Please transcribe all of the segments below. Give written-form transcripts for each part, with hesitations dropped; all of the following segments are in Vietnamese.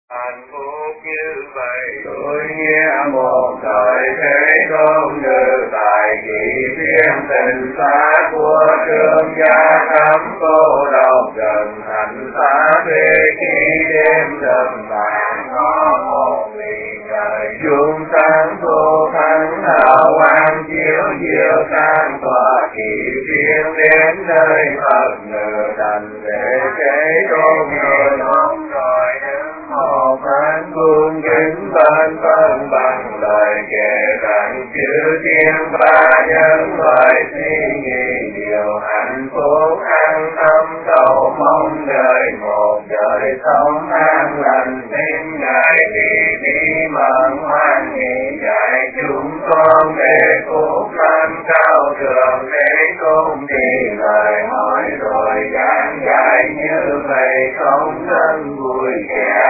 hạnh phúc như vậy tôi nghe một thời thế công như tại kỷ phiên tình xa của trương gia cấm cô độc gần thành xa về khi đêm dần vàng có một vị trời chung sáng vô thắng hào quang chiếu diệu sang tỏa kỷ phiên đến nơi Phật ngự thành để kế tôn người đúng rồi đứng một phán cung kính ban phân bằng lời kể rằng chữ thiên ba nhân loại suy nghĩ điều hạnh phúc an tâm cầu mong đời một đời sống an lành nên ngài đi mừng hoan hỷ dạy chúng con về phúc lành cao thượng để công thì lời hỏi rồi giảng dạy như vậy không thân vui kẻ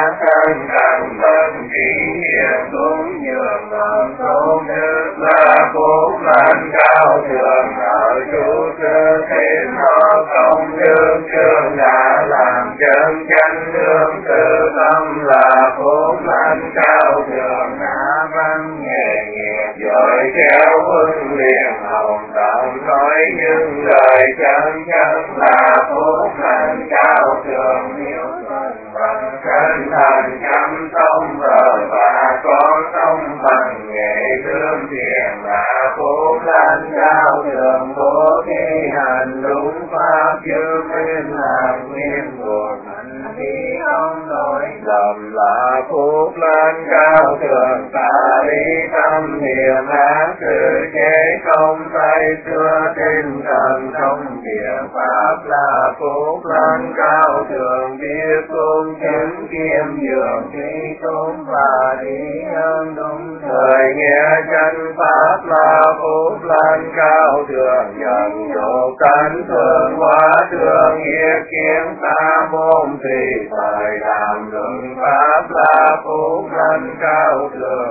thân cần thân chỉ hiện cũng nhường lòng không đức là phúc lành cao thượng ở chủ sơ thế nó không đương trường đã làm chân chánh đương tự tâm là phúc lành cao thượng đã văn nghề nghiệp giỏi khéo huấn luyện hồng tâm nói những lời chân chánh là phúc lành cao thượng hiếu thuận bằng chân thành chăm sóc vợ và con sống bằng nghệ thương thiện là phúc lành cao thượng bố thí hành đúng pháp chư nguyên là nguyên của hành thi không đổi lầm là phúc lành cao thượng ta lý tâm niệm ác sự chế không tay xưa tinh thần không thiện pháp là phúc lành cao thượng biết cung chứng kiêm dường thi tôn và đi hơn đúng thời nghe chân pháp là phúc lành cao thượng nhận độ tánh thường hóa thương nghĩa kiến ta môn tùy thời làm luận pháp là phúc lành cao thượng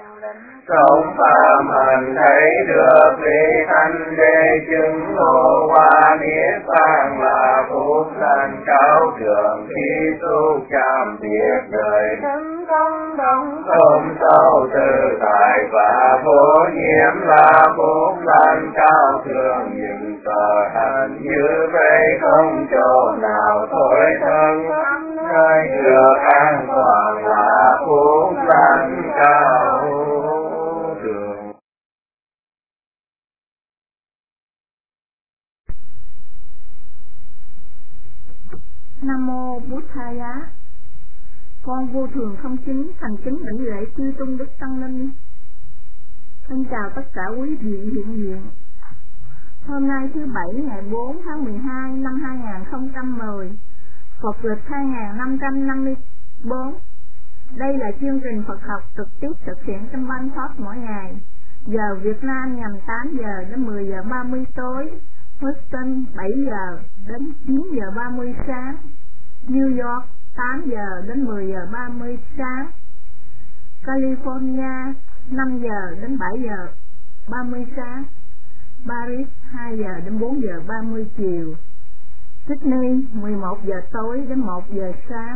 sống phạm hành thấy được lý thanh đế chứng ngộ qua niết bàn là phúc lành cao thượng khi tu chạm biệt đời thân công đồng không sâu tự tại và vô nhiễm là phúc lành cao thượng những tờ hành như vậy không chỗ nào thối thân nơi được an toàn là phúc lành cao thượng. Nam mô Bụt Thaya. Con vô thường không chính thành kính đảnh lễ chư tôn đức tăng linh. Xin chào tất cả quý vị hiện diện. Hôm nay thứ Bảy ngày 4 tháng 12 năm 2010, Phật lịch 2554. Đây là chương trình Phật học trực tiếp thực hiện trong Ban Pháp mỗi ngày. Giờ Việt Nam nhằm 8 giờ đến 10 giờ 30 tối, Houston 7 giờ đến 9 giờ 30 sáng, New York 8 giờ đến 10 giờ 30 sáng, California 5 giờ đến 7 giờ 30 sáng, Paris 2 giờ đến 4 giờ 30 chiều, Sydney 11 giờ tối đến 1 giờ sáng.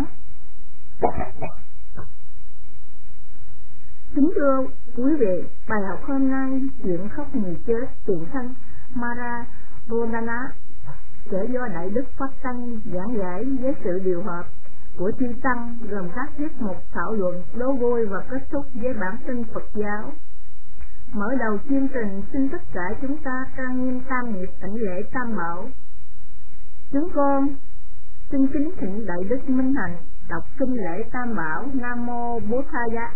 Kính thưa quý vị, bài học hôm nay chuyện khóc người chết tiền thân Maradona sẽ do Đại Đức Pháp Tăng giảng giải với sự điều hợp của chư Tăng, gồm các tiết mục thảo luận, đố vui và kết thúc với bản tin Phật giáo. Mở đầu chương trình, xin tất cả chúng ta trang nghiêm tam nghiệp đảnh lễ Tam Bảo. Chúng con xin kính thỉnh Đại Đức Minh Hạnh đọc kinh lễ Tam Bảo. Nam mô Bố Tha Giá.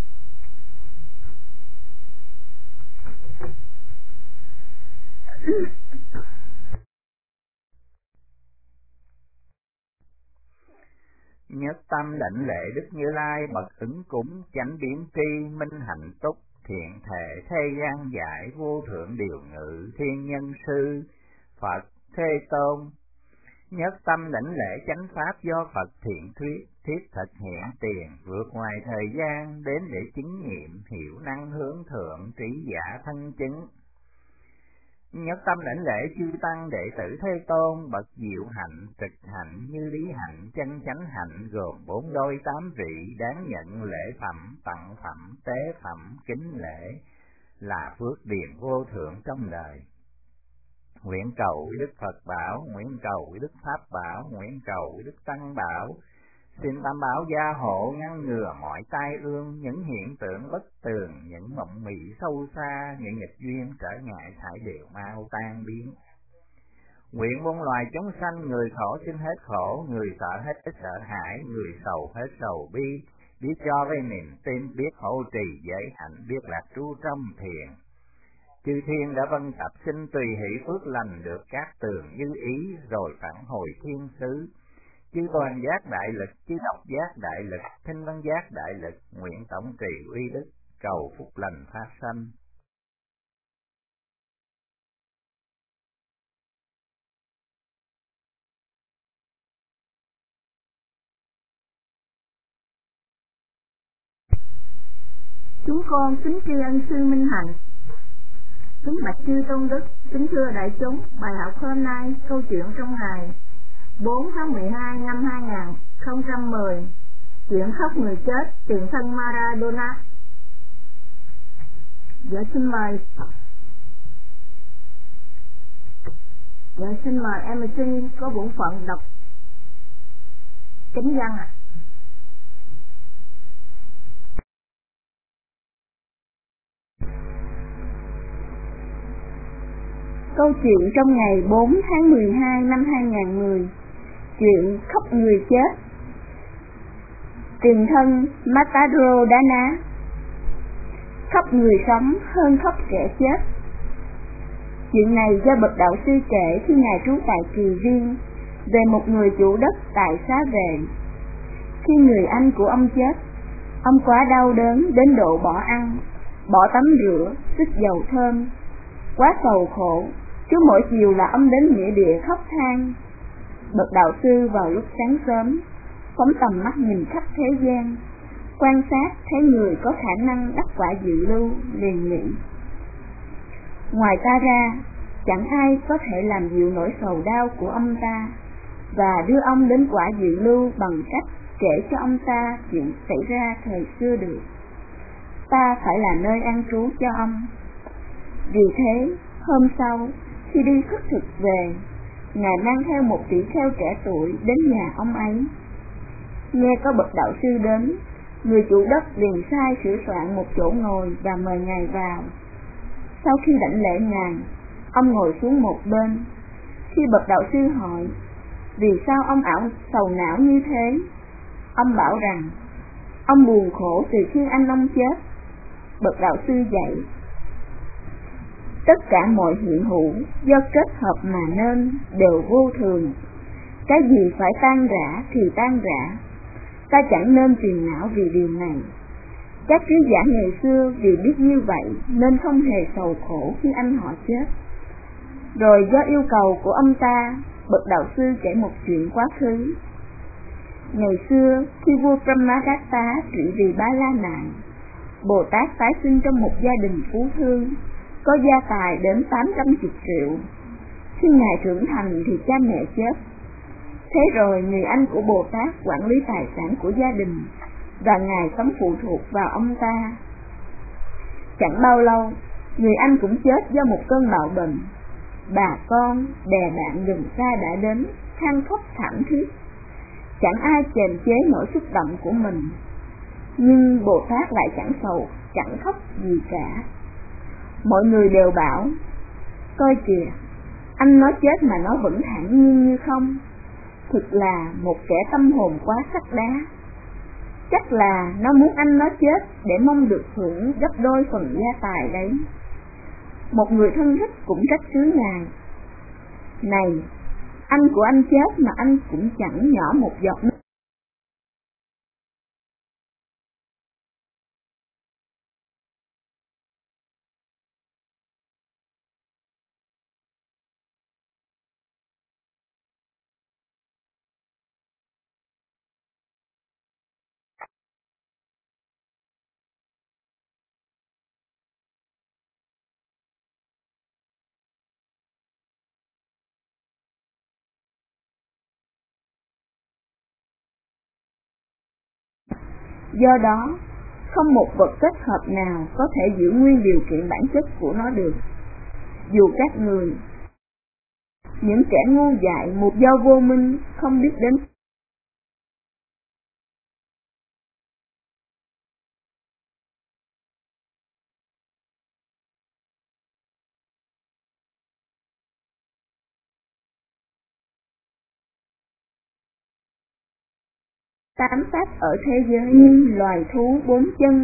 Nhất tâm đảnh lễ Đức Như Lai bậc ứng cúng chánh biến tri minh hạnh túc thiện thể thế gian giải vô thượng điều ngự thiên nhân sư Phật Thế Tôn. Nhất tâm đảnh lễ chánh pháp do Phật thiện thuyết thiết thực hiện tiền vượt ngoài thời gian đến để chứng nghiệm hiểu năng hướng thượng trí giả thân chứng. nhất tâm đảnh lễ chư tăng đệ tử Thế Tôn, bậc diệu hạnh, trực hạnh, như lý hạnh, chân chánh hạnh, gồm 4 đôi 8 vị, đáng nhận lễ phẩm, tặng phẩm, tế phẩm, kính lễ, là phước điền vô thượng trong đời. Nguyện cầu Đức Phật bảo, nguyện cầu Đức Pháp bảo, nguyện cầu Đức Tăng bảo, xin tam bảo gia hộ ngăn ngừa mọi tai ương, những hiện tượng bất tường, những mộng mị sâu xa, những nghịch duyên trở ngại thải đều mau tan biến. Nguyện muôn loài chúng sanh, người khổ xin hết khổ, người sợ hết sợ hãi, người sầu hết sầu bi, biết cho với niềm tin, biết hộ trì giới hạnh, biết lạc trú trong thiền. Chư thiên đã vân tập xin tùy hỷ phước lành được các tường như ý, rồi phản hồi thiên xứ. Chư toàn giác đại lực, chư độc giác đại lực, thinh văn giác đại lực, nguyện tổng trì uy đức, cầu phúc lành phát sanh. Chúng con kính tri ân sư Minh Hạnh. Kính bạch chư tôn đức, kính thưa đại chúng, bài học hôm nay câu chuyện trong ngày 4 tháng 12 năm 2010, chuyện khóc người chết, tiền thân Maradona. Dạ xin mời Emerson có bổn phận đọc kính văn ạ. Câu chuyện trong ngày 4 tháng 12 năm 2010, chuyện khóc người chết, tiền thân Maradona. Khóc người sống hơn khóc kẻ chết. Chuyện này do bậc đạo sư kể khi ngài trú tại Kỳ Viên về một người chủ đất tại Xá Vệ. Khi người anh của ông chết, ông quá đau đớn đến độ bỏ ăn, bỏ tắm rửa, xức dầu thơm. Quá sầu khổ, cứ mỗi chiều là ông đến nghĩa địa khóc than. Bậc đạo sư vào lúc sáng sớm phóng tầm mắt nhìn khắp thế gian, quan sát thấy người có khả năng đắc quả dự lưu, liền nghĩ: ngoài ta ra, chẳng ai có thể làm dịu nỗi sầu đau của ông ta và đưa ông đến quả dự lưu bằng cách kể cho ông ta chuyện xảy ra thời xưa được. Ta phải là nơi an trú cho ông. Vì thế, hôm sau, khi đi khất thực về, ngài mang theo một tỷ kheo trẻ tuổi đến nhà ông ấy. Nghe có bậc đạo sư đến, người chủ đất liền sai sửa soạn một chỗ ngồi và mời ngài vào. Sau khi đảnh lễ ngài, ông ngồi xuống một bên. Khi bậc đạo sư hỏi vì sao ông ảo sầu não như thế, ông bảo rằng ông buồn khổ từ khi anh ông chết. Bậc đạo sư dạy: tất cả mọi hiện hữu do kết hợp mà nên đều vô thường. Cái gì phải tan rã thì tan rã. Ta chẳng nên phiền não vì điều này. Các trí giả ngày xưa vì biết như vậy nên không hề sầu khổ khi anh họ chết. Rồi do yêu cầu của ông ta, bậc đạo sư kể một chuyện quá khứ. Ngày xưa, khi vua Brahmadatta trị vì Ba La Nạn, Bồ Tát tái sinh trong một gia đình phú thương, có gia tài đến 810 triệu. Khi ngài trưởng thành thì cha mẹ chết. Thế rồi người anh của Bồ Tát quản lý tài sản của gia đình, và ngài sống phụ thuộc vào ông ta. Chẳng bao lâu, người anh cũng chết do một cơn bạo bệnh. Bà con, bè bạn gần xa đã đến, than khóc thảm thiết. Chẳng ai kiềm chế nỗi xúc động của mình. Nhưng Bồ Tát lại chẳng sầu, chẳng khóc gì cả. Mọi người đều bảo: coi kìa, anh nói chết mà nó vẫn thản nhiên như không. Thực là một kẻ tâm hồn quá sắt đá. Chắc là nó muốn anh nói chết để mong được hưởng gấp đôi phần gia tài đấy. Một người thân thích cũng trách cứ ngài: này, anh của anh chết mà anh cũng chẳng nhỏ một giọt nước. Do đó, không một vật kết hợp nào có thể giữ nguyên điều kiện bản chất của nó được. Dù các người, những kẻ ngu dại một do vô minh, không biết đến tám pháp ở thế giới như loài thú bốn chân,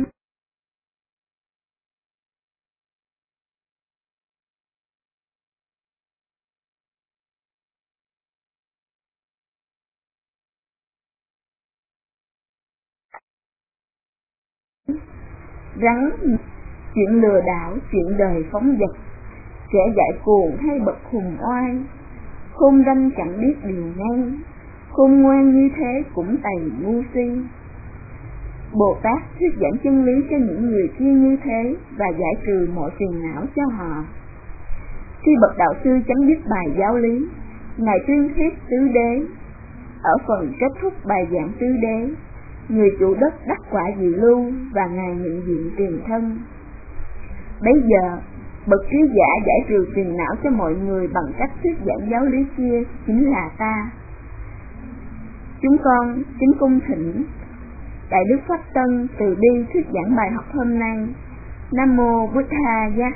rắn, chuyện lừa đảo, chuyện đời phóng dật, kẻ dại cuồng hay bậc hùng oai, khôn ranh chẳng biết điều ngay, khôn ngoan như thế cũng tày ngu si. Bồ Tát thuyết giảng chân lý cho những người kia như thế và giải trừ mọi phiền não cho họ. Khi bậc đạo sư chấm dứt bài giáo lý, ngài tuyên thuyết tứ đế. Ở phần kết thúc bài giảng tứ đế, người chủ đất đắc quả dị lưu và ngài nhận diện tiền thân. Bấy giờ, bậc trí giả giải trừ phiền não cho mọi người bằng cách thuyết giảng giáo lý kia chính là ta. Chúng con kính cung thỉnh Đại Đức Pháp Tân từ bi thuyết giảng bài học hôm nay. Nam mô Bụt Tha Giá.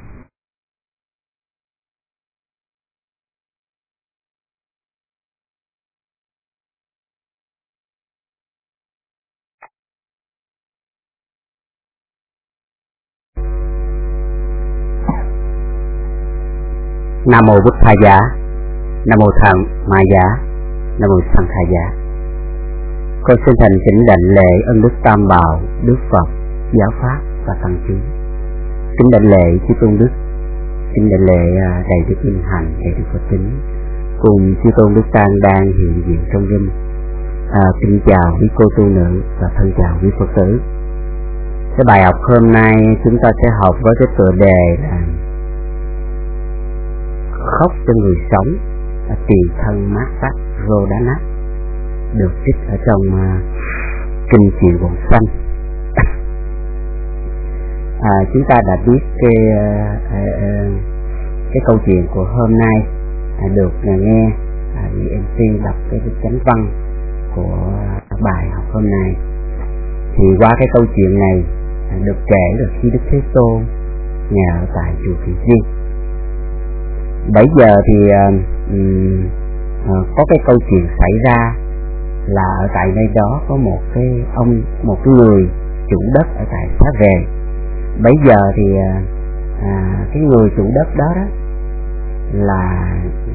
Nam mô Bụt Tha Giá, Nam mô Tham Ma Giá, Nam mô Sanh Tha Giá. Con xin thành kính đảnh lễ ân đức Tam Bảo, Đức Phật, Giáo Pháp và Tăng chúng. Kính đảnh lễ chư tôn đức, kính đảnh lễ Đại Đức Minh Hạnh, Đại Đức Phật Tính, cùng chư tôn đức tăng đang hiện diện trong râm. Kính chào quý cô tu nữ và thân chào quý Phật tử. Cái bài học hôm nay chúng ta sẽ học với cái tựa đề là khóc cho người sống, tiền thân mát sắc Rodana, được trích ở trong kinh Chuyện Vọng Sanh. Chúng ta đã biết cái câu chuyện của hôm nay, được nghe vị MC đọc cái chánh văn của bài học hôm nay. Thì qua cái câu chuyện này được kể là khi Đức Thế Tôn ngài ở tại chùa Kỳ Viên. Bây giờ thì có cái câu chuyện xảy ra là ở tại nơi đó có một cái người chủ đất ở tại Xá Về. Bây giờ thì cái người chủ đất đó là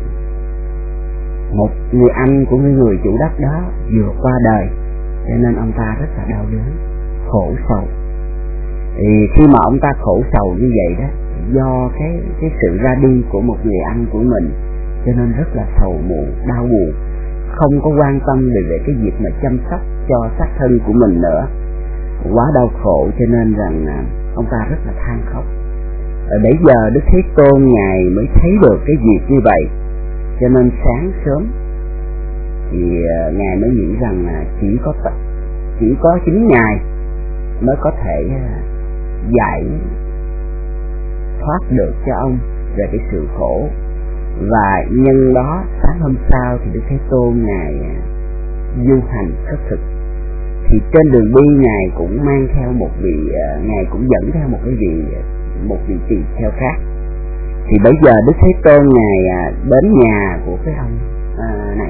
một người anh của người chủ đất đó vừa qua đời, cho nên ông ta rất là đau đớn, khổ sầu. Thì khi mà ông ta khổ sầu như vậy đó, do cái sự ra đi của một người anh của mình, cho nên rất là sầu muộn, đau buồn, không có quan tâm về cái việc mà chăm sóc cho xác thân của mình nữa, quá đau khổ, cho nên rằng ông ta rất là than khóc. Bây giờ Đức Thế Tôn ngài mới thấy được cái việc như vậy, cho nên sáng sớm thì ngài mới nghĩ rằng là chỉ có chính ngài mới có thể giải thoát được cho ông về cái sự khổ. Và nhân đó sáng hôm sau thì Đức Thế Tôn ngài du hành khất thực. Thì trên đường đi ngài cũng mang theo ngài cũng dẫn theo một vị tỳ kheo khác. Thì bây giờ Đức Thế Tôn ngài đến nhà của cái ông này,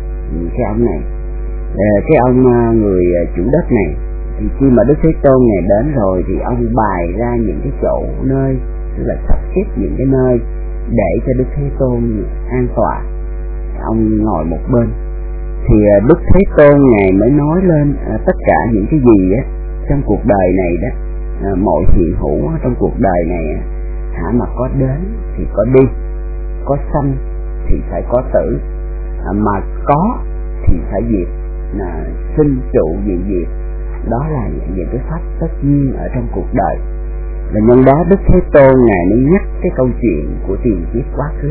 cái ông người chủ đất này. Thì khi mà Đức Thế Tôn ngài đến rồi thì ông bày ra những cái chỗ nơi, tức là sắp xếp những cái nơi để cho Đức Thế Tôn an tọa. Ông ngồi một bên. Thì Đức Thế Tôn ngài mới nói lên tất cả những cái gì trong cuộc đời này đó, mọi hiện hữu trong cuộc đời này mà có đến thì có đi, có sanh thì phải có tử, mà có thì phải diệt, sinh trụ diệt. Đó là những cái pháp tất nhiên ở trong cuộc đời. Và nhân đó Đức Thế Tôn ngài mới nhắc cái câu chuyện của tiền kiếp quá khứ.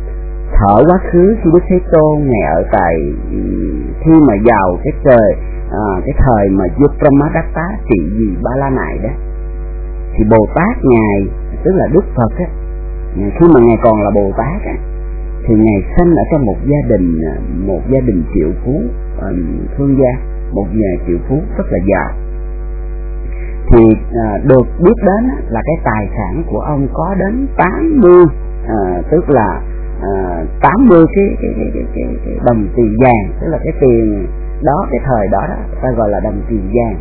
Thở quá khứ khi Đức Thế Tôn ngài ở tại khi mà vào cái trời cái thời mà Vikramadatta trị vì Ba La Nại đó, thì Bồ Tát ngài tức là Đức Phật á, khi mà ngài còn là Bồ Tát á, thì ngài sinh ở trong một gia đình triệu phú thương gia, một nhà triệu phú rất là giàu. Thì được biết đến là cái tài sản của ông có đến 80, tức là 80 cái đồng tiền vàng, tức là cái tiền đó, cái thời đó ta gọi là đồng tiền vàng.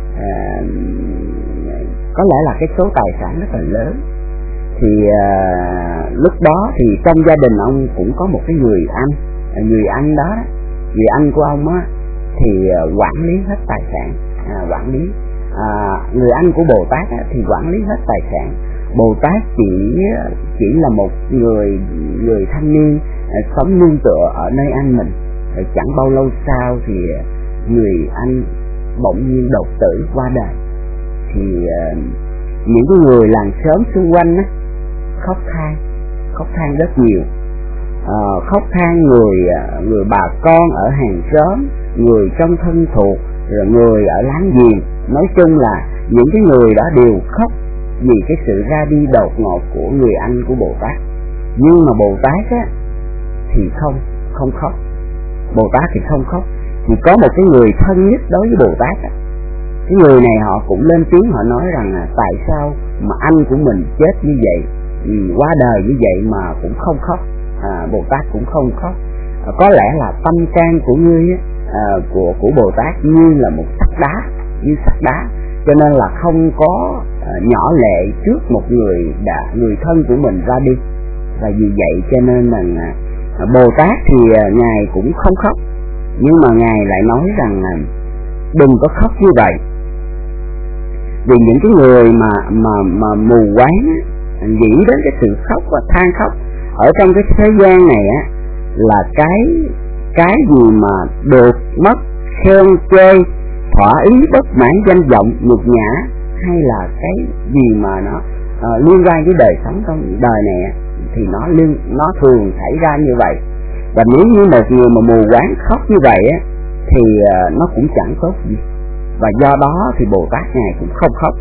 Có lẽ là cái số tài sản rất là lớn. Thì lúc đó thì trong gia đình ông cũng có một cái người anh đó, người anh của ông á thì quản lý hết tài sản, người anh của Bồ Tát á, thì quản lý hết tài sản. Bồ Tát chỉ là một người thanh niên sống nương tựa ở nơi anh mình. Rồi chẳng bao lâu sau thì người anh bỗng nhiên đột tử qua đời. Thì những cái người làng xóm xung quanh á, khóc than rất nhiều, khóc than người bà con ở hàng xóm, người trong thân thuộc, rồi người ở láng giềng. Nói chung là những cái người đó đều khóc vì cái sự ra đi đột ngột của người anh của Bồ Tát. Nhưng mà Bồ Tát á thì không khóc. Bồ Tát thì không khóc. Thì có một cái người thân nhất đối với Bồ Tát á, cái người này họ cũng lên tiếng, họ nói rằng là tại sao mà anh của mình chết như vậy, qua đời như vậy mà cũng không khóc. Bồ Tát cũng không khóc. Có lẽ là tâm can của ngươi của Bồ Tát như là một sắt đá, cho nên là không có nhỏ lệ trước một người thân của mình ra đi. Và vì vậy cho nên là Bồ Tát thì ngài cũng không khóc, nhưng mà ngài lại nói rằng là đừng có khóc như vậy. Vì những cái người mà mù quáng nghĩ đến cái sự khóc và than khóc ở trong cái thế gian này á, là cái gì mà được mất, khen chê, thỏa ý, bất mãn, danh vọng, nhục nhã, hay là cái gì mà nó liên quan với đời sống trong đời này, thì nó thường xảy ra như vậy. Và nếu như một người mà mù quáng khóc như vậy á, thì nó cũng chẳng tốt gì. Và do đó thì Bồ Tát ngài cũng không khóc.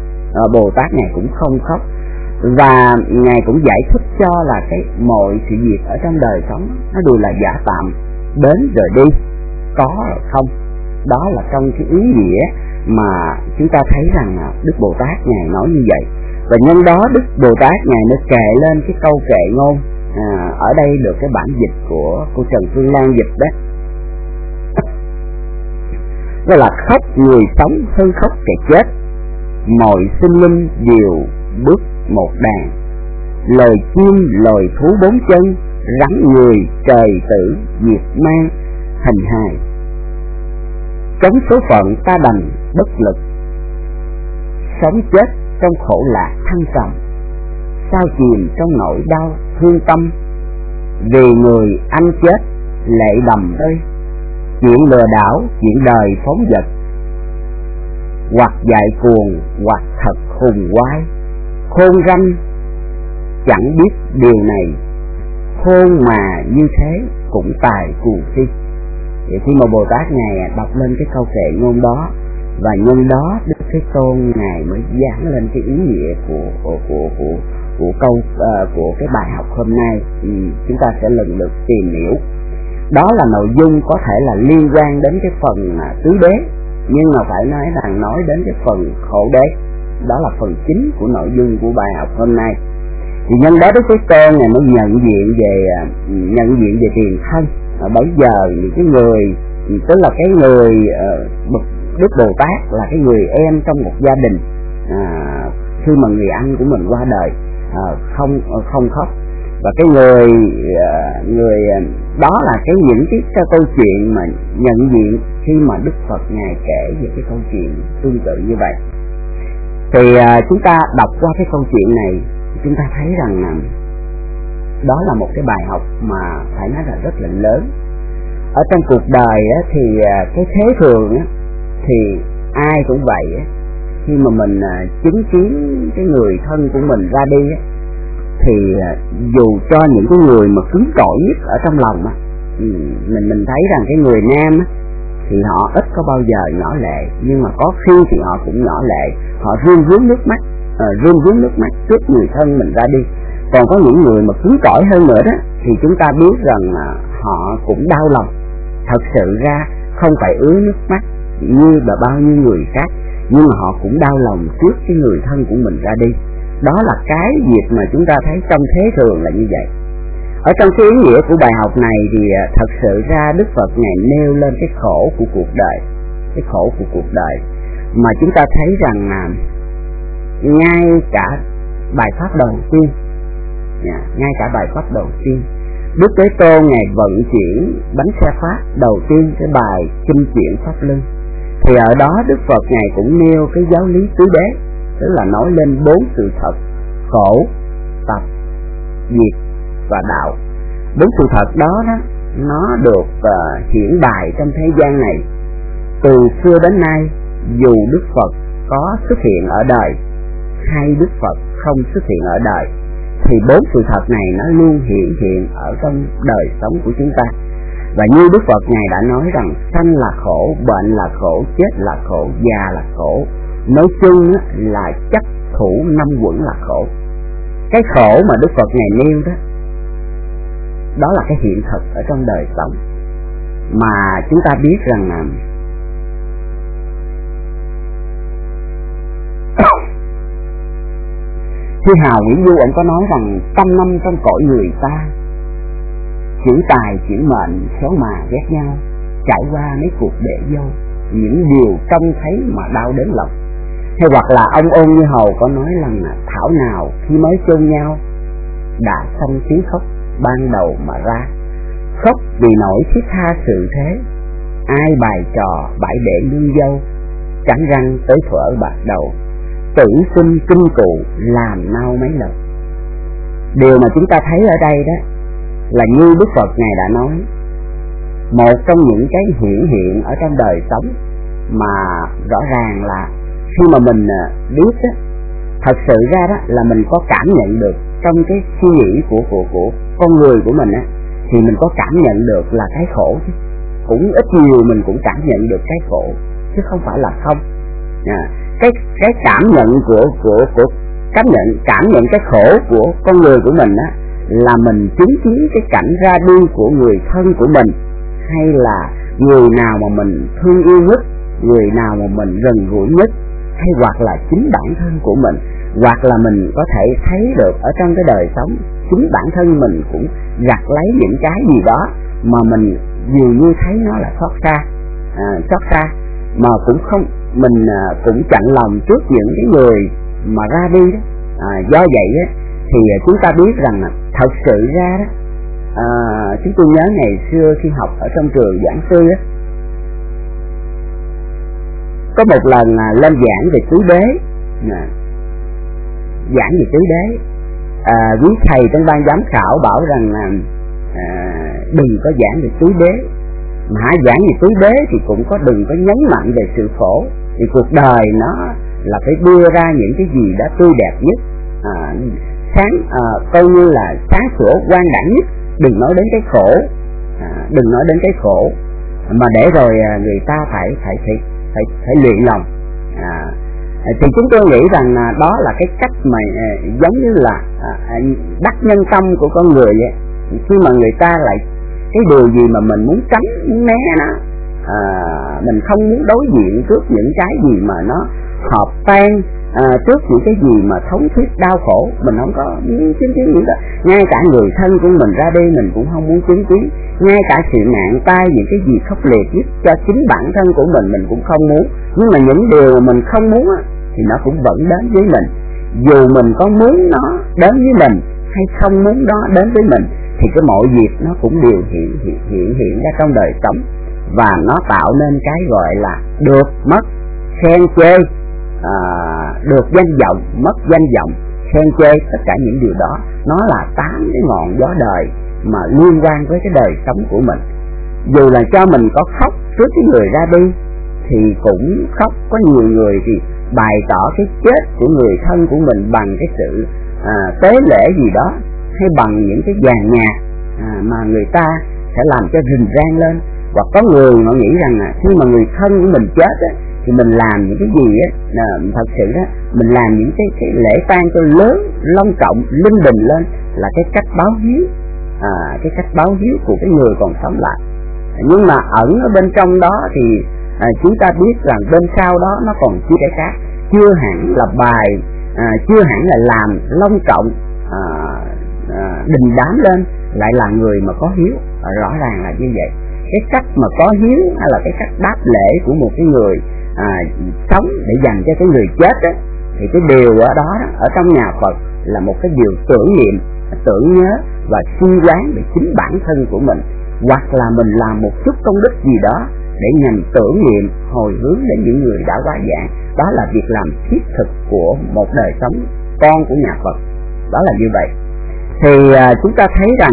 Và ngài cũng giải thích cho là cái mọi sự việc ở trong đời sống nó đều là giả tạm, đến rồi đi, có rồi không. Đó là trong cái ý nghĩa mà chúng ta thấy rằng Đức Bồ Tát ngài nói như vậy. Và nhân đó Đức Bồ Tát ngài mới kể lên cái câu kệ ngôn, ở đây được cái bản dịch của cô Trần Phương Lan dịch đó, đó là khóc người sống hơn khóc kẻ chết, mọi sinh linh đều bước một đàn, lời chim lời thú bốn chân, rắn người trời tử diệt mang hình hài, chống số phận ta đành bất lực, sống chết trong khổ lạc thăng trầm, sao chìm trong nỗi đau thương tâm, vì người anh chết lệ đầm ơi, chuyện lừa đảo chuyện đời phóng dật, hoặc dại cuồng hoặc thật hùng quái, khôn ranh chẳng biết điều này, khôn mà như thế cũng tài cuồng si. Vậy khi mà Bồ Tát ngài đọc lên cái câu kệ ngôn đó, và nhân đó Đức Thế Tôn ngài mới giảng lên cái ý nghĩa của của cái bài học hôm nay. Chúng ta sẽ lần lượt tìm hiểu. Đó là nội dung có thể là liên quan đến cái phần tứ đế, nhưng mà phải nói đến cái phần khổ đế. Đó là phần chính của nội dung của bài học hôm nay. Thì nhân đó Đức Thế Tôn ngài mới nhận diện về tiền thân. Bây giờ những cái người, tức là cái người Đức Bồ Tát là cái người em trong một gia đình, khi mà người anh của mình qua đời không khóc. Và cái người đó là những cái câu chuyện mà nhận diện khi mà Đức Phật ngài kể về cái câu chuyện tương tự như vậy. Thì chúng ta đọc qua cái câu chuyện này, chúng ta thấy rằng đó là một cái bài học mà phải nói là rất là lớn. Ở trong cuộc đời thì cái thế thường thì ai cũng vậy, khi mà mình chứng kiến cái người thân của mình ra đi thì dù cho những cái người mà cứng cỏi nhất ở trong lòng, mình thấy rằng cái người nam thì họ ít có bao giờ nhỏ lệ, nhưng mà có khi thì họ cũng nhỏ lệ, họ rưng rướn nước mắt trước người thân mình ra đi. Còn có những người mà cứng cỏi hơn nữa đó thì chúng ta biết rằng họ cũng đau lòng. Thật sự ra không phải ứa nước mắt như là bao nhiêu người khác, nhưng mà họ cũng đau lòng trước cái người thân của mình ra đi. Đó là cái việc mà chúng ta thấy trong thế thường là như vậy. Ở trong cái ý nghĩa của bài học này thì thật sự ra Đức Phật Ngài nêu lên cái khổ của cuộc đời, cái khổ của cuộc đời mà chúng ta thấy rằng là ngay cả bài pháp đầu tiên, Đức Thế Tôn Ngài vận chuyển bánh xe Pháp đầu tiên, cái bài kinh chuyển Pháp Luân, thì ở đó Đức Phật Ngài cũng nêu cái giáo lý tứ đế, tức là nói lên 4 sự thật: khổ, tập, diệt và đạo. 4 sự thật đó nó được hiển bày trong thế gian này từ xưa đến nay. Dù Đức Phật có xuất hiện ở đời hay Đức Phật không xuất hiện ở đời, thì 4 sự thật này nó luôn hiện ở trong đời sống của chúng ta. Và như Đức Phật Ngài đã nói rằng sanh là khổ, bệnh là khổ, chết là khổ, già là khổ. Nói chung là chấp thủ 5 quẩn là khổ. Cái khổ mà Đức Phật Ngài nêu đó là cái hiện thực ở trong đời sống. Mà chúng ta biết rằng là Thi Hào Nguyễn Du ông có nói rằng trăm năm trong cõi người ta, chuyển tài chuyển mệnh khéo mà ghét nhau, trải qua mấy cuộc để dâu, những điều trông thấy mà đau đến lòng. Hay hoặc là ông Ôn Như Hầu có nói rằng thảo nào khi mới chôn nhau đã xong tiếng khóc ban đầu mà ra, khóc vì nỗi thiết tha sự thế, ai bài trò bãi để nương dâu, cắn răng tới thuở bạc đầu, tử sinh kinh cụ làm nao mấy lần. Điều mà chúng ta thấy ở đây đó là như Đức Phật Ngài đã nói, một trong những cái hiện ở trong đời sống mà rõ ràng là khi mà mình biết đó, thật sự ra đó là mình có cảm nhận được trong cái suy nghĩ của con người của mình á, thì mình có cảm nhận được là cái khổ chứ, cũng ít nhiều mình cũng cảm nhận được cái khổ chứ không phải là không. Cái cảm nhận của cảm nhận cái khổ của con người của mình á, là mình chứng kiến cái cảnh ra đi của người thân của mình, hay là người nào mà mình thương yêu nhất, người nào mà mình gần gũi nhất, hay hoặc là chính bản thân của mình, hoặc là mình có thể thấy được ở trong cái đời sống chính bản thân mình cũng gặt lấy những cái gì đó mà mình dường như thấy nó là xót xa, mà cũng không, mình cũng chạnh lòng trước những cái người mà ra đi đó. Do vậy á, thì chúng ta biết rằng thật sự ra đó, chúng tôi nhớ ngày xưa khi học ở trong trường giảng sư á, có một lần lên giảng về tứ đế, quý thầy trong ban giám khảo bảo rằng đừng có giảng về tứ đế, mà hãy giảng về tứ đế thì cũng đừng có nhấn mạnh về sự khổ, thì cuộc đời nó là phải đưa ra những cái gì đã tươi đẹp nhất, coi như là sáng sủa quang đẳng nhất, đừng nói đến cái khổ, mà để rồi người ta phải luyện lòng. Thì chúng tôi nghĩ rằng đó là cái cách mà giống như là đắc nhân tâm của con người vậy. Khi mà người ta lại cái điều gì mà mình muốn tránh, muốn né nó, mình không muốn đối diện trước những cái gì mà nó hợp tan, trước những cái gì mà thống thiết đau khổ, mình không có muốn chứng kiến những cái, ngay cả người thân của mình ra đi mình cũng không muốn chứng kiến, ngay cả sự nạn tai, những cái gì khốc liệt nhất cho chính bản thân của mình cũng không muốn. Nhưng mà những điều mà mình không muốn á, thì nó cũng vẫn đến với mình, dù mình có muốn nó đến với mình hay không muốn nó đến với mình, thì cái mọi việc nó cũng đều hiện ra trong đời sống, và nó tạo nên cái gọi là được mất, khen chê, được danh vọng, mất danh vọng, khen chê, tất cả những điều đó nó là 8 cái ngọn gió đời mà liên quan với cái đời sống của mình. Dù là cho mình có khóc trước cái người ra đi thì cũng khóc, có nhiều người thì bày tỏ cái chết của người thân của mình bằng cái sự tế lễ gì đó, hay bằng những cái dàn nhạc mà người ta sẽ làm cho rình rang lên, Hoặc có người họ nghĩ rằng khi mà người thân của mình chết á, thì mình làm những cái gì á, thật sự đó mình làm những cái lễ tang cho lớn, long trọng, linh đình lên là cái cách báo hiếu, cái cách báo hiếu của cái người còn sống lại. Nhưng mà ẩn ở bên trong đó thì chúng ta biết rằng bên sau đó nó còn chi cái khác, chưa hẳn là bài, chưa hẳn là làm long trọng, đình đám lên lại là người mà có hiếu. Rõ ràng là như vậy. Cái cách mà có hiếu hay là cái cách đáp lễ của một cái người sống để dành cho cái người chết á, thì cái điều ở đó ở trong nhà Phật là một cái điều tưởng niệm, tưởng nhớ và suy đoán về chính bản thân của mình, hoặc là mình làm một chút công đức gì đó để nhằm tưởng niệm hồi hướng đến những người đã qua giảng. Đó là việc làm thiết thực của một đời sống con của nhà Phật. Đó là như vậy. Thì chúng ta thấy rằng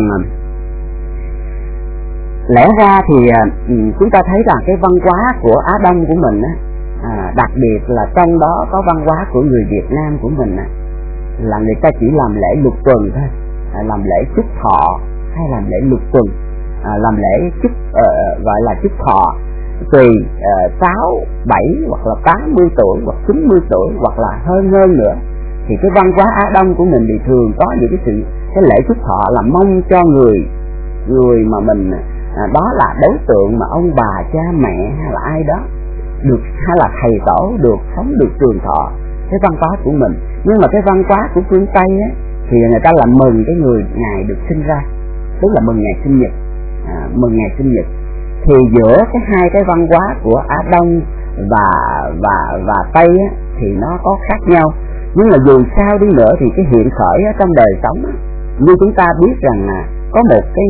lẽ ra thì chúng ta thấy rằng cái văn hóa của Á Đông của mình đặc biệt là trong đó có văn hóa của người Việt Nam của mình là người ta chỉ làm lễ lục tuần thôi, làm lễ chúc thọ hay làm lễ lục tuần, làm lễ chúc gọi là chúc thọ tùy 6, 7 hoặc là 80 tuổi hoặc 90 tuổi hoặc là hơn nữa. Thì cái văn hóa Á Đông của mình thì thường có những cái lễ chúc thọ là mong cho người mà mình đó là đối tượng mà ông bà cha mẹ hay là ai đó được, hay là thầy tổ được sống được trường thọ, cái văn hóa của mình. Nhưng mà cái văn hóa của phương Tây á, thì người ta là mừng cái người ngày được sinh ra, tức là mừng ngày sinh nhật, mừng ngày sinh nhật. Thì giữa cái hai cái văn hóa của Á Đông và Tây á, thì nó có khác nhau. Nhưng mà dù sao đi nữa thì cái hiện khởi ở trong đời sống á, như chúng ta biết rằng có một cái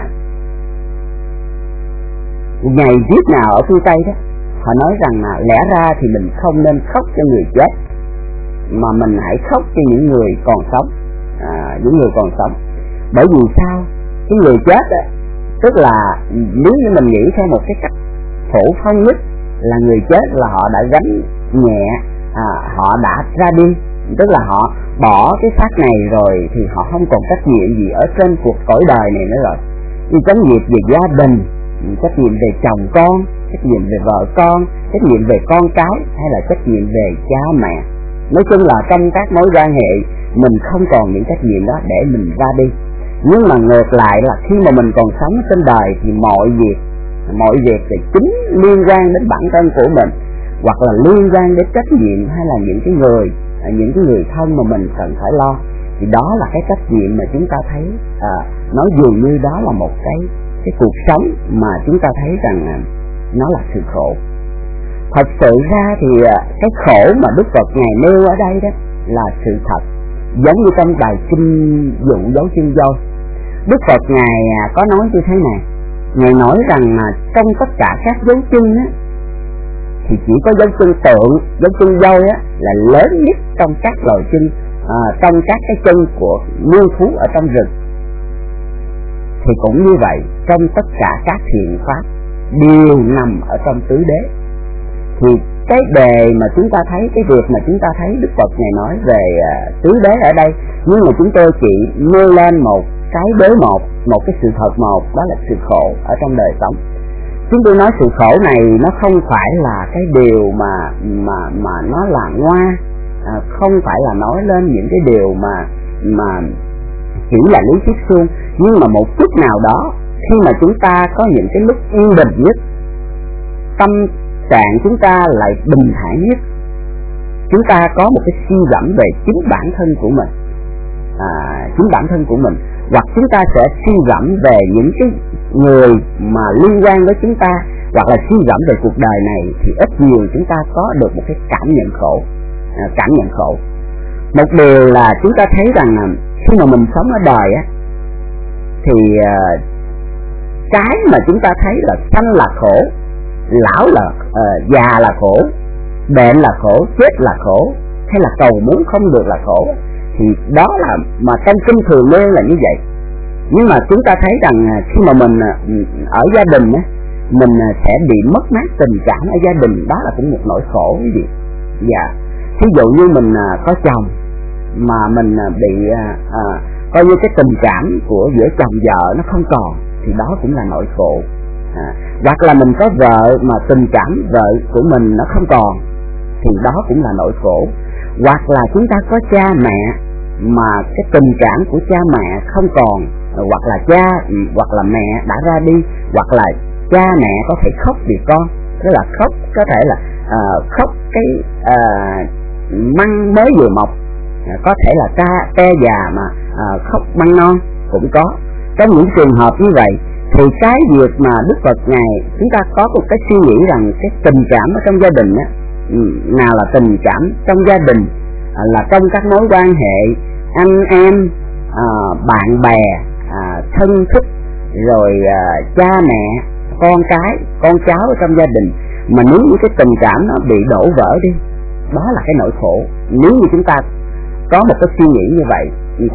ngày viết nào ở phương Tây đó, họ nói rằng lẽ ra thì mình không nên khóc cho người chết, mà mình hãy khóc cho những người còn sống, những người còn sống. Bởi vì sao? Cái người chết á, tức là nếu như mình nghĩ theo một cái cách phổ thông nhất là người chết là họ đã gánh nhẹ, họ đã ra đi, tức là họ bỏ cái xác này rồi thì họ không còn trách nhiệm gì ở trên cuộc cõi đời này nữa rồi. Thì trách nhiệm về gia đình, trách nhiệm về chồng con, trách nhiệm về vợ con, trách nhiệm về con cái, hay là trách nhiệm về cha mẹ. Nói chung là trong các mối quan hệ mình không còn những trách nhiệm đó để mình ra đi. Nhưng mà ngược lại là khi mà mình còn sống trên đời thì mọi việc thì chính liên quan đến bản thân của mình, hoặc là liên quan đến trách nhiệm hay là những cái người thân mà mình cần phải lo. Thì đó là cái trách nhiệm mà chúng ta thấy nó dường như đó là một cái cuộc sống mà chúng ta thấy rằng nó là sự khổ. Thật sự ra thì cái khổ mà Đức Phật Ngài nêu ở đây đó là sự thật. Giống như trong bài kinh dụ dấu chân dâu, Đức Phật Ngài có nói như thế này. Ngài nói rằng trong tất cả các dấu chân á, thì chỉ có dấu chân tượng, dấu chân dâu á, là lớn nhất trong các loài chân, trong các cái chân của muôn thú ở trong rừng. Thì cũng như vậy, trong tất cả các thiện pháp đều nằm ở trong tứ đế. Thì cái đề mà chúng ta thấy, cái việc mà chúng ta thấy Đức Phật Ngài nói về tứ đế ở đây, nhưng mà chúng tôi chỉ nêu lên một cái đế một cái sự thật một, đó là sự khổ ở trong đời sống. Chúng tôi nói sự khổ này nó không phải là cái điều mà nó là ngoa, không phải là nói lên những cái điều mà chỉ là lý thuyết suông, nhưng mà một chút nào đó khi mà chúng ta có những cái lúc yên bình nhất, tâm trạng chúng ta lại bình thản nhất, chúng ta có một cái suy gẫm về chính bản thân của mình, hoặc chúng ta sẽ suy gẫm về những cái người mà liên quan với chúng ta, hoặc là suy gẫm về cuộc đời này, thì ít nhiều chúng ta có được một cái cảm nhận khổ. Một điều là chúng ta thấy rằng khi mà mình sống ở đời á, thì cái mà chúng ta thấy là sanh là khổ, lão là già là khổ, bệnh là khổ, chết là khổ, hay là cầu muốn không được là khổ, thì đó là mà trong kinh thường nêu là như vậy. Nhưng mà chúng ta thấy rằng khi mà mình ở gia đình á, mình sẽ bị mất mát tình cảm ở gia đình, đó là cũng một nỗi khổ cái gì. Dạ, ví dụ như mình có chồng mà mình bị coi như cái tình cảm của giữa chồng vợ nó không còn, thì đó cũng là nỗi khổ. Hoặc là mình có vợ mà tình cảm vợ của mình nó không còn, thì đó cũng là nỗi khổ. Hoặc là chúng ta có cha mẹ mà cái tình cảm của cha mẹ không còn, hoặc là cha hoặc là mẹ đã ra đi, hoặc là cha mẹ có thể khóc vì con, tức là khóc có thể là khóc cái măng mới vừa mọc, có thể là te già mà khóc măng non cũng có. Trong những trường hợp như vậy thì cái việc mà Đức Phật Ngài chúng ta có một cái suy nghĩ rằng cái tình cảm ở trong gia đình á, nào là tình cảm trong gia đình, là trong các mối quan hệ anh em, bạn bè, thân thích, rồi cha mẹ, con cái, con cháu ở trong gia đình, mà nếu như cái tình cảm nó bị đổ vỡ đi, đó là cái nỗi khổ. Nếu như chúng ta có một cái suy nghĩ như vậy,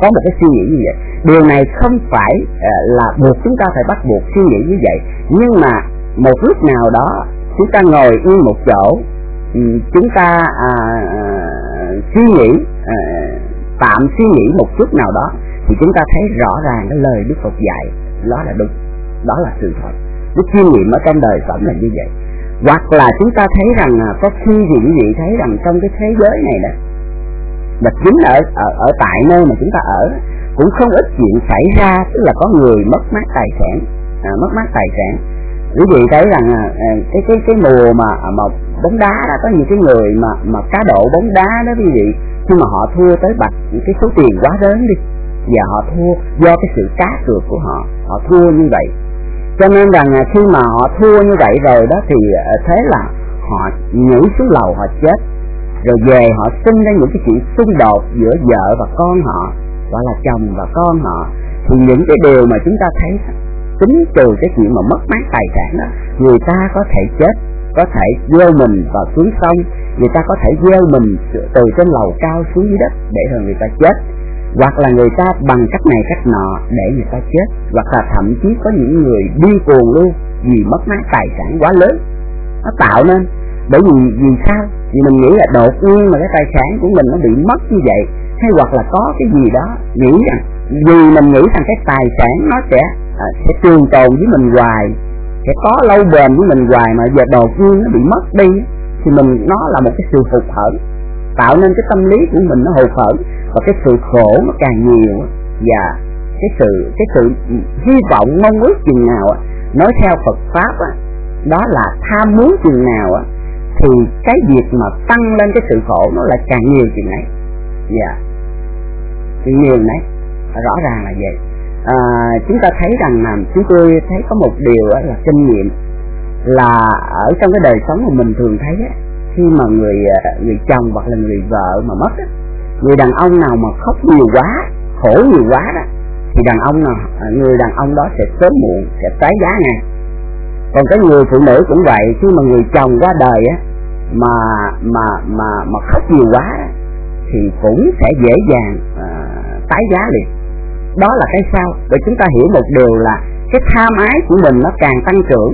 điều này không phải là buộc chúng ta phải bắt buộc suy nghĩ như vậy, nhưng mà một lúc nào đó chúng ta ngồi yên một chỗ, chúng ta suy nghĩ, tạm suy nghĩ một chút nào đó, thì chúng ta thấy rõ ràng cái lời Đức Phật dạy đó là đúng, đó là sự thật. Cái chiêm nghiệm ở trong đời sống là như vậy. Hoặc là chúng ta thấy rằng có khi thì quý vị thấy rằng trong cái thế giới này đó, và chính ở tại nơi mà chúng ta ở cũng không ít chuyện xảy ra, tức là có người mất mát tài sản. Quý vị thấy rằng cái mùa mà bóng đá đó, có những cái người mà cá độ bóng đá đó quý vị, khi mà họ thua tới bạch cái số tiền quá lớn đi, và họ thua do cái sự cá cược của họ thua như vậy. Cho nên rằng khi mà họ thua như vậy rồi đó thì thế là họ nhảy xuống lầu họ chết, rồi về họ sinh ra những cái chuyện xung đột giữa vợ và con họ, gọi là chồng và con họ. Thì những cái điều mà chúng ta thấy, tính trừ cái chuyện mà mất mát tài sản đó, người ta có thể chết, có thể gieo mình vào xuống sông, người ta có thể gieo mình từ trên lầu cao xuống dưới đất để rồi người ta chết, hoặc là người ta bằng cách này cách nọ để người ta chết, hoặc là thậm chí có những người điên cuồng luôn vì mất mát tài sản quá lớn nó tạo nên. Bởi vì sao? Vì mình nghĩ là đột nhiên mà cái tài sản của mình nó bị mất như vậy, hay hoặc là có cái gì đó nghĩ rằng vì mình nghĩ rằng cái tài sản nó sẽ trường tồn với mình hoài, sẽ có lâu bền với mình hoài, mà giờ đột nhiên nó bị mất đi thì nó là một cái sự hụt hẫng, tạo nên cái tâm lý của mình nó hụt hẫng, và cái sự khổ nó càng nhiều, và cái sự hy vọng mong ước chừng nào nói theo Phật pháp đó là tham muốn chừng nào thì cái việc mà tăng lên cái sự khổ nó lại càng nhiều chừng ấy. Thì nhiều đấy, rõ ràng là vậy. Chúng ta thấy rằng là chúng tôi thấy có một điều là kinh nghiệm, là ở trong cái đời sống mà mình thường thấy khi mà người chồng hoặc là người vợ mà mất, người đàn ông nào mà khóc nhiều quá, khổ nhiều quá đó, thì người đàn ông đó sẽ sớm muộn sẽ tái giá ngay. Còn cái người phụ nữ cũng vậy, khi mà người chồng qua đời mà khóc nhiều quá thì cũng sẽ dễ dàng tái giá liền. Đó là cái sao? Để chúng ta hiểu một điều là cái tham ái của mình nó càng tăng trưởng,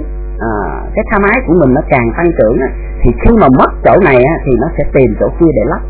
thì khi mà mất chỗ này thì nó sẽ tìm chỗ kia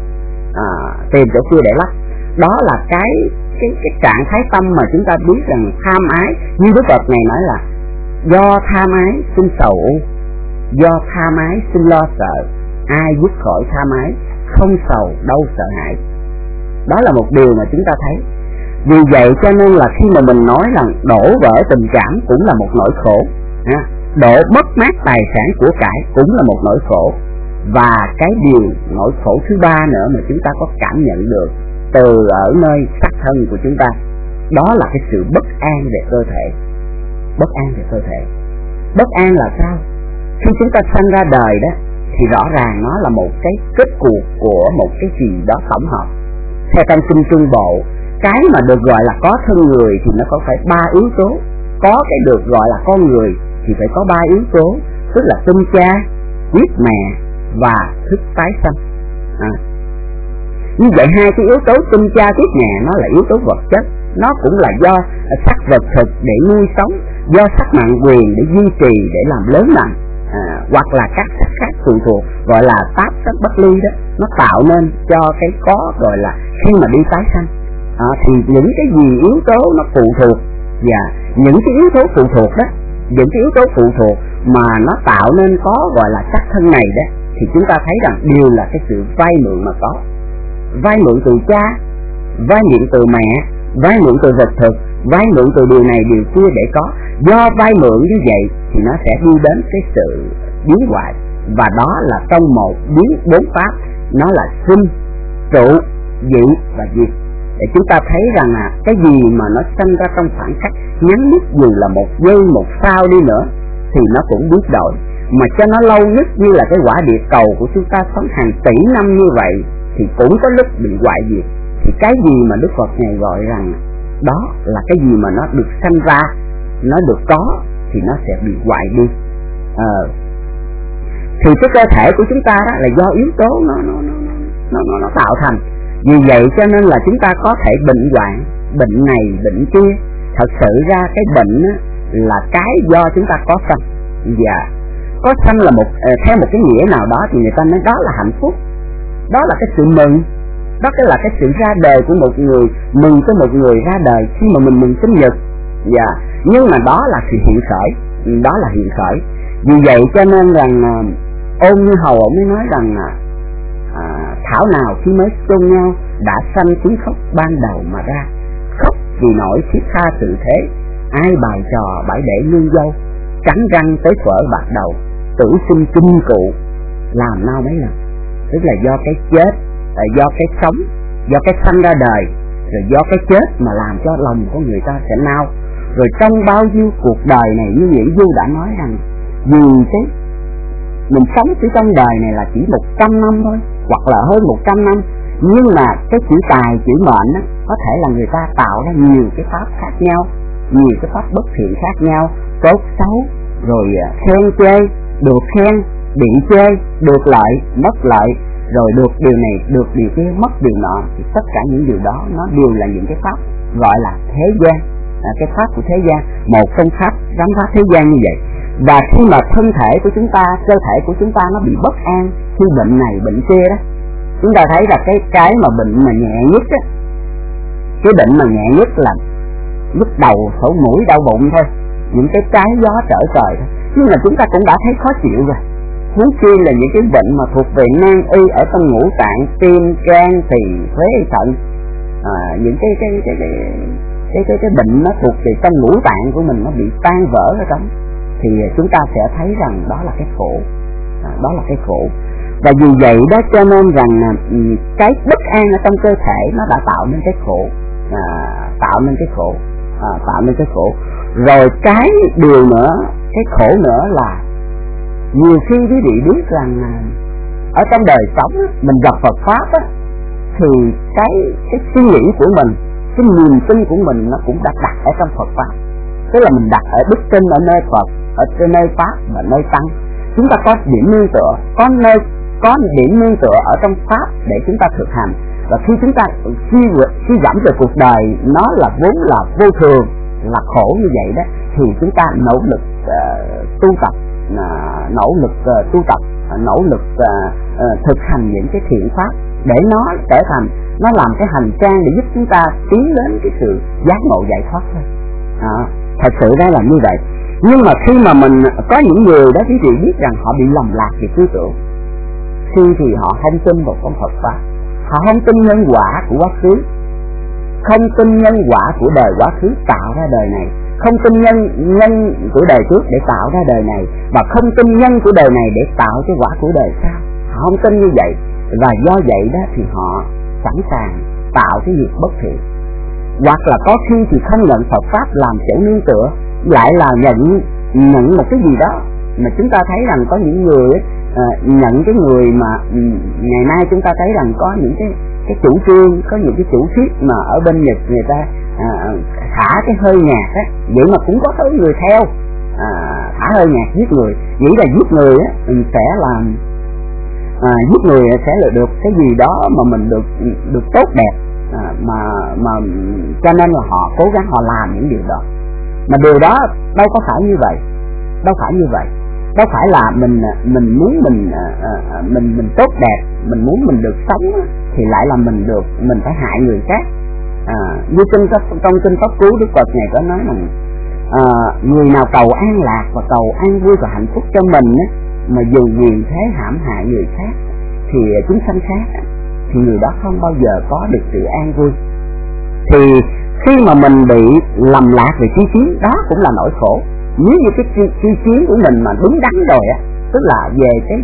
để lấp. Đó là cái trạng thái tâm mà chúng ta biết rằng tham ái, như Đức Phật này nói là do tham ái sinh sầu, do tham ái sinh lo sợ, ai dứt khỏi tham ái không sầu đâu sợ hãi. Đó là một điều mà chúng ta thấy. Vì vậy cho nên là khi mà mình nói rằng đổ vỡ tình cảm cũng là một nỗi khổ, đổ mất mát tài sản của cải cũng là một nỗi khổ. Và cái điều nỗi khổ thứ ba nữa mà chúng ta có cảm nhận được từ ở nơi xác thân của chúng ta, đó là cái sự bất an về cơ thể. Bất an là sao? Khi chúng ta sanh ra đời đó thì rõ ràng nó là một cái kết cuộc của một cái gì đó tổng hợp. Theo trong kinh Trung Bộ, cái mà được gọi là có thân người thì nó có phải 3 yếu tố. Có cái được gọi là con người thì phải có 3 yếu tố, tức là sinh cha, huyết mẹ và thức tái sanh. Như vậy hai cái yếu tố sinh cha huyết mẹ nó là yếu tố vật chất, nó cũng là do sắc vật thực để nuôi sống, do sắc mạng quyền để duy trì, để làm lớn mạnh, hoặc là các sắc khác phụ thuộc, gọi là táp sắc bất ly đó, nó tạo nên cho cái có gọi là khi mà đi tái sanh. Thì những cái gì yếu tố nó phụ thuộc, và những cái yếu tố phụ thuộc đó những cái yếu tố phụ thuộc mà nó tạo nên có gọi là sắc thân này đó, thì chúng ta thấy rằng đều là cái sự vay mượn mà có. Vay mượn từ cha, vay mượn từ mẹ, vay mượn từ vật thực, vay mượn từ điều này điều kia để có. Do vay mượn như vậy thì nó sẽ đi đến cái sự biến hoại, và đó là trong một biến bốn pháp, nó là sinh, trụ, dị và diệt. Để chúng ta thấy rằng cái gì mà nó sinh ra trong khoảng cách ngắn nhất, dù là một giây một sao đi nữa, thì nó cũng biến đổi. Mà cho nó lâu nhất như là cái quả địa cầu của chúng ta sống hàng tỷ năm như vậy, thì cũng có lúc bị hoại diệt. Thì cái gì mà Đức Phật này gọi rằng đó là cái gì mà nó được sanh ra, nó được có, thì nó sẽ bị hoại đi. Thì cái cơ thể của chúng ta đó là do yếu tố nó tạo thành. Vì vậy cho nên là chúng ta có thể bệnh hoạn, bệnh này bệnh kia. Thật sự ra cái bệnh là cái do chúng ta có sanh. Và có sanh là theo một cái nghĩa nào đó thì người ta nói đó là hạnh phúc, đó là cái sự mừng, đó là cái sự ra đời của một người, mừng cho một người ra đời khi mà mình mừng sinh nhật. Nhưng mà đó là sự hiện khởi, đó là hiện khởi. Vì vậy cho nên rằng Ôn Như Hầu ông mới nói rằng thảo nào khi mới chôn nhau đã sanh tiếng khóc ban đầu mà ra, khóc vì nỗi thiết tha sự thế, ai bài trò bãi để nương dâu, cắn răng tới phở bạc đầu, tử sinh kinh cụ làm nao mấy lần. Tức là do cái chết, do cái sống, do cái sanh ra đời, rồi do cái chết mà làm cho lòng của người ta sẽ nao. Rồi trong bao nhiêu cuộc đời này, như Nguyễn Du đã nói rằng vì cái mình sống chỉ trong đời này là chỉ 100 năm thôi, hoặc là hơn 100 năm, nhưng mà cái chữ tài, chữ mệnh á, có thể là người ta tạo ra nhiều cái pháp khác nhau, nhiều cái pháp bất thiện khác nhau, tốt xấu, rồi khen chê, được khen, bị chê, được lợi, mất lợi, rồi được điều này, được điều kia, mất điều nọ. Thì tất cả những điều đó nó đều là những cái pháp gọi là thế gian, cái pháp của thế gian, một trong pháp giám pháp thế gian như vậy. Và khi mà thân thể của chúng ta, cơ thể của chúng ta nó bị bất an khi bệnh này bệnh kia đó, chúng ta thấy là cái mà bệnh mà nhẹ nhất á, cái bệnh mà nhẹ nhất là nhức đầu, sổ mũi, đau bụng thôi, những cái trái gió trở trời thôi. Nhưng mà chúng ta cũng đã thấy khó chịu rồi, huống chi là những cái bệnh mà thuộc về nan y ở trong ngũ tạng, tim, gan, tỳ, phế, thận, những cái bệnh nó thuộc về trong ngũ tạng của mình, nó bị tan vỡ ở trong, thì chúng ta sẽ thấy rằng đó là cái khổ, đó là cái khổ. Và vì vậy đó cho nên rằng cái bất an ở trong cơ thể nó đã tạo nên cái khổ, tạo nên cái khổ. Rồi cái điều nữa, cái khổ nữa là nhiều khi quý vị biết rằng ở trong đời sống mình gặp Phật pháp á, thì cái suy nghĩ của mình, cái niềm tin của mình nó cũng đã đặt ở trong Phật pháp. Tức là mình đặt ở đức tin ở nơi Phật, ở trên nơi pháp và nơi tăng. Chúng ta có điểm nương tựa, có điểm nương tựa ở trong pháp để chúng ta thực hành. Và khi chúng ta suy giảm về cuộc đời nó là vốn là vô thường, là khổ như vậy đó, thì chúng ta nỗ lực tu tập, nỗ lực thực hành những cái thiện pháp để nó trở thành, nó làm cái hành trang để giúp chúng ta tiến đến cái sự giác ngộ giải thoát thôi. Thật sự ra là như vậy. Nhưng mà khi mà mình có những người đó, quý vị biết rằng họ bị lầm lạc về tư tưởng. Khi thì họ không tin vào con Phật pháp, họ không tin nhân quả của quá khứ, không tin nhân quả của đời quá khứ tạo ra đời này, không tin nhân của đời trước để tạo ra đời này, và không tin nhân của đời này để tạo cái quả của đời sau. Họ không tin như vậy, và do vậy đó thì họ sẵn sàng tạo cái việc bất thiện. Hoặc là có khi thì không nhận Phật pháp làm chỗ nương tựa, lại là nhận một cái gì đó. Mà chúng ta thấy rằng có những người nhận cái người mà ngày nay chúng ta thấy rằng có những cái chủ trương, có những cái chủ thuyết mà ở bên Nhật người ta thả cái hơi nhạt á, vậy mà cũng có tới người theo thả hơi nhạt giết người, nghĩ là giết người á sẽ làm giết người sẽ là được cái gì đó mà mình được tốt đẹp, mà cho nên là họ cố gắng họ làm những điều đó. Mà điều đó đâu có phải như vậy, đâu phải là mình muốn mình tốt đẹp, mình muốn mình được sống thì lại là mình phải hại người khác. Như trong kinh Pháp Cú, Đức Phật này có nói rằng người nào cầu an lạc và cầu an vui và hạnh phúc cho mình á, mà dùng quyền thế hãm hại người khác thì chúng sanh khác thì người đó không bao giờ có được sự an vui. Thì khi mà mình bị lầm lạc về tri kiến, đó cũng là nỗi khổ. Nếu như cái tri kiến của mình mà đúng đắn rồi á, tức là về cái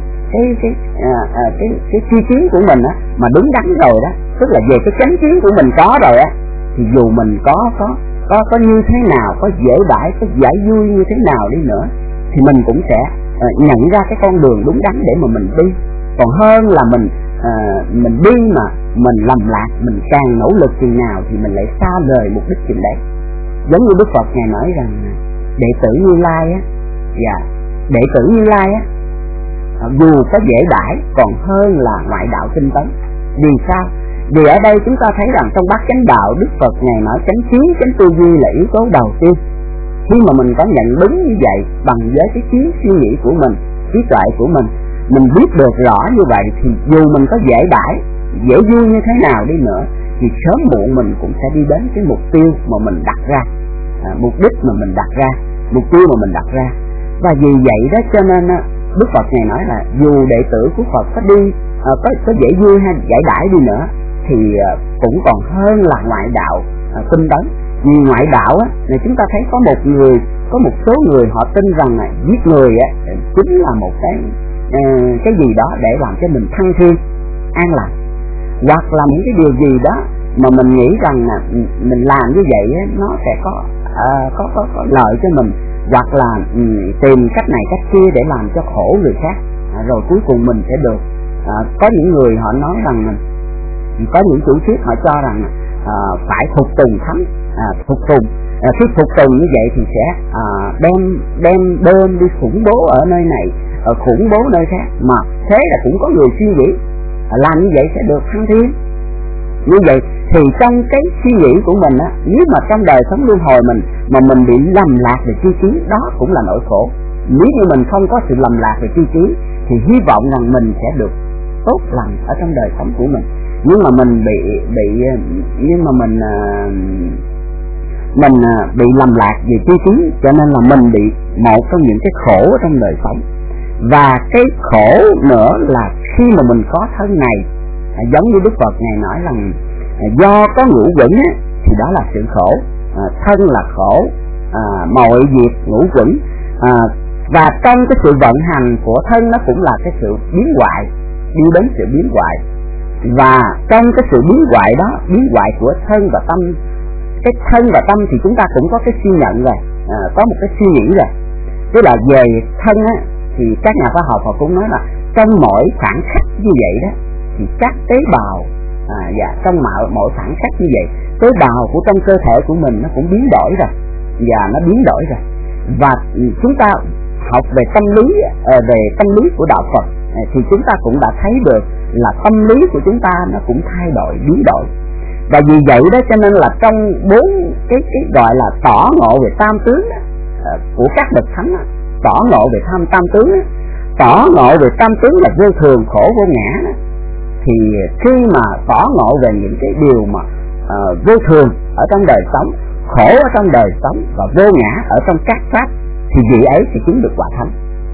tri kiến của mình á mà đúng đắn rồi đó, tức là về cái chánh kiến của mình có rồi á, thì dù mình có như thế nào, có dễ bãi, có giải vui như thế nào đi nữa, thì mình cũng sẽ nhận ra cái con đường đúng đắn để mà mình đi. Còn hơn là mình đi mà mình lầm lạc, mình càng nỗ lực chừng nào thì mình lại xa rời mục đích chừng đấy. Giống như Đức Phật ngài nói rằng đệ tử Như Lai á, đệ tử Như Lai á, dù có dễ đãi còn hơn là ngoại đạo tinh tấn. Vì sao? Vì ở đây chúng ta thấy rằng trong bát chánh đạo, Đức Phật ngài nói chánh kiến, chánh tư duy là yếu tố đầu tiên. Khi mà mình có nhận đúng như vậy bằng với cái trí suy nghĩ của mình, trí tuệ của mình biết được rõ như vậy, thì dù mình có dễ đãi, dễ vui như thế nào đi nữa, thì sớm muộn mình cũng sẽ đi đến cái mục tiêu mà mình đặt ra, mục đích mà mình đặt ra, mục tiêu mà mình đặt ra. Và vì vậy đó cho nên Đức Phật này nói là dù đệ tử của Phật có đi có dễ vui hay giải đãi đi nữa thì cũng còn hơn là ngoại đạo tinh tấn. Vì ngoại đạo á, thì chúng ta thấy có một số người họ tin rằng là giết người á chính là một cái gì đó để làm cho mình thăng thiên an lạc, hoặc là những cái điều gì đó mà mình nghĩ rằng là mình làm như vậy á, nó sẽ có lợi cho mình, hoặc là tìm cách này cách kia để làm cho khổ người khác, rồi cuối cùng mình sẽ được. Có những người họ nói rằng có những chủ thuyết họ cho rằng phải phục tùng thánh, phục tùng, khi phục tùng như vậy thì sẽ đem đi khủng bố ở nơi này, khủng bố nơi khác, mà thế là cũng có người suy nghĩ làm như vậy sẽ được thăng thiên. Như vậy thì trong cái suy nghĩ của mình á, nếu mà trong đời sống luân hồi mình bị lầm lạc về tri kiến, đó cũng là nỗi khổ. Nếu như mình không có sự lầm lạc về tri kiến thì hy vọng rằng mình sẽ được tốt lành ở trong đời sống của mình. Nhưng mà mình bị lầm lạc về tri kiến, cho nên là mình bị một trong những cái khổ trong đời sống. Và cái khổ nữa là khi mà mình có thân này, giống như Đức Phật ngài nói rằng do có ngũ quẩn á, thì đó là sự khổ, thân là khổ, mọi việc ngũ quẩn, và trong cái sự vận hành của thân nó cũng là cái sự biến hoại, đi đến sự biến hoại. Và trong cái sự biến hoại đó, biến hoại của thân và tâm, cái thân và tâm thì chúng ta cũng có cái suy nhận rồi, có một cái suy nghĩ rồi. Tức là về thân á, thì các nhà khoa học họ cũng nói là trong mỗi khoảng khắc như vậy đó thì các tế bào trong mỗi khoảng khắc như vậy, tế bào của trong cơ thể của mình nó cũng biến đổi rồi, và nó biến đổi rồi. Và chúng ta học về tâm lý của đạo Phật thì chúng ta cũng đã thấy được là tâm lý của chúng ta nó cũng thay đổi, biến đổi. Và vì vậy đó cho nên là trong 4 cái gọi là tỏ ngộ về tam tướng đó, của các bậc thánh đó, tỏ ngộ về tam tướng đó, tỏ ngộ về tam tướng là vô thường, khổ, vô ngã đó. Thì khi mà tỏ ngộ về những cái điều mà vô thường ở trong đời sống, khổ ở trong đời sống và vô ngã ở trong các pháp, thì vị ấy sẽ chứng được quả thánh,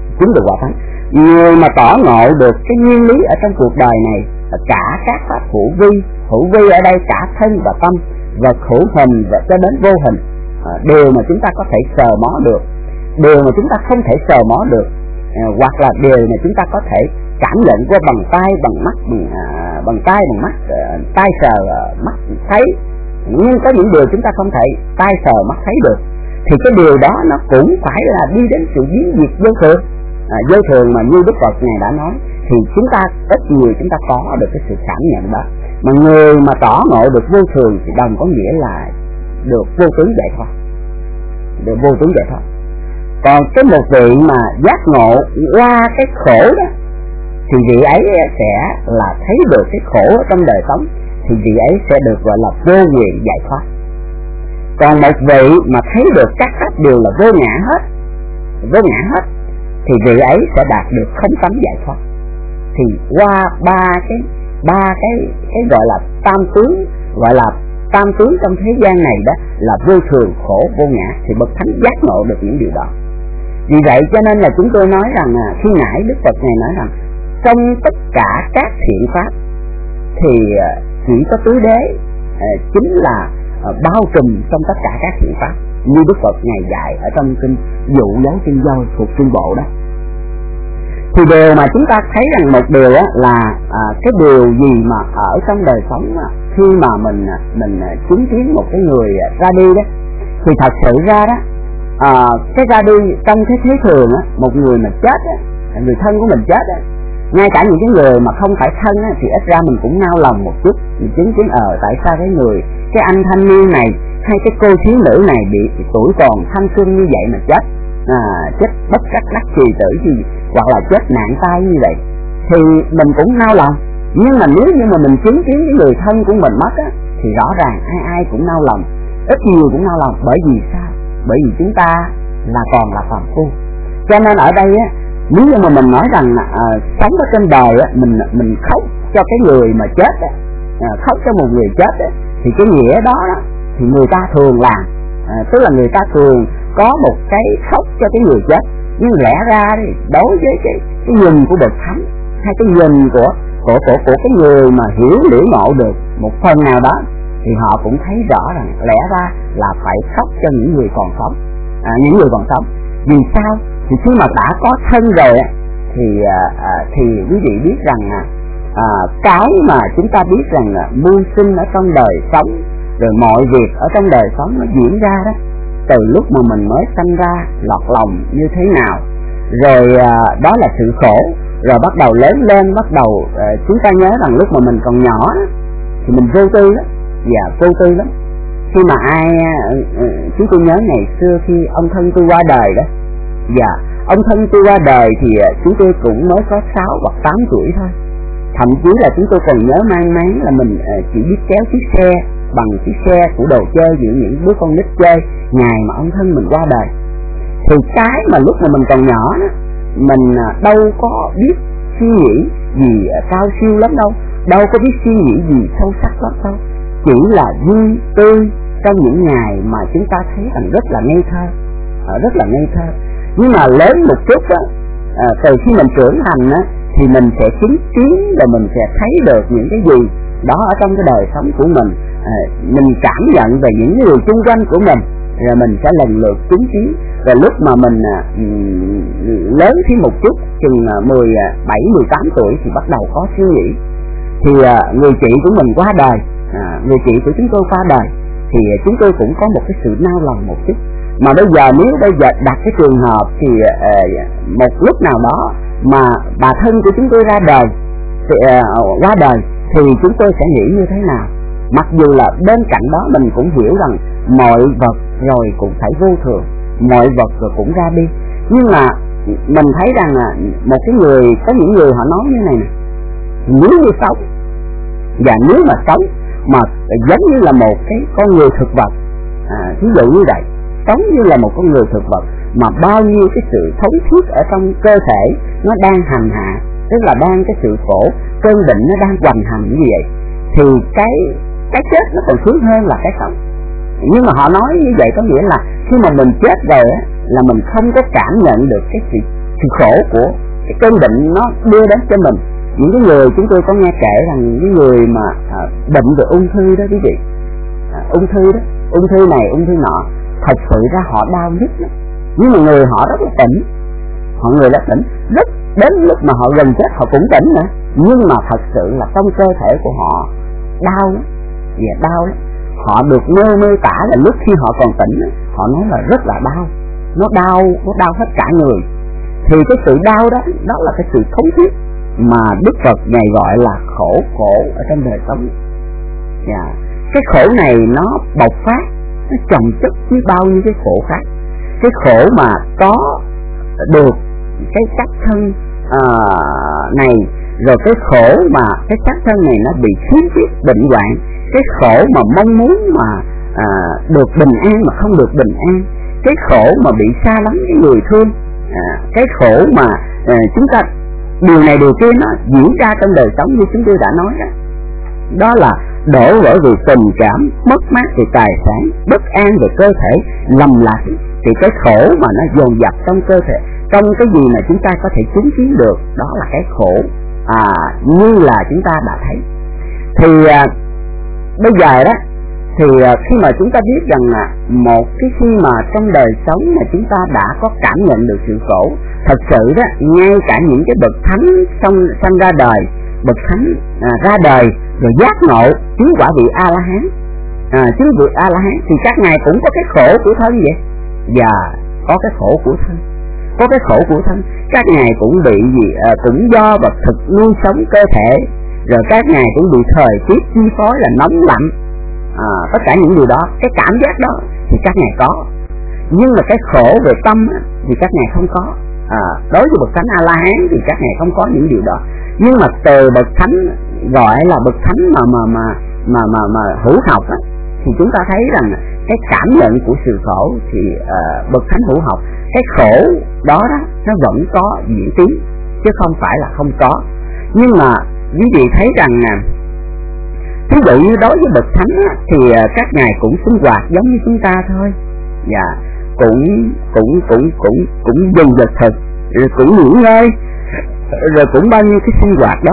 Người mà tỏ ngộ được cái nguyên lý ở trong cuộc đời này, cả các pháp hữu vi ở đây cả thân và tâm, và hữu hình và cho đến vô hình, điều mà chúng ta có thể sờ mó được, điều mà chúng ta không thể sờ mó được, hoặc là điều mà chúng ta có thể cảm nhận qua bằng tay, bằng mắt, bằng tay, bằng mắt, tay sờ, mắt thấy. Nhưng có những điều chúng ta không thể tay sờ, mắt thấy được, thì cái điều đó nó cũng phải là đi đến sự biến diệt vô thường. Vô thường mà như Đức Phật này đã nói, thì chúng ta ít người chúng ta có được cái sự cảm nhận đó. Mà người mà tỏ ngộ được vô thường thì đồng có nghĩa là được vô tướng giải thoát, được vô tướng giải thoát. Còn cái một vị mà giác ngộ qua cái khổ đó, thì vị ấy sẽ là thấy được cái khổ trong đời sống, thì vị ấy sẽ được gọi là vô nguyện giải thoát. Còn một vị mà thấy được các pháp đều là vô ngã hết, thì vị ấy sẽ đạt được không tánh giải thoát. Thì qua ba cái gọi là tam tướng, gọi là tam tướng trong thế gian này đó là vô thường, khổ, vô ngã, thì bậc thánh giác ngộ được những điều đó. Vì vậy cho nên là chúng tôi nói rằng khi nãy Đức Phật Ngài nói rằng trong tất cả các thiện pháp thì chỉ có tứ đế chính là bao trùm trong tất cả các thiện pháp, như Đức Phật Ngài dạy ở trong kinh Dụ Dấu Kinh Dôi thuộc Trung Bộ đó. Thì điều mà chúng ta thấy rằng một điều là cái điều gì mà ở trong đời sống khi mà mình chứng kiến một cái người ra đi đó, thì thật sự ra đó cái ra đi trong cái thế thường một người mà chết người thân của mình chết ngay cả những cái người mà không phải thân thì ít ra mình cũng nao lòng một chút, mình chứng kiến tại sao cái anh thanh niên này hay cái cô thiếu nữ này bị tuổi còn thanh xuân như vậy mà chết bất đắc kỳ tử gì, hoặc là chết nạn tai như vậy, thì mình cũng nao lòng. Nhưng mà nếu như mà mình chứng kiến cái người thân của mình mất thì rõ ràng ai cũng nao lòng, ít nhiều cũng nao lòng. Bởi vì sao? Bởi vì chúng ta còn là phàm phu. Cho nên ở đây nếu như mà mình nói rằng sống ở trên đời mình khóc cho cái người mà chết khóc cho một người chết thì cái nghĩa đó thì người ta thường làm, tức là người ta thường có một cái khóc cho cái người chết. Nhưng lẽ ra thì đối với cái nhìn của bậc thánh hay cái nhìn của cái người mà hiểu liễu ngộ được một phần nào đó, thì họ cũng thấy rõ rằng lẽ ra là phải khóc cho những người còn sống, những người còn sống. Vì sao? Thì khi mà đã có thân rồi thì quý vị biết rằng cái mà chúng ta biết rằng mưu sinh ở trong đời sống, rồi mọi việc ở trong đời sống nó diễn ra đó, từ lúc mà mình mới sanh ra lọt lòng như thế nào, rồi đó là sự khổ, rồi bắt đầu lớn lên, bắt đầu chúng ta nhớ rằng lúc mà mình còn nhỏ thì mình vô tư lắm, vô tư lắm. Khi mà chúng tôi nhớ ngày xưa khi ông thân tôi qua đời đó, ông thân tôi qua đời thì chúng tôi cũng mới có 6 hoặc 8 tuổi thôi. Thậm chí là chúng tôi còn nhớ mang máng là mình chỉ biết kéo chiếc xe bằng chiếc xe của đồ chơi giữa những đứa con nít chơi ngày mà ông thân mình qua đời. Thì cái mà lúc mà mình còn nhỏ đó, mình đâu có biết suy nghĩ gì cao siêu lắm đâu có biết suy nghĩ gì sâu sắc lắm đâu, chỉ là vui tươi trong những ngày mà chúng ta thấy rằng rất là ngây thơ, rất là ngây thơ. Nhưng mà lớn một chút từ khi mình trưởng thành thì mình sẽ chứng kiến và mình sẽ thấy được những cái gì đó ở trong cái đời sống của mình cảm nhận về những người xung quanh của mình, rồi mình sẽ lần lượt chứng kiến. Rồi lúc mà mình lớn thêm một chút, chừng 17-18 tuổi thì bắt đầu có suy nghĩ. Thì người chị của mình qua đời, người chị của chúng tôi qua đời, thì chúng tôi cũng có một cái sự nao lòng một chút. Mà bây giờ nếu đặt cái trường hợp thì một lúc nào đó mà bà thân của chúng tôi ra đời thì chúng tôi sẽ nghĩ như thế nào? Mặc dù là bên cạnh đó mình cũng hiểu rằng mọi vật rồi cũng phải vô thường, mọi vật rồi cũng ra đi. Nhưng mà mình thấy rằng một cái người, có những người họ nói như này nè, nếu như sống, và nếu mà sống mà giống như là một cái con người thực vật, ví dụ như vậy, sống như là một con người thực vật mà bao nhiêu cái sự thống thiết ở trong cơ thể nó đang hành hạ, tức là đang cái sự khổ, cơn bệnh nó đang hoành hành như vậy, thì cái chết nó còn sướng hơn là cái sống. Nhưng mà họ nói như vậy có nghĩa là khi mà mình chết rồi là mình không có cảm nhận được cái sự khổ của cái cơn bệnh nó đưa đến cho mình. Những cái người chúng tôi có nghe kể rằng những người mà bệnh về ung thư đó quý vị, ung thư này ung thư nọ, thật sự ra họ đau nhất lắm. Nhưng mà người họ rất là tỉnh, người rất tỉnh, rất đến lúc mà họ gần chết họ cũng tỉnh nữa. Nhưng mà thật sự là trong cơ thể của họ đau lắm, đau lắm. Họ được mô tả là lúc khi họ còn tỉnh, họ nói là rất là đau, nó đau hết cả người. Thì cái sự đau đó là cái sự thống thiết mà Đức Phật Ngài gọi là khổ ở trong đời sống. Cái khổ này nó bộc phát, nó chồng chất với bao nhiêu cái khổ khác. Cái khổ mà có được cái xác thân này, rồi cái khổ mà cái xác thân này nó bị khiếm khuyết bệnh hoạn, cái khổ mà mong muốn mà được bình an mà không được bình an, cái khổ mà bị xa lánh cái người thương, cái khổ mà chúng ta điều này điều kia nó diễn ra trong đời sống như chúng tôi đã nói đó. Đó là đổ vỡ vì tình cảm, mất mát về tài sản, bất an về cơ thể, lầm lạc, thì cái khổ mà nó dồn dập trong cơ thể, trong cái gì mà chúng ta có thể chứng kiến được, đó là cái khổ như là chúng ta đã thấy. Thì bây giờ đó, thì khi mà chúng ta biết rằng là một cái khi mà trong đời sống mà chúng ta đã có cảm nhận được sự khổ, thật sự đó, ngay cả những cái bậc thánh sanh ra đời, bậc thánh ra đời rồi giác ngộ chứng quả vị A La Hán, chứng vị A La Hán thì các ngài cũng có cái khổ của thân vậy, và có cái khổ của thân, có cái khổ của thân. Các ngài cũng bị cũng do vật thực nuôi sống cơ thể, rồi các ngài cũng bị thời tiết chi phối là nóng lạnh, tất cả những điều đó, cái cảm giác đó thì các ngài có, nhưng mà cái khổ về tâm thì các ngài không có. Đối với bậc thánh A La Hán thì các ngài không có những điều đó, nhưng mà từ bậc thánh gọi là bậc thánh mà hữu học á, thì chúng ta thấy rằng cái cảm nhận của sự khổ thì bậc thánh hữu học, cái khổ đó nó vẫn có diễn tiến chứ không phải là không có. Nhưng mà quý vị thấy rằng ví dụ như đối với bậc thánh á, thì các ngài cũng sinh hoạt giống như chúng ta thôi, và cũng dừng vật thực, rồi cũng nghỉ ngơi, rồi cũng bao nhiêu cái sinh hoạt đó,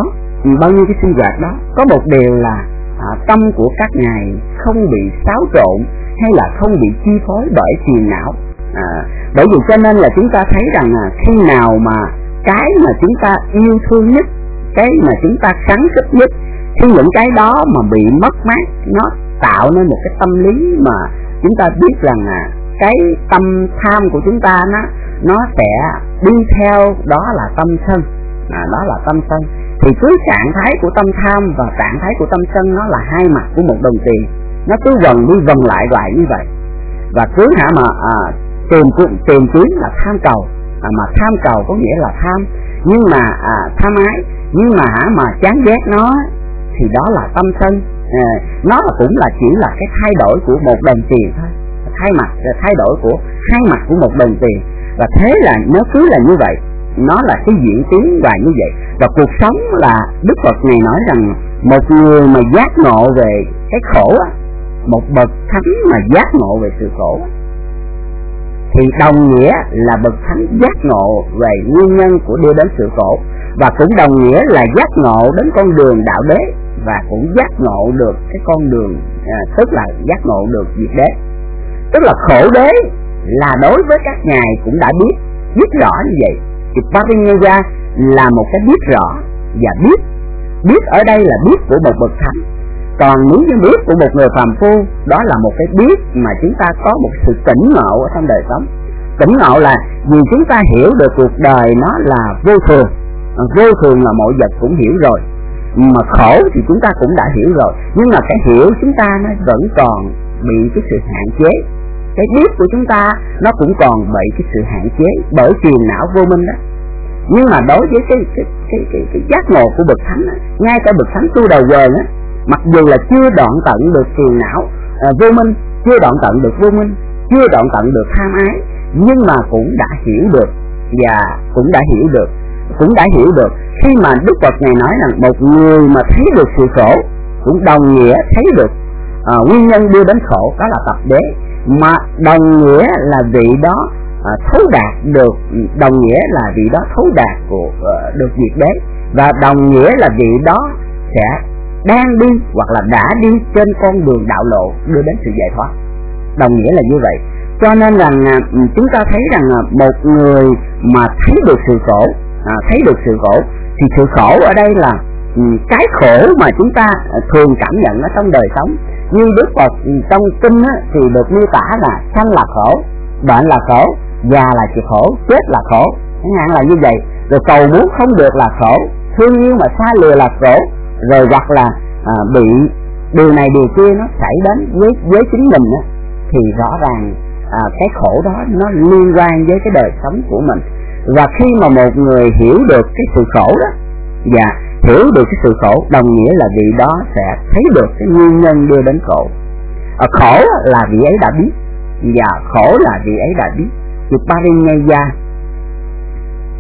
có một điều là tâm của các ngài không bị xáo trộn hay là không bị chi phối bởi phiền não. Bởi vì cho nên là chúng ta thấy rằng khi nào mà cái mà chúng ta yêu thương nhất, cái mà chúng ta khắng khích nhất, khi những cái đó mà bị mất mát, nó tạo nên một cái tâm lý mà chúng ta biết rằng cái tâm tham của chúng ta nó sẽ đi theo, đó là tâm sân, đó là tâm sân. Thì cứ trạng thái của tâm tham và trạng thái của tâm sân nó là hai mặt của một đồng tiền, nó cứ vần đi vần lại như vậy. Và cứ tìm kiếm là tham cầu, mà tham cầu có nghĩa là tham, nhưng mà tham ái, nhưng mà chán ghét nó thì đó là tâm sân. Nó cũng là chỉ là cái thay đổi của một đồng tiền thôi, thay đổi của hai mặt của một đồng tiền. Và thế là nó cứ là như vậy, nó là cái diễn tiến và như vậy. Và cuộc sống là Đức Phật này nói rằng một người mà giác ngộ về cái khổ á, một bậc thánh mà giác ngộ về sự khổ á, thì đồng nghĩa là bậc thánh giác ngộ về nguyên nhân của đưa đến sự khổ, và cũng đồng nghĩa là giác ngộ đến con đường đạo đế, và cũng giác ngộ được cái con đường tức là giác ngộ được diệt đế. Tức là khổ đế là đối với các ngài cũng đã biết rõ như vậy. Thì Parinaya là một cái biết rõ, và biết ở đây là biết của một bậc thánh. Còn nếu như biết của một người phàm phu, đó là một cái biết mà chúng ta có một sự tỉnh ngộ ở trong đời sống. Tỉnh ngộ là vì chúng ta hiểu được cuộc đời nó là vô thường, vô thường là mọi vật cũng hiểu rồi, mà khổ thì chúng ta cũng đã hiểu rồi, nhưng mà cái hiểu chúng ta nó vẫn còn bị cái sự hạn chế. Cái biết của chúng ta nó cũng còn bị cái sự hạn chế bởi phiền não vô minh đó. Nhưng mà đối với cái giác ngộ của bậc thánh á, ngay cả bậc thánh tu đầu quần á, mặc dù là chưa đoạn tận được phiền não vô minh, chưa đoạn tận được vô minh, chưa đoạn tận được tham ái, nhưng mà cũng đã hiểu được, và cũng đã hiểu được khi mà Đức Phật này nói rằng một người mà thấy được sự khổ cũng đồng nghĩa thấy được nguyên nhân đưa đến khổ, đó là tập đế, mà đồng nghĩa là vị đó thấu đạt được, đồng nghĩa là vị đó thấu đạt của được diệt đế, và đồng nghĩa là vị đó sẽ đang đi hoặc là đã đi trên con đường đạo lộ đưa đến sự giải thoát, đồng nghĩa là như vậy. Cho nên rằng chúng ta thấy rằng một người mà thấy được sự khổ, thì sự khổ ở đây là cái khổ mà chúng ta thường cảm nhận ở trong đời sống. Như Đức Phật trong kinh thì được miêu tả là sanh là khổ, bệnh là khổ, già là chịu khổ, chết là khổ, chẳng hạn là như vậy. Rồi cầu muốn không được là khổ, thương yêu mà xa lừa là khổ, rồi hoặc là bị điều này điều kia nó xảy đến với chính mình thì rõ ràng cái khổ đó nó liên quan với cái đời sống của mình. Và khi mà một người hiểu được cái sự khổ đó, và hiểu được cái sự khổ, đồng nghĩa là vị đó sẽ thấy được cái nguyên nhân đưa đến khổ. Khổ là vị ấy đã biết, và khổ là vị ấy đã biết. Thì Parinaya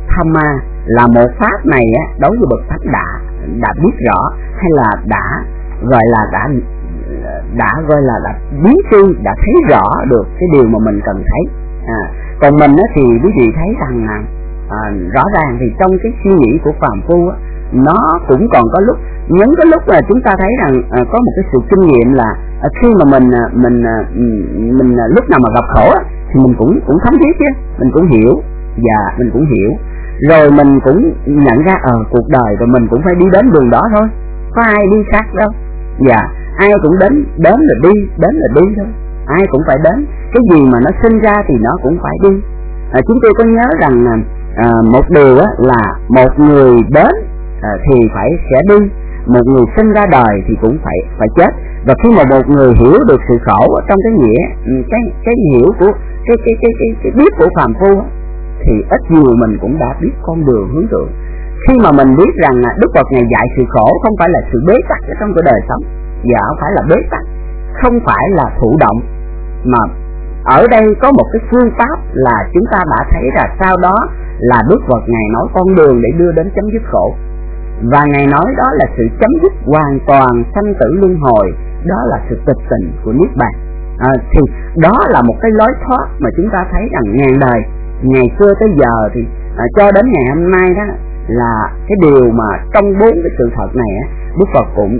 Thamma là một pháp này đối với bậc thánh đã biết rõ, hay là đã gọi là đã gọi là đã biến tri, đã thấy rõ được cái điều mà mình cần thấy. Còn mình thì quý vị thấy rằng rõ ràng thì trong cái suy nghĩ của phàm phu nó cũng còn có lúc, những cái lúc là chúng ta thấy rằng có một cái sự kinh nghiệm là khi mà mình lúc nào mà gặp khổ thì mình cũng thấm thiết chứ, mình cũng hiểu, và mình cũng hiểu, rồi mình cũng nhận ra cuộc đời rồi mình cũng phải đi đến đường đó thôi, có ai đi khác đâu, và ai cũng đến là đi thôi, ai cũng phải đến, cái gì mà nó sinh ra thì nó cũng phải đi. Chúng tôi có nhớ rằng một điều là một người đến thì sẽ đi, một người sinh ra đời thì cũng phải chết. Và khi mà một người hiểu được sự khổ trong cái nghĩa cái hiểu của cái biết của phàm phu thì ít nhiều mình cũng đã biết con đường hướng thượng. Khi mà mình biết rằng Đức Phật Ngài dạy sự khổ không phải là sự bế tắc ở trong cái đời sống, và không phải là bế tắc, không phải là thụ động, mà ở đây có một cái phương pháp là chúng ta đã thấy là sau đó là Đức Phật Ngài nói con đường để đưa đến chấm dứt khổ, và Ngài nói đó là sự chấm dứt hoàn toàn sanh tử luân hồi, đó là sự tịch tỉnh của Niết Bàn. Thì đó là một cái lối thoát mà chúng ta thấy rằng ngàn đời, ngày xưa tới giờ thì cho đến ngày hôm nay đó là cái điều mà trong 4 cái sự thật này Đức Phật cũng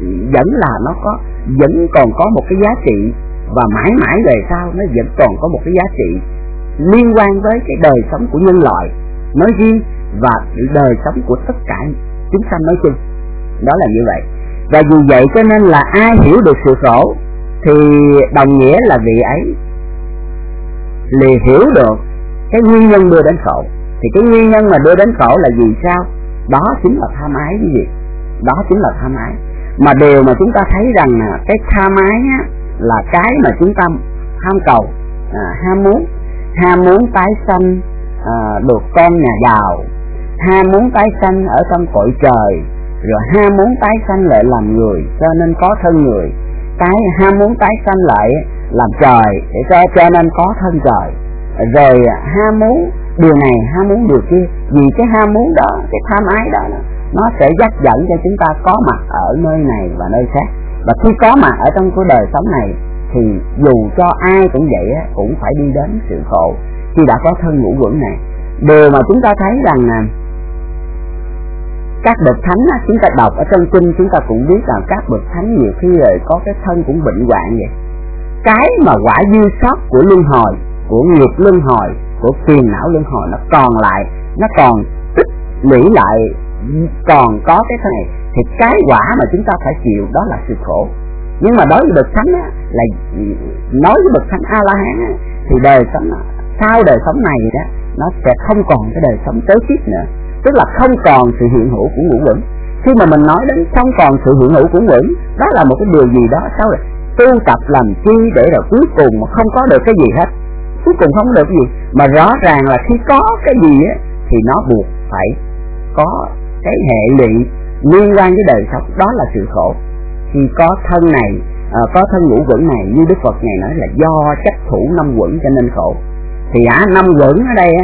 vẫn còn có một cái giá trị, và mãi mãi về sau nó vẫn còn có một cái giá trị liên quan với cái đời sống của nhân loại nói riêng và đời sống của tất cả chúng sanh nói chung. Đó là như vậy. Và vì vậy cho nên là ai hiểu được sự khổ thì đồng nghĩa là vị ấy liền hiểu được cái nguyên nhân đưa đến khổ. Thì cái nguyên nhân mà đưa đến khổ là gì sao? Đó chính là tham ái cái gì? Đó chính là tham ái. Mà điều mà chúng ta thấy rằng cái tham ái là cái mà chúng ta ham cầu, ham muốn tái sanh, được con nhà giàu, ham muốn tái sanh ở trong cõi trời, rồi ham muốn tái sanh lại làm người cho nên có thân người, ham muốn tái sanh lại làm trời để cho nên có thân trời, rồi ham muốn điều này, ham muốn điều kia. Vì cái ham muốn đó, cái tham ái đó nó sẽ dắt dẫn cho chúng ta có mặt ở nơi này và nơi khác. Và khi có mặt ở trong cái đời sống này thì dù cho ai cũng vậy cũng phải đi đến sự khổ khi đã có thân ngũ uẩn này. Điều mà chúng ta thấy rằng các bậc thánh chúng ta đọc ở trong kinh, chúng ta cũng biết rằng các bậc thánh nhiều khi rồi có cái thân cũng bệnh hoạn vậy. Cái mà quả dư sót của luân hồi, của nghiệp luân hồi, của phiền não luân hồi nó còn lại, nó còn tích lũy lại, còn có cái này thì cái quả mà chúng ta phải chịu đó là sự khổ. Nhưng mà đối với bậc thánh là nói với bậc thánh A La Hán thì đời sống sau đời sống này đó nó sẽ không còn cái đời sống tới tiếp nữa, tức là không còn sự hiện hữu của ngũ uẩn. Khi mà mình nói đến không còn sự hiện hữu của ngũ uẩn, đó là một cái điều gì đó sao rồi tu tập làm chi để rồi cuối cùng mà không có được cái gì hết, cuối cùng không được cái gì. Mà rõ ràng là khi có cái gì thì nó buộc phải có cái hệ lụy liên quan với đời sống, đó là sự khổ. Khi có thân này, có thân ngũ uẩn này, như Đức Phật Ngài nói là do chấp thủ 5 uẩn cho nên khổ. Thì 5 uẩn ở đây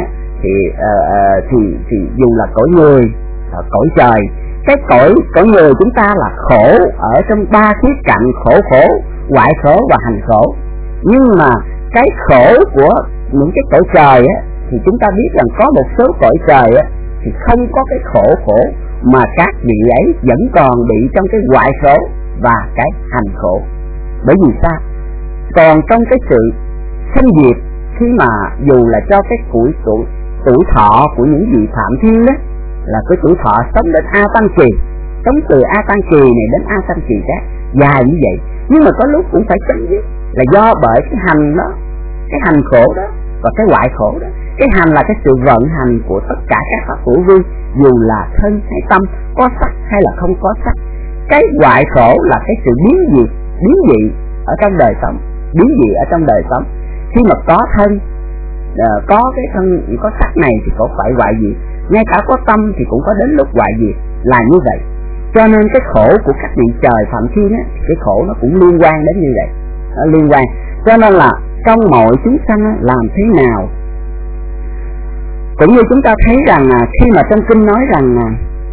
thì dù là cõi người, cõi trời, cái cõi người chúng ta là khổ ở trong 3 khía cạnh: khổ, hoại khổ và hành khổ. Nhưng mà cái khổ của những cái cõi trời thì chúng ta biết rằng có một số cõi trời thì không có cái khổ, mà các vị ấy vẫn còn bị trong cái hoại khổ và cái hành khổ. Bởi vì sao? Còn trong cái sự sanh diệt, khi mà dù là cho cái tuổi thọ của những vị phạm thiên đó là cái tuổi thọ sống đến A Tăng Kỳ, sống từ A Tăng Kỳ này đến A Tăng Kỳ khác dài như vậy, nhưng mà có lúc cũng phải chấm dứt là do bởi cái hành đó, cái hành khổ đó và cái hoại khổ đó. Cái hành là cái sự vận hành của tất cả các pháp hữu vi, dù là thân hay tâm, có sắc hay là không có sắc. Cái hoại khổ là cái sự biến dị ở trong đời sống, biến dị ở trong đời sống. Khi mà có thân, có cái thân, có sắc này thì cũng phải hoại diệt, ngay cả có tâm thì cũng có đến lúc hoại diệt, là như vậy. Cho nên cái khổ của các vị trời phạm thiên cái khổ nó cũng liên quan đến như vậy, nó liên quan. Cho nên là trong mọi chúng sanh làm thế nào, cũng như chúng ta thấy rằng khi mà trong kinh nói rằng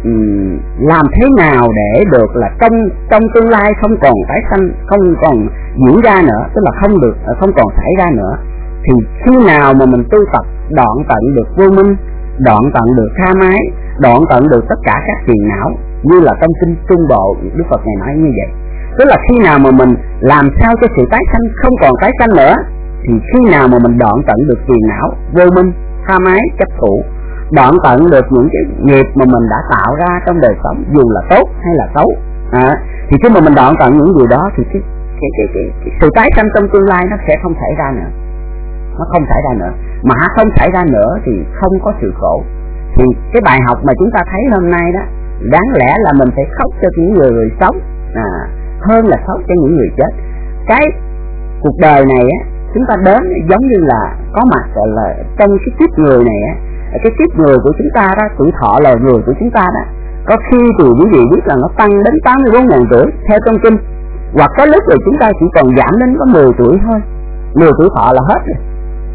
làm thế nào để được là trong tương lai không còn tái sanh, không còn diễn ra nữa, tức là không còn xảy ra nữa. Thì khi nào mà mình tu tập đoạn tận được vô minh, đoạn tận được tha mái, đoạn tận được tất cả các phiền não, như là trong kinh Trung Bộ Đức Phật này nói như vậy. Tức là khi nào mà mình làm sao cho sự tái sanh không còn tái sanh nữa, thì khi nào mà mình đoạn tận được phiền não, vô minh, tha mái, chấp thủ, đoạn tận được những cái nghiệp mà mình đã tạo ra trong đời sống, dù là tốt hay là xấu, thì khi mà mình đoạn tận những điều đó thì cái sự tái sanh trong tương lai nó sẽ không xảy ra nữa, nó không xảy ra nữa. Mà không xảy ra nữa thì không có sự khổ. Thì cái bài học mà chúng ta thấy hôm nay đó, đáng lẽ là mình phải khóc cho những người sống hơn là khóc cho những người chết. Cái cuộc đời này á, chúng ta đến giống như là có mặt gọi là trong cái kiếp người này á, cái kiếp người của chúng ta đó, tuổi thọ loài người của chúng ta đó, có khi thì quý vị biết là nó tăng đến 84.000 tuổi theo trong kinh, hoặc có lúc rồi chúng ta chỉ còn giảm đến có 10 tuổi thôi, 10 tuổi thọ là hết rồi,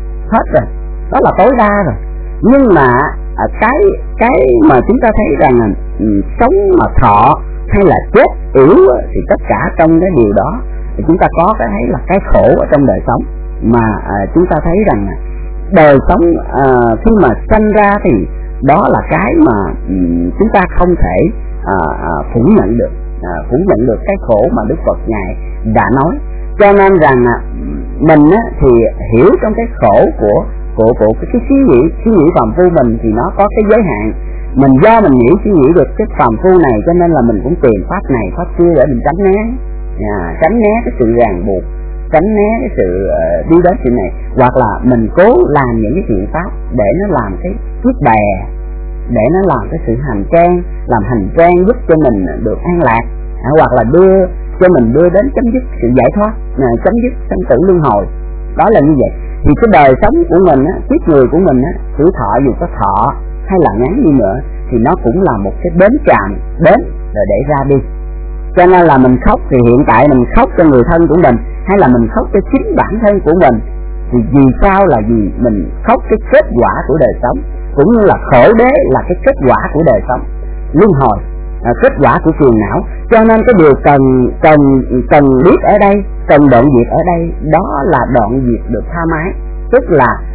đó là tối đa rồi. Nhưng mà cái mà chúng ta thấy rằng là sống mà thọ hay là chết yếu thì tất cả trong cái điều đó thì chúng ta có cái thấy là cái khổ ở trong đời sống. Mà chúng ta thấy rằng đời sống khi mà sanh ra thì đó là cái mà chúng ta không thể phủ nhận được cái khổ mà Đức Phật Ngài đã nói. Cho nên rằng mình thì hiểu trong cái khổ của cái suy nghĩ phàm phu mình thì nó có cái giới hạn. Mình do mình suy nghĩ được cái phàm phu này cho nên là mình cũng tìm pháp này pháp kia để mình tránh né cái sự ràng buộc, tránh né cái sự đi đến chuyện này, hoặc là mình cố làm những cái biện pháp để nó làm cái chiếc bè, để nó làm cái sự hành trang giúp cho mình được an lạc, hoặc là cho mình đưa đến chấm dứt sự giải thoát, chấm dứt sanh tử luân hồi. Đó là như vậy. Thì cái đời sống của mình kiếp người của mình tuổi thọ dù có thọ hay là ngắn đi nữa thì nó cũng là một cái bến trạm đến rồi để ra đi. Cho nên là mình khóc thì hiện tại mình khóc cho người thân của mình, hay là mình khóc cho chính bản thân của mình, thì vì sao là vì mình khóc cái kết quả của đời sống, cũng như là khổ đế là cái kết quả của đời sống luân hồi, kết quả của phiền não. Cho nên cái điều cần biết ở đây, cần đoạn diệt ở đây, đó là đoạn diệt được tha mái, tức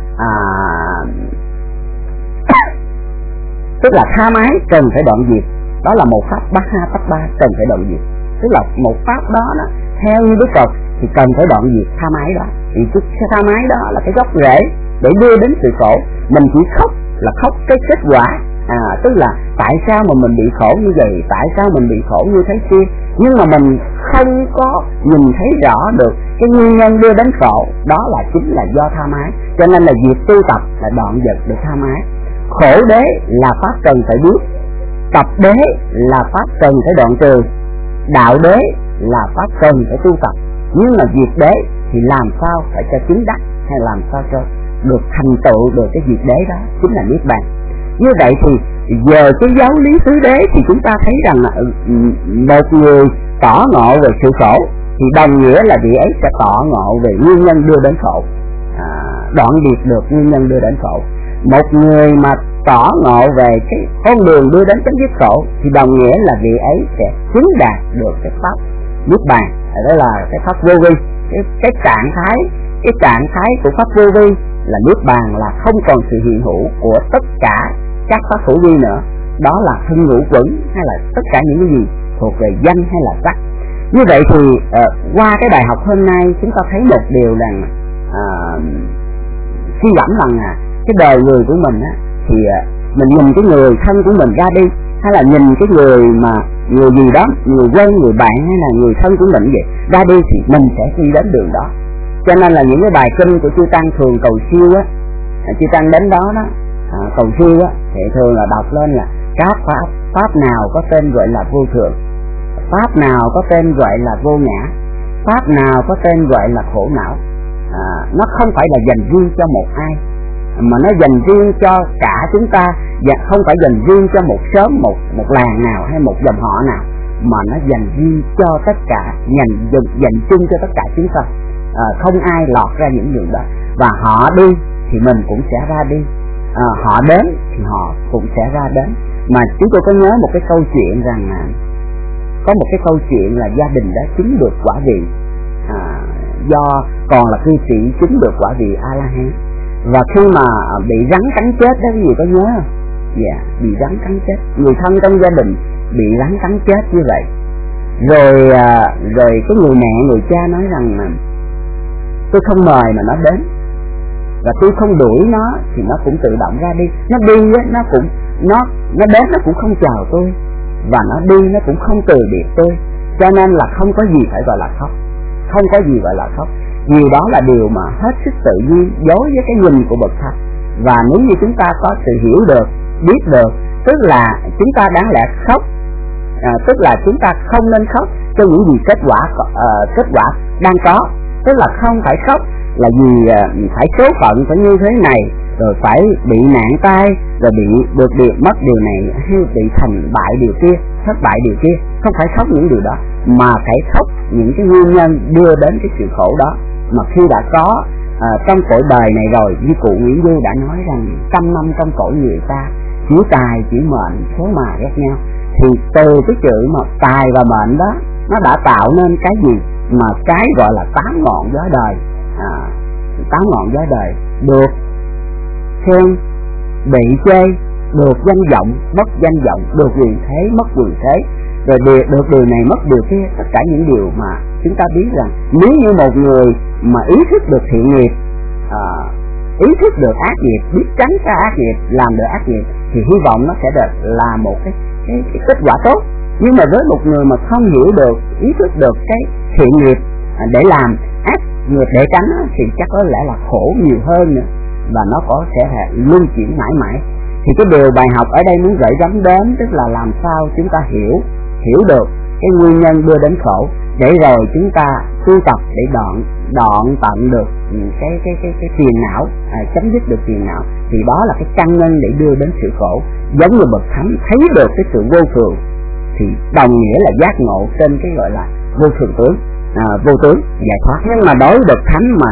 là tha mái cần phải đoạn diệt. Đó là một pháp bát ha tắc ba cần phải đoạn diệt, tức là một pháp đó theo như Đức Phật thì cần phải đoạn diệt tha mái đó. Thì cái tha mái đó là cái gốc rễ để đưa đến sự khổ. Mình chỉ khóc là khóc cái kết quả, tức là tại sao mà mình bị khổ như vậy, tại sao mình bị khổ như thế kia, nhưng mà mình không có nhìn thấy rõ được cái nguyên nhân đưa đến khổ, đó là chính là do tha mái. Cho nên là việc tu tập là đoạn diệt được tha mái. Khổ đế là pháp cần phải biết, tập đế là pháp cần phải đoạn trừ, đạo đế là pháp cần phải tu tập. Nhưng mà diệt đế thì làm sao phải cho chứng đắc, hay làm sao cho được thành tựu được cái diệt đế đó chính là niết bàn. Như vậy thì giờ cái giáo lý tứ đế thì chúng ta thấy rằng là một người tỏ ngộ về sự khổ thì đồng nghĩa là vị ấy sẽ tỏ ngộ về nguyên nhân đưa đến khổ, đoạn diệt được nguyên nhân đưa đến khổ. Một người mà tỏ ngộ về cái con đường đưa đến chấm dứt khổ thì đồng nghĩa là vị ấy sẽ chứng đạt được cái pháp niết bàn. Đó là cái pháp vô vi, cái trạng thái của pháp vô vi là niết bàn, là không còn sự hiện hữu của tất cả các pháp hữu vi nữa. Đó là thân ngũ quẩn hay là tất cả những cái gì thuộc về danh hay là sắc. Như vậy thì qua cái bài học hôm nay chúng ta thấy một điều rằng suy gẫm rằng cái đời người của mình thì mình nhìn cái người thân của mình ra đi, hay là nhìn cái người gì đó, người quen, người bạn hay là người thân của mình vậy ra đi thì mình sẽ đi đến đường đó. Cho nên là những cái bài kinh của chư tăng thường cầu siêu chư tăng đến đó cầu siêu thì thường là đọc lên là các pháp nào có tên gọi là vô thường, pháp nào có tên gọi là vô ngã, pháp nào có tên gọi là khổ não. Nó không phải là dành riêng cho một ai, mà nó dành riêng cho cả chúng ta, và không phải dành riêng cho một xóm, một làng nào hay một dòng họ nào, mà nó dành riêng cho tất cả, dành chung cho tất cả chúng ta. Không ai lọt ra những đường đó. Và họ đi thì mình cũng sẽ ra đi, họ đến thì họ cũng sẽ ra đến. Mà chúng tôi có nhớ một cái câu chuyện rằng có một cái câu chuyện là gia đình đã chứng được quả vị do còn là cư sĩ chứng được quả vị A-la-hán. Và khi mà bị rắn cắn chết đó, quý vị có nhớ không? Dạ, bị rắn cắn chết, người thân trong gia đình bị rắn cắn chết như vậy. Rồi cái người mẹ người cha nói rằng tôi không mời mà nó đến, và tôi không đuổi nó thì nó cũng tự động ra đi. Nó đi á, nó đến nó cũng không chào tôi, và nó đi nó cũng không từ biệt tôi. Cho nên là không có gì phải gọi là khóc, không có gì gọi là khóc. Điều đó là điều mà hết sức tự nhiên đối với cái nhìn của bậc thánh. Và nếu như chúng ta có sự hiểu được, biết được, tức là chúng ta đáng lẽ khóc, tức là chúng ta không nên khóc cho những gì kết quả đang có. Tức là không phải khóc là vì phải số phận phải như thế này, rồi phải bị nạn tai, rồi bị được mất điều này, hay bị thành bại điều kia, thất bại điều kia. Không phải khóc những điều đó, mà phải khóc những cái nguyên nhân đưa đến cái sự khổ đó. Mà khi đã có trong cõi đời này rồi, như cụ Nguyễn Du đã nói rằng 100 năm trong cõi người ta, chỉ tài chỉ mệnh số mà ghét nhau. Thì từ cái chữ mà tài và mệnh đó, nó đã tạo nên cái gì mà cái gọi là 8 ngọn gió đời. 8 ngọn gió đời: được khen, bị chê, được danh vọng, mất danh vọng, được quyền thế, mất quyền thế, rồi được điều này, mất điều kia. Tất cả những điều mà chúng ta biết rằng nếu như một người mà ý thức được thiện nghiệp, ý thức được ác nghiệp, biết tránh xa ác nghiệp, làm được ác nghiệp, thì hy vọng nó sẽ được là một cái kết quả tốt. Nhưng mà với một người mà không hiểu được, ý thức được cái thiện nghiệp để làm, ác nghiệp để tránh, thì chắc có lẽ là khổ nhiều hơn nữa, và nó có sẽ luân chuyển mãi mãi. Thì cái điều bài học ở đây muốn gửi gắm đến, tức là làm sao chúng ta hiểu được cái nguyên nhân đưa đến khổ, để rồi chúng ta tu tập để đoạn tận được cái phiền não, chấm dứt được phiền não. Thì đó là cái căn nhân để đưa đến sự khổ. Giống như bậc thánh thấy được cái sự vô thường, thì đồng nghĩa là giác ngộ trên cái gọi là vô thường tướng, vô tướng giải thoát. Nhưng mà đối với bậc thánh mà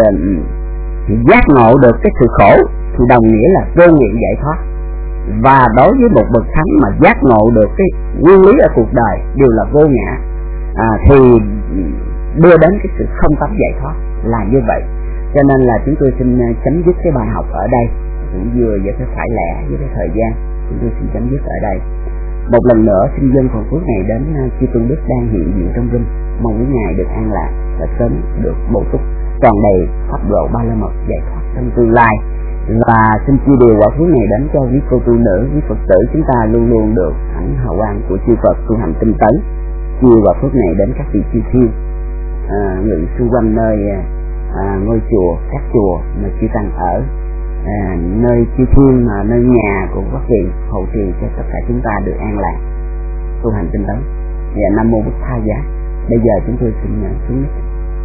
giác ngộ được cái sự khổ thì đồng nghĩa là vô nguyện giải thoát. Và đối với một bậc thánh mà giác ngộ được cái nguyên lý ở cuộc đời đều là vô ngã, thì đưa đến cái sự không tánh giải thoát là như vậy. Cho nên là chúng tôi xin chấm dứt cái bài học ở đây, cũng vừa với cái phải lẽ với cái thời gian, chúng tôi xin chấm dứt ở đây. Một lần nữa xin dâng phần phước này đến chư tôn đức đang hiện diện trong rung, mong quý ngài được an lạc và sớm được bổ túc tròn đầy pháp độ ba la mật giải thoát trong tương lai. Và xin chia điều quả phước này đến cho quý cô tu nữ, quý Phật tử chúng ta luôn luôn được hạnh hào quang của chư Phật tu hành tinh tấn. Chia quả phước này đến các vị chư thiên ngự xung quanh nơi ngôi chùa, các chùa mà chư tăng ở, nơi chư thiên mà nơi nhà của các vị, hậu trì cho tất cả chúng ta được an lạc tu hành tinh tấn. Và Nam mô Bụt Tha Giá. Bây giờ chúng tôi xin xuống mic.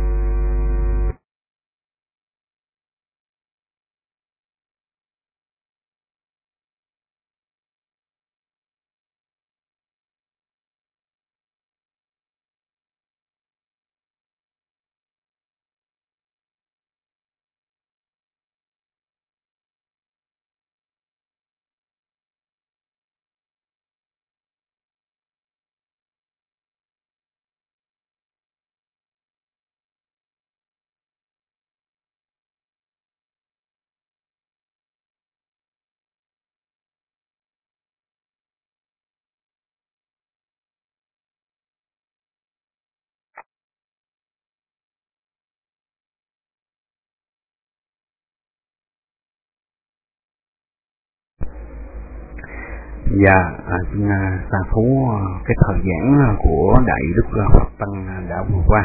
Dạ, xin sa thú cái thời gian của Đại Đức Phật Tăng đã vừa qua.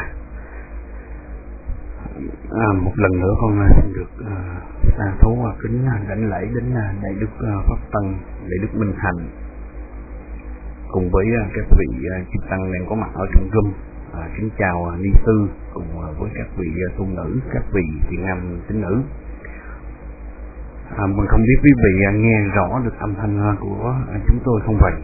Một lần nữa con xin được sa thú kính đảnh lễ đến Đại Đức Phật Tăng, Đại Đức Minh Thành, cùng với các vị chư tăng đang có mặt ở trong room. Kính chào ni sư cùng với các vị tu nữ, các vị thiện nam tín nữ. Mình không biết quý vị nghe rõ được âm thanh của chúng tôi không vậy?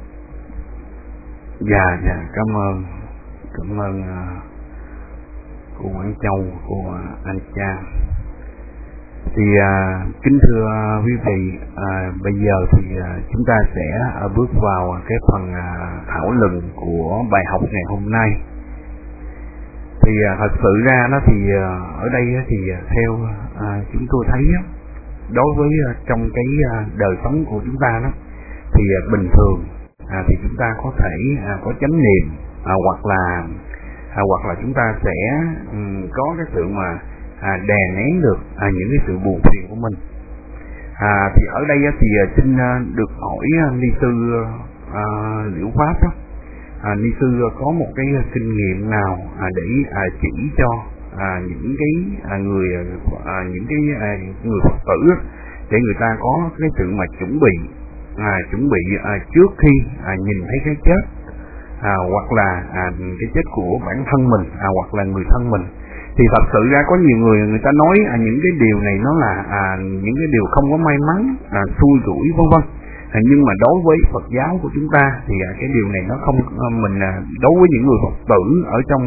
Dạ, cảm ơn cô Quảng Châu, cô Anh Cha. Thì kính thưa quý vị, bây giờ thì chúng ta sẽ bước vào cái phần thảo luận của bài học ngày hôm nay. Thì thật sự ra nó thì ở đây thì theo chúng tôi thấy đối với trong cái đời sống của chúng ta đó, thì bình thường thì chúng ta có thể có chánh niệm, hoặc là chúng ta sẽ có cái sự mà đè nén được những cái sự buồn phiền của mình. Thì ở đây thì xin được hỏi ni sư Liễu Pháp đó, ni sư có một cái kinh nghiệm nào để chỉ cho những cái người Phật tử để người ta có cái sự mà chuẩn bị trước khi nhìn thấy cái chết, hoặc là cái chết của bản thân mình, hoặc là người thân mình. Thì thật sự ra có nhiều người ta nói những cái điều này nó là những cái điều không có may mắn, xui rủi vân vân. Nhưng mà đối với Phật giáo của chúng ta thì cái điều này nó không, đối với những người Phật tử ở trong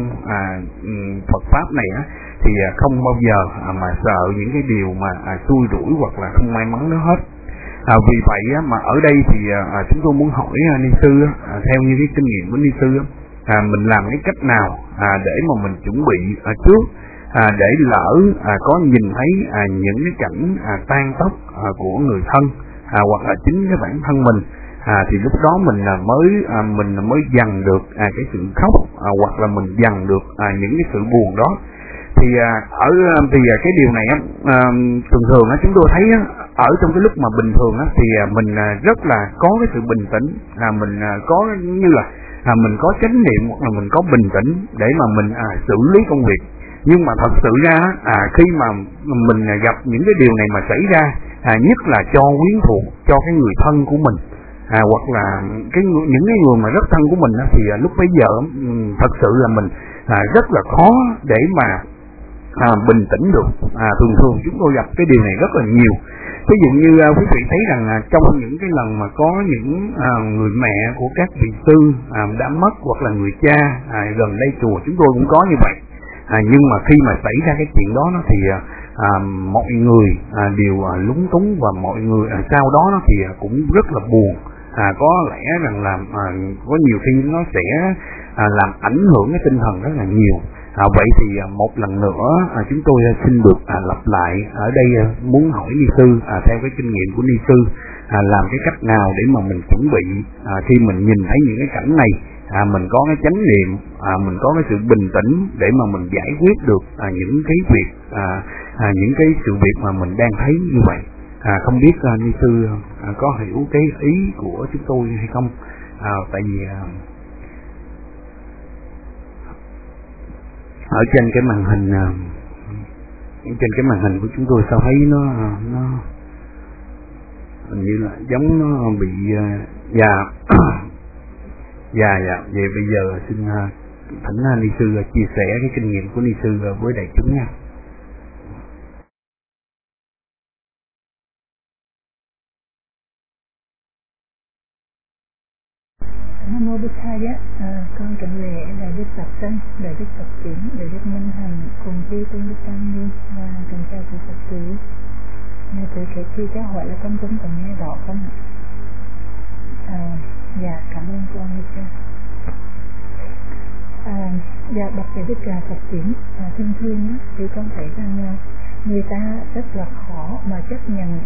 Phật pháp này thì không bao giờ mà sợ những cái điều mà xui rủi hoặc là không may mắn nó hết. Vì vậy mà ở đây thì chúng tôi muốn hỏi ni sư, theo như cái kinh nghiệm của ni sư, mình làm cái cách nào để mà mình chuẩn bị trước, để lỡ có nhìn thấy những cái cảnh tan tóc của người thân, hoặc là chính cái bản thân mình, thì lúc đó mình mới dằn được cái sự khóc, hoặc là mình dằn được những cái sự buồn đó. Thì cái điều này thường chúng tôi thấy ở trong cái lúc mà bình thường thì mình rất là có cái sự bình tĩnh, mình có như là mình có chánh niệm, hoặc là mình có bình tĩnh để mà mình xử lý công việc. Nhưng mà thật sự ra khi mà mình gặp những cái điều này mà xảy ra, nhất là cho quyến thuộc, cho cái người thân của mình, hoặc là những cái người mà rất thân của mình thì lúc bấy giờ thật sự là mình rất là khó để mà bình tĩnh được. Thường chúng tôi gặp cái điều này rất là nhiều. Ví dụ như quý vị thấy rằng trong những cái lần mà có những người mẹ của các vị sư đã mất, hoặc là người cha, gần đây chùa chúng tôi cũng có như vậy. Nhưng mà khi mà xảy ra cái chuyện đó thì mọi người đều lúng túng, và mọi người sau đó thì cũng rất là buồn. Có lẽ rằng là có nhiều khi nó sẽ làm ảnh hưởng cái tinh thần rất là nhiều. Vậy thì một lần nữa chúng tôi xin được lặp lại ở đây, muốn hỏi ni sư theo cái kinh nghiệm của ni sư, làm cái cách nào để mà mình chuẩn bị khi mình nhìn thấy những cái cảnh này, mình có cái chánh niệm, mình có cái sự bình tĩnh để mà mình giải quyết được những cái việc, những cái sự việc mà mình đang thấy như vậy. Không biết ni sư có hiểu cái ý của chúng tôi hay không? Tại vì ở trên cái màn hình của chúng tôi sao thấy nó hình như là giống nó bị dạ. Vậy bây giờ xin thỉnh ni sư chia sẻ cái kinh nghiệm của ni sư với đại chúng nha. Nam mô Bích Tha Giá. Con kính lễ Đại Đức Tập Tân, Đại Đức Tập Tiến, Đại Đức Minh Hằng cùng chư tôn đức tăng ni, và kính chào quý Phật tử. Ngài tự kể khi giáo hỏi là con cũng nghe rõ không? Dạ, cảm ơn con như thế. Dạ, bậc Đại Đức Tập Tiến thân thương thì con thấy rằng người ta rất là khó mà chấp nhận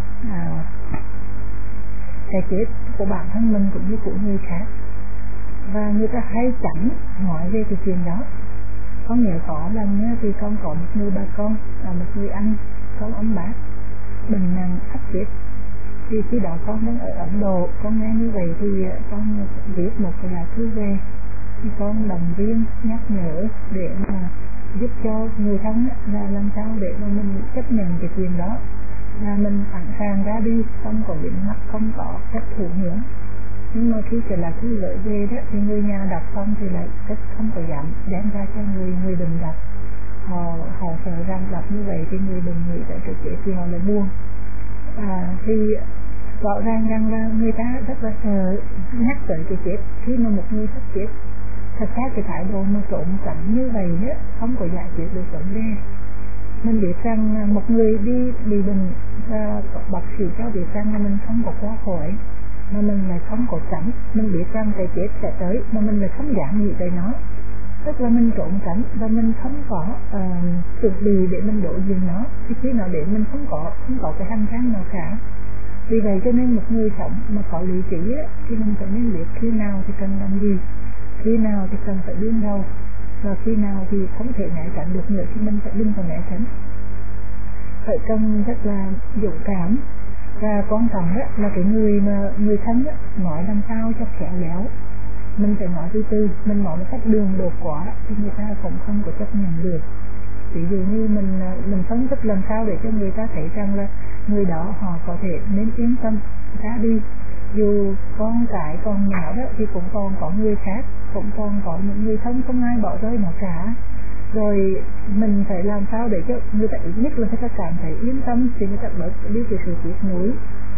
cái chết của bản thân mình cũng như của người khác, và người ta hay chẳng nói về cái chuyện đó. Con nhớ có lần thì con có một người bà con, một người anh, con ông bác bệnh nặng áp chết. Thì khi đó con đang ở Ấn Độ, con nghe như vậy thì con viết một cái lá thư về, thì con động viên nhắc nhở để mà giúp cho người thân là làm sao để mà mình chấp nhận cái chuyện đó, và mình sẵn sàng ra đi, không có biến mất, không có các thủ nữa. Nhưng mà khi trở lại thư gửi về đó thì người nhà đọc xong thì lại rất không có dám đem ra cho người bệnh đọc. Họ sợ rằng đọc như vậy thì người bệnh nghĩ tới cái chết thì họ lại buồn. Thì rõ ràng rằng là người ta rất là sợ nhắc tới cái chết khi mà một người sắp chết. Thật ra cái thái độ mà trộn cảnh như vậy á không có giải quyết được vấn đề. Mình biết rằng một người đi bị bệnh và bác sĩ cho biết rằng là mình không có qua khỏi, mà mình lại không có tránh. Mình biết rằng cái chết sẽ tới mà mình lại không dám nghĩ tới nó, tức là mình trốn tránh và mình không có chuẩn bị để mình đối diện nó. Thì khi nào để mình không có cái hành trang nào cả. Vì vậy cho nên một người sống mà có lý trí ấy, thì mình phải nên biết khi nào thì cần làm gì, khi nào thì cần phải đương đầu, và khi nào thì không thể né tránh được nữa thì mình phải đừng có né tránh. Phải cần rất là dũng cảm, và quan trọng đó là cái người thân đó, nói làm sao cho khéo léo. Mình phải nói từ từ, mình nói một cách đường đột quá thì người ta cũng không có chấp nhận được. Ví dụ như mình phân tích làm sao để cho người ta thấy rằng là người đó họ có thể nên yên tâm ra đi, dù con cái còn nhỏ đó thì cũng còn có người khác, cũng còn có những người thân, không ai bỏ rơi nó cả. Rồi mình phải làm sao để cho người ta ít nhất là người ta cảm thấy yên tâm, thì người ta bớt đi cái sự tiếc nuối.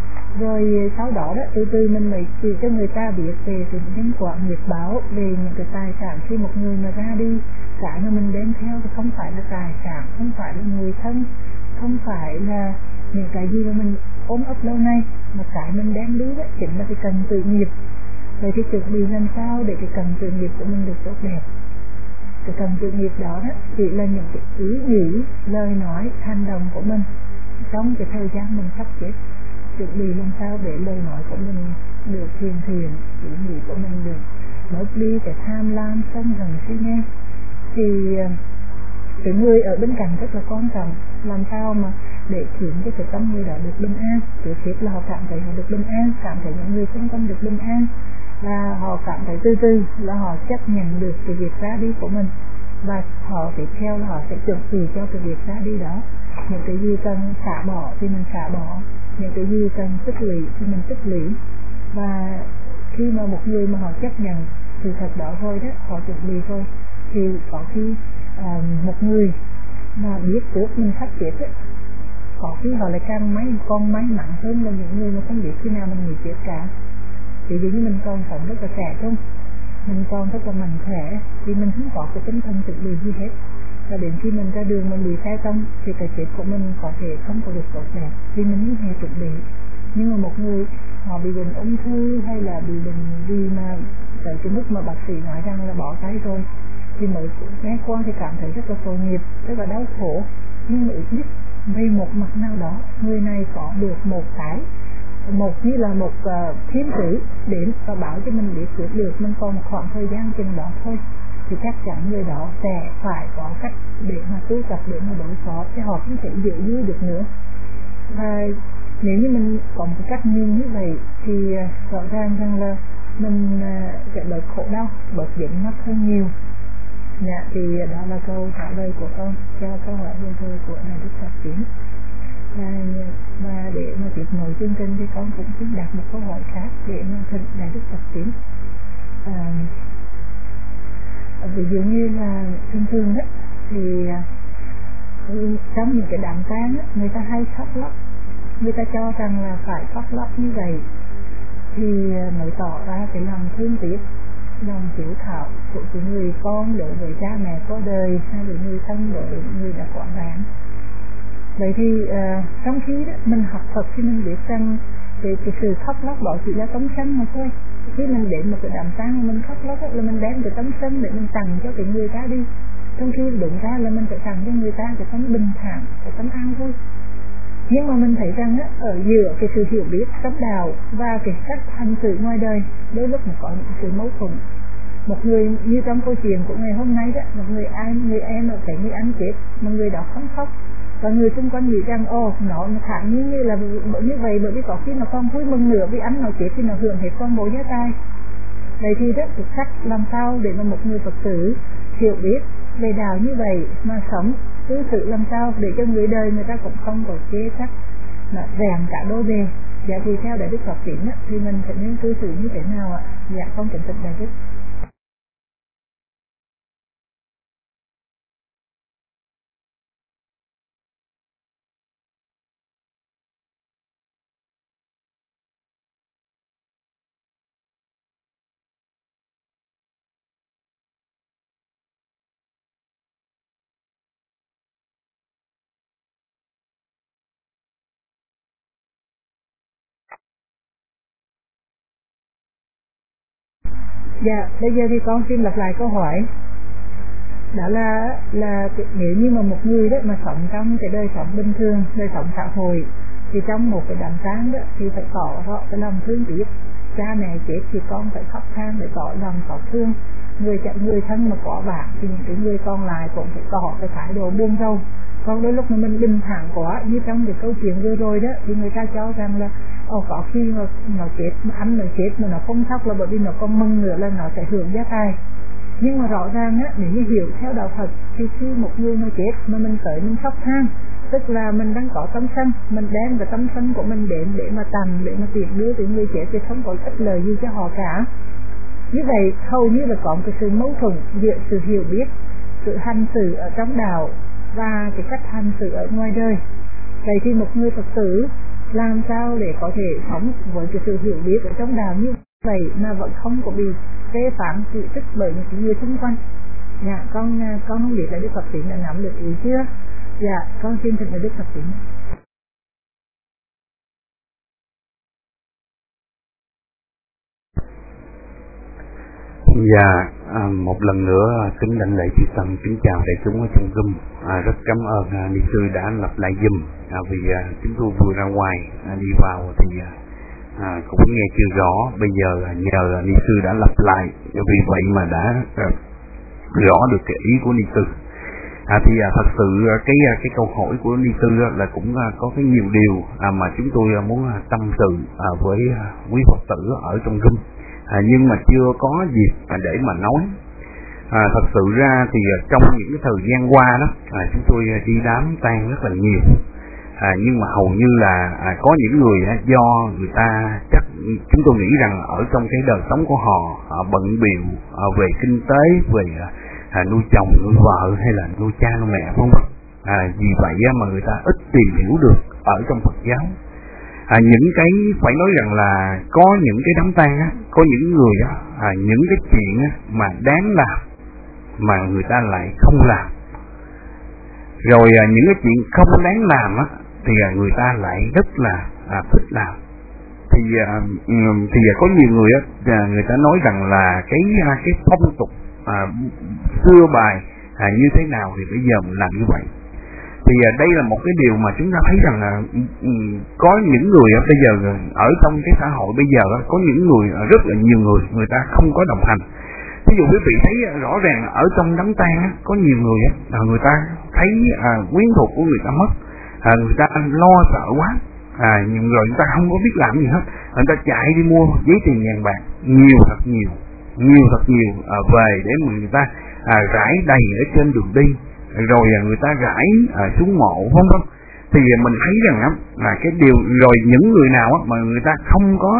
Rồi sau đó đó từ từ mình mới chỉ cho người ta biết về cái nhân quả nghiệp báo, về những cái tài sản khi một người mà ra đi. Cái mà mình đem theo thì không phải là tài sản, không phải là người thân, không phải là những cái gì mà mình ôm ấp lâu nay, mà cái mình đem đi đó chính là cái cần tự nghiệp. Vậy thì chuẩn bị làm sao để cái cần tự nghiệp của mình được tốt đẹp. Cái cần tự nghiệp đó chỉ là những cái ý nghĩ, lời nói, hành động của mình trong cái thời gian mình sắp chết. Chuẩn bị làm sao để lời nói của mình được hiền thiện, ý nghĩ của mình được bớt đi cái tham lam, sân hận, si mê. Thì cái người ở bên cạnh rất là quan trọng, làm sao mà để khiến cho cái tâm người đó được bình an. Trước hết là họ cảm thấy họ được bình an, cảm thấy những người xung quanh được bình an, và họ cảm thấy từ từ là họ chấp nhận được cái việc ra đi của mình, và họ tiếp theo là họ sẽ chuẩn bị cho cái việc ra đi đó. Những cái gì cần xả bỏ thì mình xả bỏ, những cái gì cần tích lũy thì mình tích lũy. Và khi mà một người mà họ chấp nhận sự thật đó thôi đó, họ chuẩn bị thôi, thì có khi một người mà biết trước mình sắp chết ấy, có khi họ lại càng may mắn hơn là những người mà không biết khi nào mình nghỉ chết cả. Ví dụ như mình còn sống rất là trẻ trung, mình còn rất là mạnh khỏe, thì mình không có cái tinh thần chuẩn bị gì hết, và đến khi mình ra đường mình bị xe tông thì cái chết của mình có thể không có được tốt đẹp vì mình không hề chuẩn bị. Nhưng mà một người họ bị bệnh ung thư hay là bị bệnh gì mà tới cái mức mà bác sĩ nói rằng là bỏ tay rồi, thì mới nghe qua thì cảm thấy rất là tội nghiệp, rất là đau khổ. Nhưng mà ít nhất về một mặt nào đó, người này có được một như là một thiên tử đến và bảo cho mình biết trước được mình còn một khoảng thời gian chừng đó thôi, thì chắc chắn người đó sẽ phải có cách để mà tu tập, để mà đối phó, chứ họ không thể giữ dưới được nữa. Và nếu như mình có một cách nhìn như vậy thì rõ ràng rằng là mình sẽ bớt khổ đau, bớt dính mắc hơn nhiều. Dạ, thì đó là câu trả lời của con cho câu hỏi vừa rồi của Ngài Đức Phật Tiến. Và để mà tiếp nối chương trình thì con cũng xin đặt một câu hỏi khác để mà thỉnh Ngài Đức Phật Tiến. Ví dụ như là thường đó thì trong những cái đám tang người ta hay khóc lóc, người ta cho rằng là phải khóc lóc như vậy thì mới tỏ ra cái lòng thương tiếc, lòng hiếu thảo của cái người con đối với cha mẹ có đời, hay là người thân đối với người đã quá vãng. Vậy thì trong khi đó mình học Phật thì mình biết rằng cái sự khóc lóc đó chỉ là tấm sân mà thôi. Khi mình đến một cái đám tang mà mình khóc lóc là mình đem cái tấm sân để mình tặng cho cái người ta đi, trong khi đúng ra là mình phải tặng cho người ta cái tấm bình thản, cái tấm an thôi. Nhưng mà mình thấy rằng ở giữa cái sự hiểu biết tâm đạo và cái cách hành xử ngoài đời đôi lúc mà có những sự mâu thuẫn. Một người như trong câu chuyện của ngày hôm nay đó, một người em ở cái người anh chết, một người đó không khóc, và người xung quanh nghĩ rằng nó thản nhiên như là như vậy, bởi vì có khi nó không vui mừng nữa vì anh nó chết thì nó hưởng hết toàn bộ gia tài. Vậy thì rất là cách làm sao để mà một người Phật tử hiểu biết về đạo như vậy mà sống cư xử làm sao để cho người đời người ta cũng không có chê trách mà rèn cả đôi bề. Dạ thì theo Đại Đức Phật Tiến thì mình phải nên cư xử như thế nào ạ? Dạ con kính thỉnh Đại Đức. Dạ, bây giờ thì con xin lặp lại câu hỏi. Đó là nếu như mà một người đó mà sống trong cái đời sống bình thường, đời sống xã hội, thì trong một cái đám tang đó thì phải tỏ rõ cái lòng thương tiếc. Cha mẹ chết thì con phải khóc than để tỏ lòng xót thương. Người thân mà có bạn thì những cái người còn lại cũng phải tỏ cái thái độ buông rầu. Còn đôi lúc mà mình bình thản quá, như trong cái câu chuyện vừa rồi đó, thì người ta cho rằng là có khi mà nó chết, anh nó chết mà nó không khóc là bởi vì nó còn mừng nữa là nó sẽ hưởng gia tài. Nhưng mà rõ ràng á, nếu như hiểu theo đạo Phật thì khi một người mà chết mà mình tới mình khóc than, tức là mình đang có tâm sân, mình đem cái tâm sân của mình đến để mà tặng, để mà tiện đưa tới người chết thì không có ích lời gì cho họ cả. Như vậy hầu như là có một cái sự mâu thuẫn giữa sự hiểu biết, sự hành xử ở trong đạo và cái cách hành xử ở ngoài đời. Vậy thì một người Phật tử làm sao để có thể sống với cái sự hiểu biết ở trong đạo như vậy mà vẫn không có bị phê phán chỉ trích bởi những người xung quanh? Dạ, con không biết là Đức Phật Tiến đã nắm được ý chưa? Dạ, con xin thỉnh Đức Phật Tiến. Dạ, một lần nữa kính đảnh lễ chư tăng, kính chào đại chúng ở trong Zoom. Rất cảm ơn ni sư đã lặp lại giùm, vì chúng tôi vừa ra ngoài đi vào thì cũng nghe chưa rõ. Bây giờ nhờ ni sư đã lặp lại, vì vậy mà đã rõ được cái ý của ni sư. Thì thật sự cái câu hỏi của ni sư là cũng có cái nhiều điều mà chúng tôi muốn tâm sự với quý Phật tử ở trong Zoom. Nhưng mà chưa có dịp để mà nói. Thật sự ra thì trong những cái thời gian qua đó, chúng tôi đi đám tang rất là nhiều. Nhưng mà hầu như là có những người do người ta chắc chúng tôi nghĩ rằng ở trong cái đời sống của họ bận bịu về kinh tế, về nuôi chồng, nuôi vợ hay là nuôi cha nuôi mẹ không. Vì vậy mà người ta ít tìm hiểu được ở trong Phật giáo. Những cái phải nói rằng là có những cái đám tang có những người những cái chuyện mà đáng làm mà người ta lại không làm, rồi những cái chuyện không đáng làm thì người ta lại rất là thích làm. Thì có nhiều người người ta nói rằng là cái phong tục xưa bài như thế nào thì bây giờ mình làm như vậy. Thì đây là một cái điều mà chúng ta thấy rằng là có những người bây giờ ở trong cái xã hội bây giờ có những người rất là nhiều người ta không có đồng hành. Ví dụ quý vị thấy rõ ràng ở trong đám tang có nhiều người người ta thấy quyến thuộc của người ta mất, người ta lo sợ quá, rồi người ta không có biết làm gì hết, người ta chạy đi mua giấy tiền ngàn bạc nhiều thật nhiều về để mà người ta rải đầy ở trên đường đi, rồi người ta rải xuống mộ, không? Thì mình thấy rằng là cái điều rồi những người nào mà người ta không có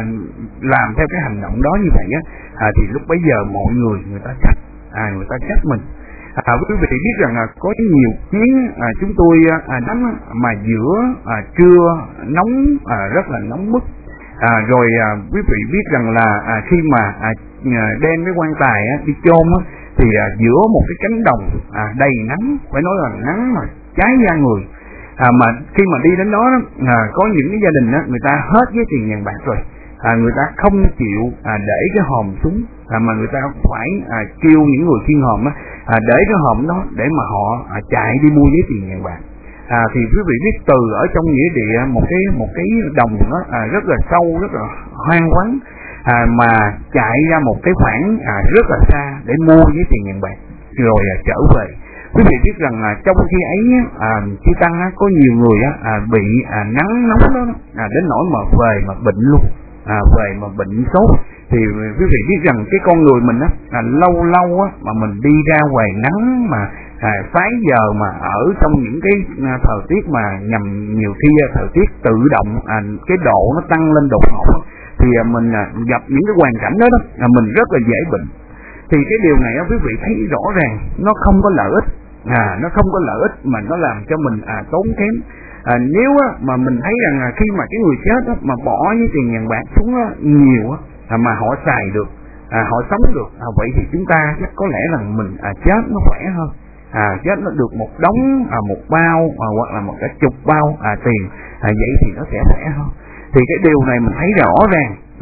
làm theo cái hành động đó như vậy thì lúc bấy giờ mọi người ta trách mình. Quý vị biết rằng có nhiều chuyến chúng tôi đánh mà giữa trưa nóng, rất là nóng bức, rồi quý vị biết rằng là khi mà đem cái quan tài đi chôn thì giữa một cái cánh đồng đầy nắng, phải nói là nắng mà cháy da người, mà khi mà đi đến đó có những cái gia đình người ta hết với tiền ngàn bạc rồi, người ta không chịu để cái hòm xuống, mà người ta phải kêu những người khiêng hòm để cái hòm đó để mà họ chạy đi mua giấy tiền ngàn bạc. Thì quý vị biết từ ở trong nghĩa địa một cái đồng đó rất là sâu, rất là hoang vắng, mà chạy ra một cái khoảng rất là xa để mua giấy tiền ngàn bạc rồi trở về. Quý vị biết rằng trong khi ấy chư tăng có nhiều người bị nắng nóng đó đến nỗi mà về mà bệnh luôn, về mà bệnh sốt. Thì quý vị biết rằng cái con người mình lâu lâu mà mình đi ra ngoài nắng mà phái giờ mà ở trong những cái thời tiết mà nhằm nhiều khi thời tiết tự động cái độ nó tăng lên đột ngột, thì mình gặp những cái hoàn cảnh đó mình rất là dễ bệnh. Thì cái điều này quý vị thấy rõ ràng nó không có lợi ích, nó không có lợi ích mà nó làm cho mình tốn kém. Nếu mà mình thấy rằng khi mà cái người chết mà bỏ với tiền ngàn bạc xuống nhiều mà họ xài được, họ sống được, vậy thì chúng ta chắc có lẽ là mình chết nó khỏe hơn, chết nó được một đống một bao hoặc là một cả chục bao tiền, vậy thì nó sẽ khỏe hơn. Thì cái điều này mình thấy rõ ràng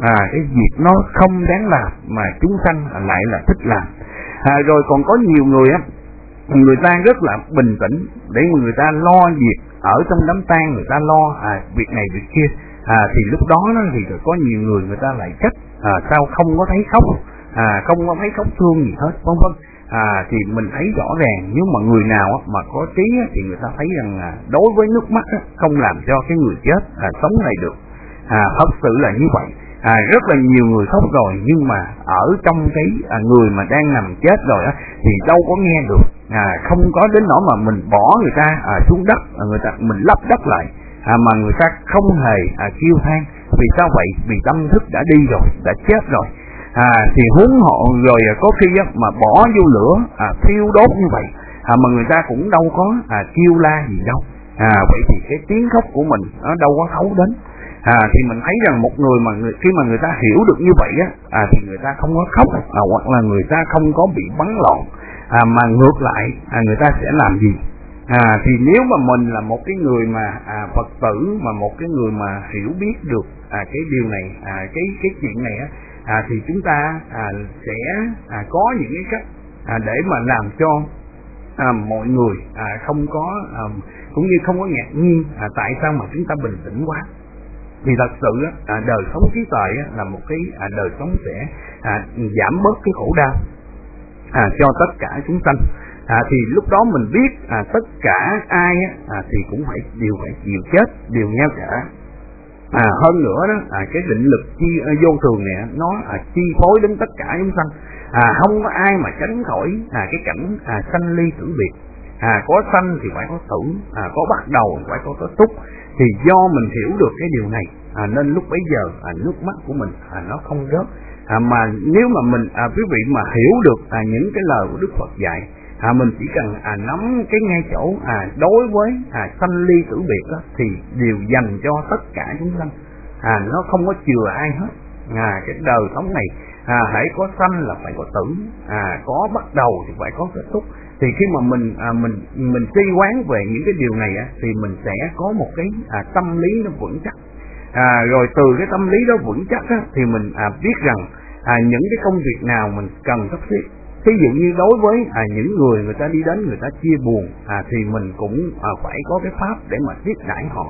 cái việc nó không đáng làm mà chúng sanh lại là thích làm. Rồi còn có nhiều người á, người ta rất là bình tĩnh để người ta lo việc ở trong đám tang, người ta lo việc này việc kia, thì lúc đó thì có nhiều người ta lại trách sao không có thấy khóc, không có thấy khóc thương gì hết, vân vân. Thì mình thấy rõ ràng nếu mà người nào mà có trí thì người ta thấy rằng đối với nước mắt không làm cho cái người chết sống lại được. Thật sự là như vậy. Rất là nhiều người khóc rồi, nhưng mà ở trong cái người mà đang nằm chết rồi thì đâu có nghe được, không có đến nỗi mà mình bỏ người ta xuống đất, mình lấp đất lại, mà người ta không hề kêu than. Vì sao vậy? Vì tâm thức đã đi rồi, đã chết rồi. Thì huống hộ rồi có khi mà bỏ vô lửa thiêu đốt như vậy, mà người ta cũng đâu có kêu la gì đâu. Vậy thì cái tiếng khóc của mình nó đâu có thấu đến. Thì mình thấy rằng một người mà khi mà người ta hiểu được như vậy thì người ta không có khóc, hoặc là người ta không có bị bắn loạn, mà ngược lại người ta sẽ làm gì? Thì nếu mà mình là một cái người mà Phật tử, mà một cái người mà hiểu biết được cái điều này, cái chuyện này thì chúng ta sẽ có những cái cách để mà làm cho mọi người không có cũng như không có ngạc nhiên tại sao mà chúng ta bình tĩnh quá. Thì thật sự đời sống trí tuệ là một cái đời sống sẽ giảm bớt cái khổ đau cho tất cả chúng sanh. Thì lúc đó mình biết tất cả ai thì cũng đều phải chịu chết, đều nhau cả. Hơn nữa đó, cái định lực vô thường này nó chi phối đến tất cả chúng sanh. Không có ai mà tránh khỏi cái cảnh sanh ly tử biệt. Có sanh thì phải có tử, có bắt đầu thì phải có kết thúc. Thì do mình hiểu được cái điều này nên lúc bấy giờ nước mắt của mình nó không rớt. Mà nếu mà mình quý vị mà hiểu được những cái lời của Đức Phật dạy, mình chỉ cần nắm cái ngay chỗ đối với sanh ly tử biệt đó, thì đều dành cho tất cả chúng sanh, nó không có chừa ai hết. Cái đời sống này hãy có sanh là phải có tử, có bắt đầu thì phải có kết thúc. Thì khi mà mình suy quán về những cái điều này thì mình sẽ có một cái tâm lý nó vững chắc. Rồi từ cái tâm lý đó vững chắc thì mình biết rằng những cái công việc nào mình cần sắp xếp. Ví dụ như đối với những người ta đi đến người ta chia buồn, thì mình cũng phải có cái pháp để mà tiếp đãi họ.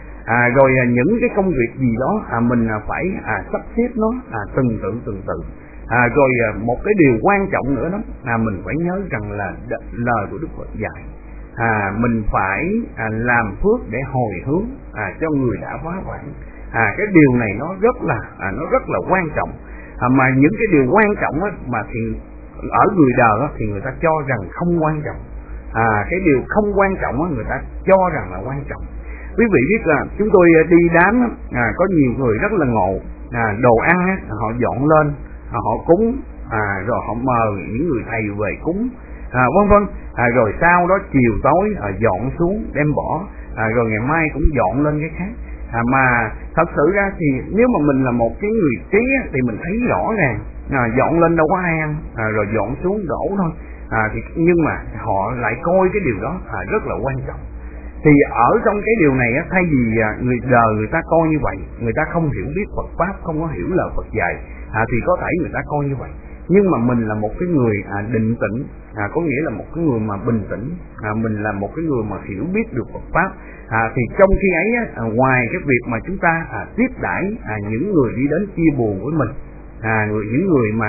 Rồi những cái công việc gì đó mình phải sắp xếp nó từng tự. Rồi một cái điều quan trọng nữa đó mình phải nhớ rằng là lời của Đức Phật dạy, mình phải làm phước để hồi hướng cho người đã quá vãng. Cái điều này nó rất là quan trọng. Mà những cái điều quan trọng mà thì ở người đời thì người ta cho rằng không quan trọng, cái điều không quan trọng người ta cho rằng là quan trọng. Quý vị biết là chúng tôi đi đám có nhiều người rất là ngộ, đồ ăn họ dọn lên, họ cúng, rồi họ mời những người thầy về cúng, vân vân, rồi sau đó chiều tối dọn xuống đem bỏ, rồi ngày mai cũng dọn lên cái khác. Mà thật sự ra thì nếu mà mình là một cái người trí thì mình thấy rõ ràng dọn lên đâu có ai ăn, rồi dọn xuống đổ thôi. Nhưng mà họ lại coi cái điều đó rất là quan trọng. Thì ở trong cái điều này thay vì người ta coi như vậy, người ta không hiểu biết Phật pháp, không có hiểu lời Phật dạy, thì có thể người ta coi như vậy. Nhưng mà mình là một cái người định tĩnh, có nghĩa là một cái người mà bình tĩnh, mình là một cái người mà hiểu biết được Phật pháp. Thì trong khi ấy ngoài cái việc mà chúng ta tiếp đãi những người đi đến chia buồn với mình, những người mà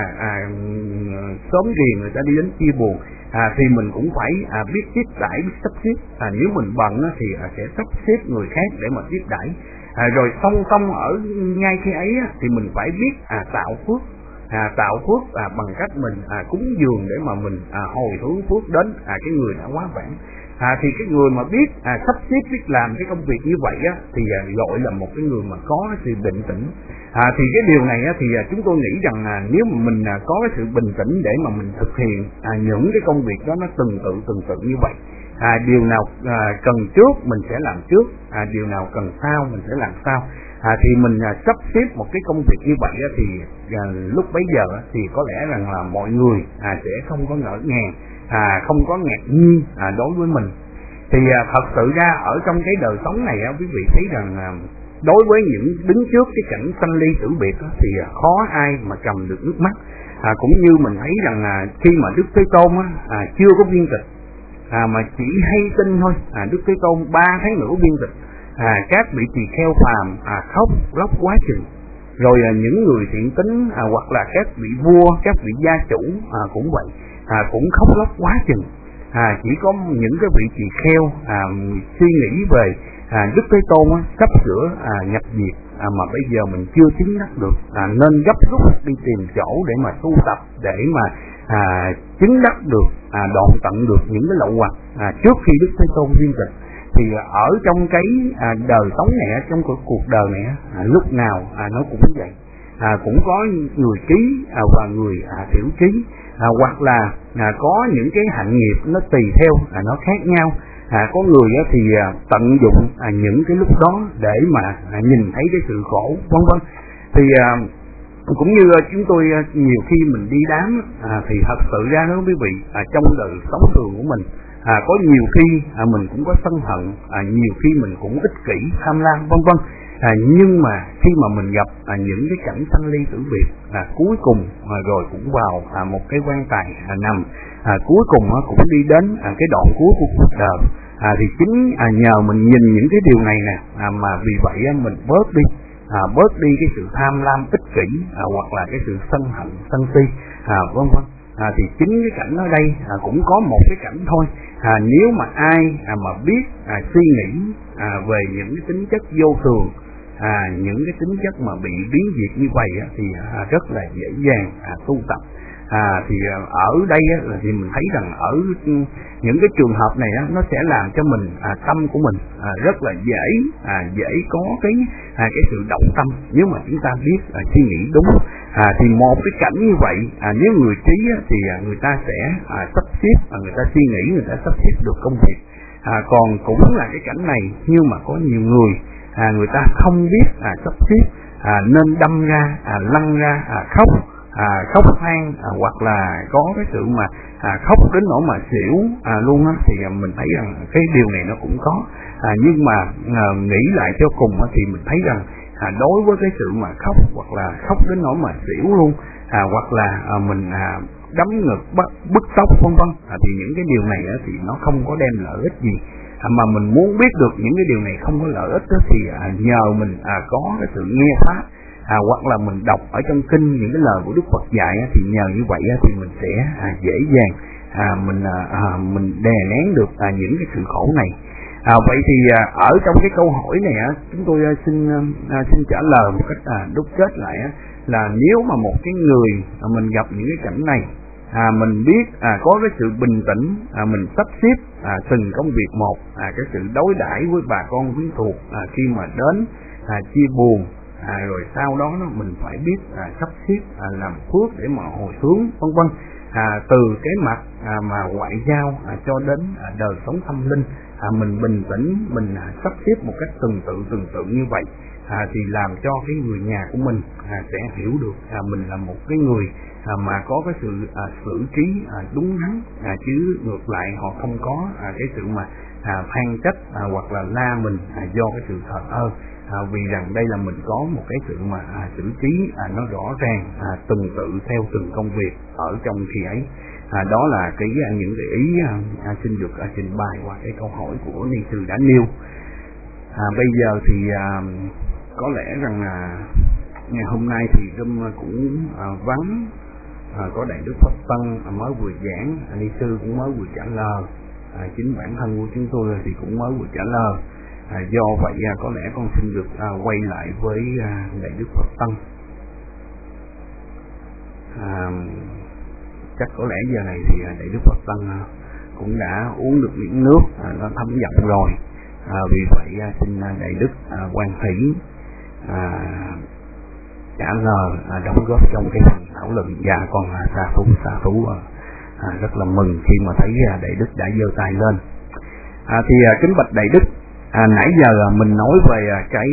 sớm gì người ta đi đến chia buồn, thì mình cũng phải biết tiếp đãi, biết sắp xếp. Nếu mình bận thì sẽ sắp xếp người khác để mà tiếp đãi. Rồi song song ở ngay khi ấy thì mình phải biết tạo phước bằng cách mình cúng dường để mà mình hồi hướng phước đến cái người đã quá vãng. Thì cái người mà biết sắp xếp, biết làm cái công việc như vậy thì gọi là một cái người mà có sự định tĩnh. Thì cái điều này thì chúng tôi nghĩ rằng nếu mà mình có cái sự bình tĩnh để mà mình thực hiện những cái công việc đó nó từng tự như vậy, điều nào cần trước mình sẽ làm trước, điều nào cần sau mình sẽ làm sau. Thì mình sắp xếp một cái công việc như vậy thì lúc bấy giờ thì có lẽ rằng là mọi người sẽ không có ngỡ ngàng, không có ngạc nhiên đối với mình. Thì thật sự ra ở trong cái đời sống này quý vị thấy rằng đối với những đứng trước cái cảnh sanh ly tử biệt thì khó ai mà cầm được nước mắt. Cũng như mình thấy rằng khi mà Đức Thế Tôn chưa có viên tịch, mà chỉ hay tin thôi, Đức Thế Tôn 3 tháng nữa viên tịch, các vị tỳ kheo phàm khóc lóc quá chừng. Rồi những người thiện tín hoặc là các vị vua, các vị gia chủ cũng vậy, cũng khóc lóc quá chừng. Chỉ có những cái vị tỳ kheo suy nghĩ về Đức Thế Tôn sắp sửa nhập diệt, mà bây giờ mình chưa chứng đắc được, nên gấp rút đi tìm chỗ để mà tu tập, để mà chứng đắc được, đoạn tận được những cái lậu hoặc trước khi Đức Thế Tôn viên tịch. Thì ở trong cái đời sống này, trong cuộc đời này, lúc nào nó cũng vậy, cũng có người trí và người thiểu trí, hoặc là có những cái hạnh nghiệp nó tùy theo nó khác nhau. Có người thì tận dụng những cái lúc đó để mà nhìn thấy cái sự khổ, vân vân. Thì cũng như chúng tôi nhiều khi mình đi đám thì thật sự ra đó quý vị, trong đời sống thường của mình có nhiều khi mình cũng có sân hận, nhiều khi mình cũng ích kỷ, tham lam, vân vân. Nhưng mà khi mà mình gặp những cái cảnh sanh ly tử biệt, cuối cùng rồi cũng vào một cái quan tài nằm, cuối cùng cũng đi đến cái đoạn cuối của cuộc đời, thì chính nhờ mình nhìn những cái điều này nè, mà vì vậy mình bớt đi cái sự tham lam, ích kỷ, hoặc là cái sự sân hận, sân si, vân vân. Thì chính cái cảnh ở đây cũng có một cái cảnh thôi. Nếu mà ai mà biết suy nghĩ về những cái tính chất vô thường, những cái tính chất mà bị biến diệt như vậy thì rất là dễ dàng tu tập. Thì ở đây thì mình thấy rằng ở những cái trường hợp này nó sẽ làm cho mình tâm của mình rất là dễ có cái sự động tâm, nếu mà chúng ta biết suy nghĩ đúng. Thì một cái cảnh như vậy, nếu người trí thì người ta sẽ sắp xếp, người ta suy nghĩ, người ta sắp xếp được công việc. Còn cũng là cái cảnh này, nhưng mà có nhiều người người ta không biết sắp xếp, nên đâm ra lăn ra khóc than, hoặc là có cái sự mà khóc đến nỗi mà xỉu luôn thì mình thấy rằng cái điều này nó cũng có. Nhưng mà nghĩ lại cho cùng thì mình thấy rằng đối với cái sự mà khóc, hoặc là khóc đến nỗi mà xỉu luôn, hoặc là mình đấm ngực, bứt tóc, vân vân, thì những cái điều này thì nó không có đem lợi ích gì. Mà mình muốn biết được những cái điều này không có lợi ích thì nhờ mình có cái sự nghe pháp, hoặc là mình đọc ở trong kinh những cái lời của Đức Phật dạy, thì nhờ như vậy thì mình sẽ dễ dàng mình đè nén được những cái sự khổ này. Vậy thì ở trong cái câu hỏi này chúng tôi xin trả lời một cách đúc kết lại, là nếu mà một cái người mình gặp những cái cảnh này, mình biết có cái sự bình tĩnh, mình sắp xếp từng công việc một, cái sự đối đãi với bà con quyến thuộc khi mà đến chia buồn, rồi sau đó mình phải biết sắp xếp làm phước để mà hồi hướng, vân vân. Từ cái mặt mà ngoại giao cho đến đời sống tâm linh, mình bình tĩnh, mình sắp xếp một cách từng tự như vậy, thì làm cho cái người nhà của mình sẽ hiểu được mình là một cái người mà có cái sự xử trí đúng đắn, chứ ngược lại họ không có cái sự mà than trách hoặc là la mình do cái sự thờ ơ, vì rằng đây là mình có một cái sự mà xử trí nó rõ ràng, từng tự theo từng công việc ở trong khi ấy. Đó là những cái ý xin được trình bày qua cái câu hỏi của ni sư đã nêu. Bây giờ thì có lẽ rằng ngày hôm nay thì room cũng vắng, có đại đức Pháp Tân mới vừa giảng, ni sư cũng mới vừa trả lời, chính bản thân của chúng tôi thì cũng mới vừa trả lời. Do vậy có lẽ con xin được quay lại với đại đức Pháp Tân. Chắc có lẽ giờ này thì đại đức Pháp Tân cũng đã uống được miếng nước, nó thấm giọng rồi. Vì vậy xin đại đức Quan Thủy trả lời, đóng góp trong cái phần thảo luận. Và con xà thú rất là mừng khi mà thấy đại đức đã giơ tay lên. Thì kính bạch đại đức, nãy giờ mình nói về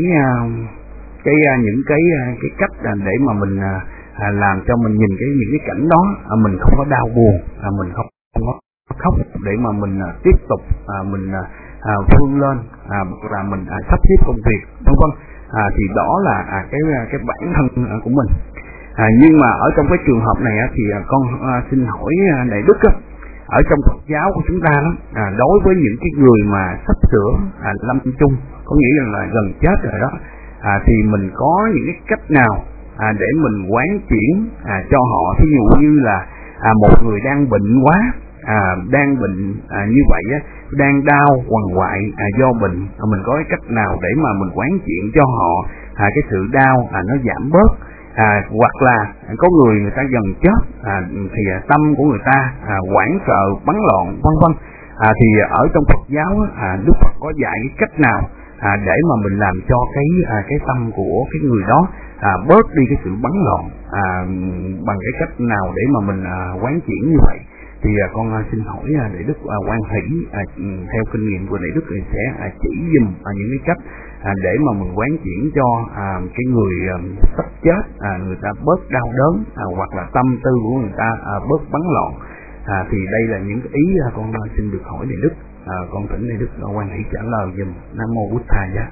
những cái cách để mà mình làm cho mình nhìn những cái cảnh đó mình không có đau buồn, mình không có khóc, để mà mình tiếp tục mình vươn lên, là mình sắp xếp công việc, vân vân. thì đó là cái bản thân của mình. Nhưng mà ở trong cái trường hợp này thì con xin hỏi Đại Đức ở trong Phật giáo của chúng ta đó, đối với những cái người mà sắp sửa lâm chung, có nghĩa là gần chết rồi đó, thì mình có những cái cách nào để mình quán chuyển cho họ. Thí dụ như là một người đang bệnh quá, đang bệnh như vậy đang đau quằn quại do bệnh, mình có cái cách nào để mà mình quán chuyển cho họ cái sự đau nó giảm bớt. Hoặc là có người ta gần chết thì tâm của người ta hoảng sợ, bấn loạn, vân vân, thì ở trong Phật giáo Đức Phật có dạy cái cách nào để mà mình làm cho cái tâm của cái người đó bớt đi cái sự bấn loạn, bằng cái cách nào để mà mình quán chuyển như vậy. Thì con xin hỏi Đại Đức Quan Hỷ, theo kinh nghiệm của Đại Đức thì sẽ chỉ dùm những cái cách để mà mình quán chuyển cho cái người sắp chết, người ta bớt đau đớn, hoặc là tâm tư của người ta bớt bấn loạn. Thì đây là những cái ý con xin được hỏi Đại Đức. Con thỉnh Đại Đức Quan Hỷ trả lời dùm. Nam mô Bụt Thầy Giá.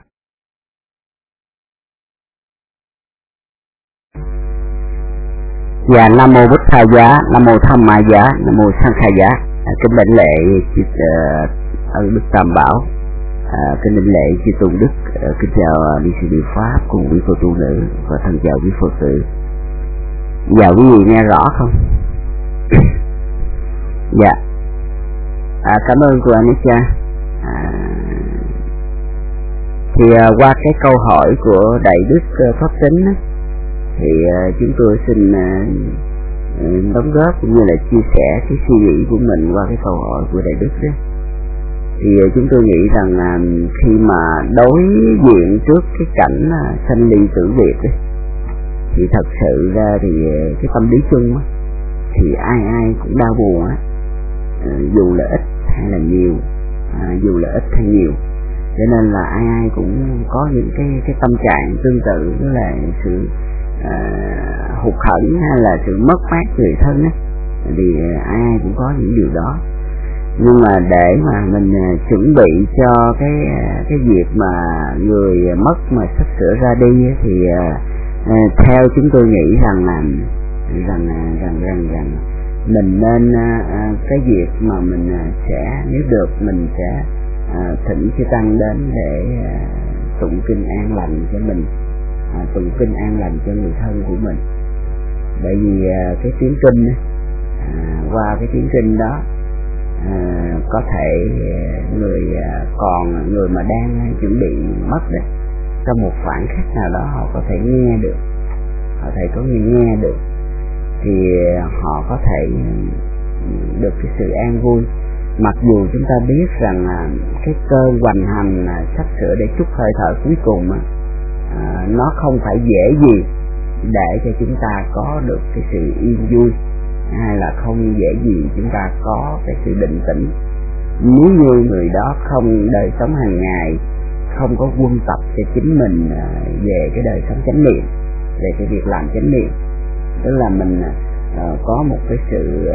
Dạ, Nam mô Bụt Thầy Giá, Nam mô Tham Ma Giá, Nam mô Sang Khai Giá. Kính đảnh lễ ơn Đức Tam Bảo, kính đảnh lễ chư tôn đức, kính chào ni sư Điều Pháp cùng quý cô tu nữ và thân chào quý Phật tử. Dạ, quý vị nghe rõ không? Dạ. Cảm ơn cô Anisha. Thì qua cái câu hỏi của Đại Đức Pháp Tính thì chúng tôi xin đóng góp cũng như là chia sẻ cái suy nghĩ của mình qua cái câu hỏi của Đại Đức đó. Thì chúng tôi nghĩ rằng khi mà đối diện trước cái cảnh sanh ly tử biệt ấy, thì thật sự ra thì cái tâm lý chung á, thì ai cũng đau buồn á, dù là ít hay là nhiều, dù là ít hay nhiều. Cho nên là ai cũng có những cái tâm trạng tương tự, đó là sự hụt hẫng hay là sự mất mát người thân á, thì ai cũng có những điều đó. Nhưng mà để mà mình chuẩn bị cho cái việc mà người mất mà sắp sửa ra đi ấy, thì theo chúng tôi nghĩ rằng mình nên cái việc mà mình sẽ, nếu được mình sẽ thỉnh chư tăng đến để tụng kinh an lành cho mình, tụng kinh an lành cho người thân của mình. Bởi vì cái tiếng kinh ấy, qua cái tiếng kinh đó có thể người mà đang chuẩn bị mất đấy, trong một khoảng khắc nào đó họ có thể nghe được, họ có nghe được, thì họ có thể được cái sự an vui. Mặc dù chúng ta biết rằng cái cơn hoành hành sắp sửa để chút hơi thở cuối cùng nó không phải dễ gì để cho chúng ta có được cái sự yên vui, hay là không dễ gì chúng ta có cái sự định tĩnh, nếu như người đó không đời sống hàng ngày, không có quân tập cho chính mình về cái đời sống chánh niệm, về cái việc làm chánh niệm. Tức là mình có một cái sự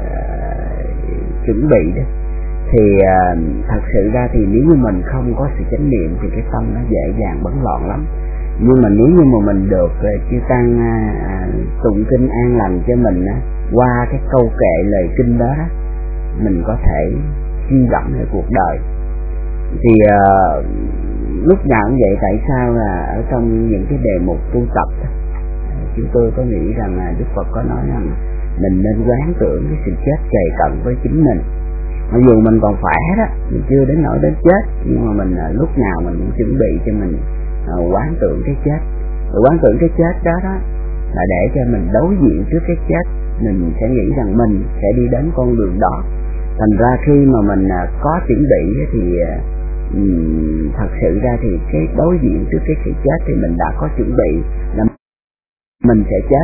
chuẩn bị đó. Thì thật sự ra thì nếu như mình không có sự chánh niệm thì cái tâm nó dễ dàng bấn loạn lắm. Nhưng mà nếu như mà mình được chư tăng tụng kinh an lành cho mình qua cái câu kệ lời kinh đó, mình có thể suy gẫm lại cuộc đời. Thì lúc nào cũng vậy. Tại sao là ở trong những cái đề mục tu tập chúng tôi có nghĩ rằng Đức Phật có nói rằng mình nên quán tưởng cái sự chết kề cận với chính mình. Mặc dù mình còn khỏe đó, mình chưa đến nỗi đến chết, nhưng mà mình lúc nào mình cũng chuẩn bị cho mình quán tưởng cái chết. Rồi quán tưởng cái chết đó là để cho mình đối diện trước cái chết, mình sẽ nghĩ rằng mình sẽ đi đến con đường đó. Thành ra khi mà mình có chuẩn bị thì thật sự ra thì cái đối diện trước cái sự chết thì mình đã có chuẩn bị là mình sẽ chết.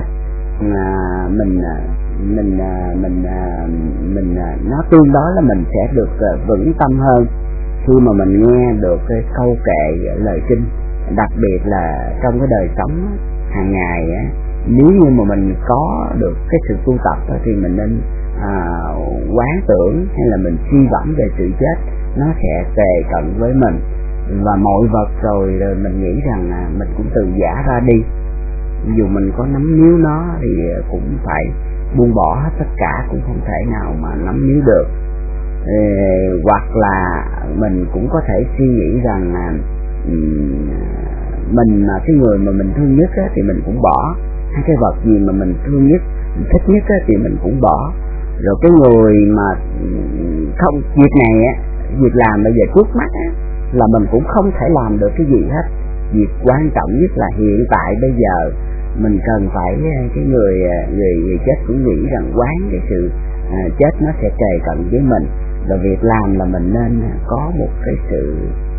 Nó tương đối là mình sẽ được vững tâm hơn khi mà mình nghe được cái câu kệ lời kinh. Đặc biệt là trong cái đời sống hàng ngày nếu như mà mình có được cái sự tu tập thì mình nên quán tưởng hay là mình suy gẫm về sự chết, nó sẽ kề cận với mình. và mọi vật rồi mình nghĩ rằng mình cũng từ giã ra đi. Dù mình có nắm níu nó thì cũng phải buông bỏ hết tất cả, cũng không thể nào mà nắm níu được. Hoặc là mình cũng có thể suy nghĩ rằng mình cái người mà mình thương nhất thì mình cũng bỏ, hay cái vật gì mà mình thương nhất, mình thích nhất thì mình cũng bỏ. Rồi cái người mà không, việc này việc làm bây giờ trước mắt là mình cũng không thể làm được cái gì hết. Việc quan trọng nhất là hiện tại bây giờ mình cần phải cái người chết cũng nghĩ rằng quán cái sự chết nó sẽ kề cận với mình. Rồi việc làm là mình nên có một cái sự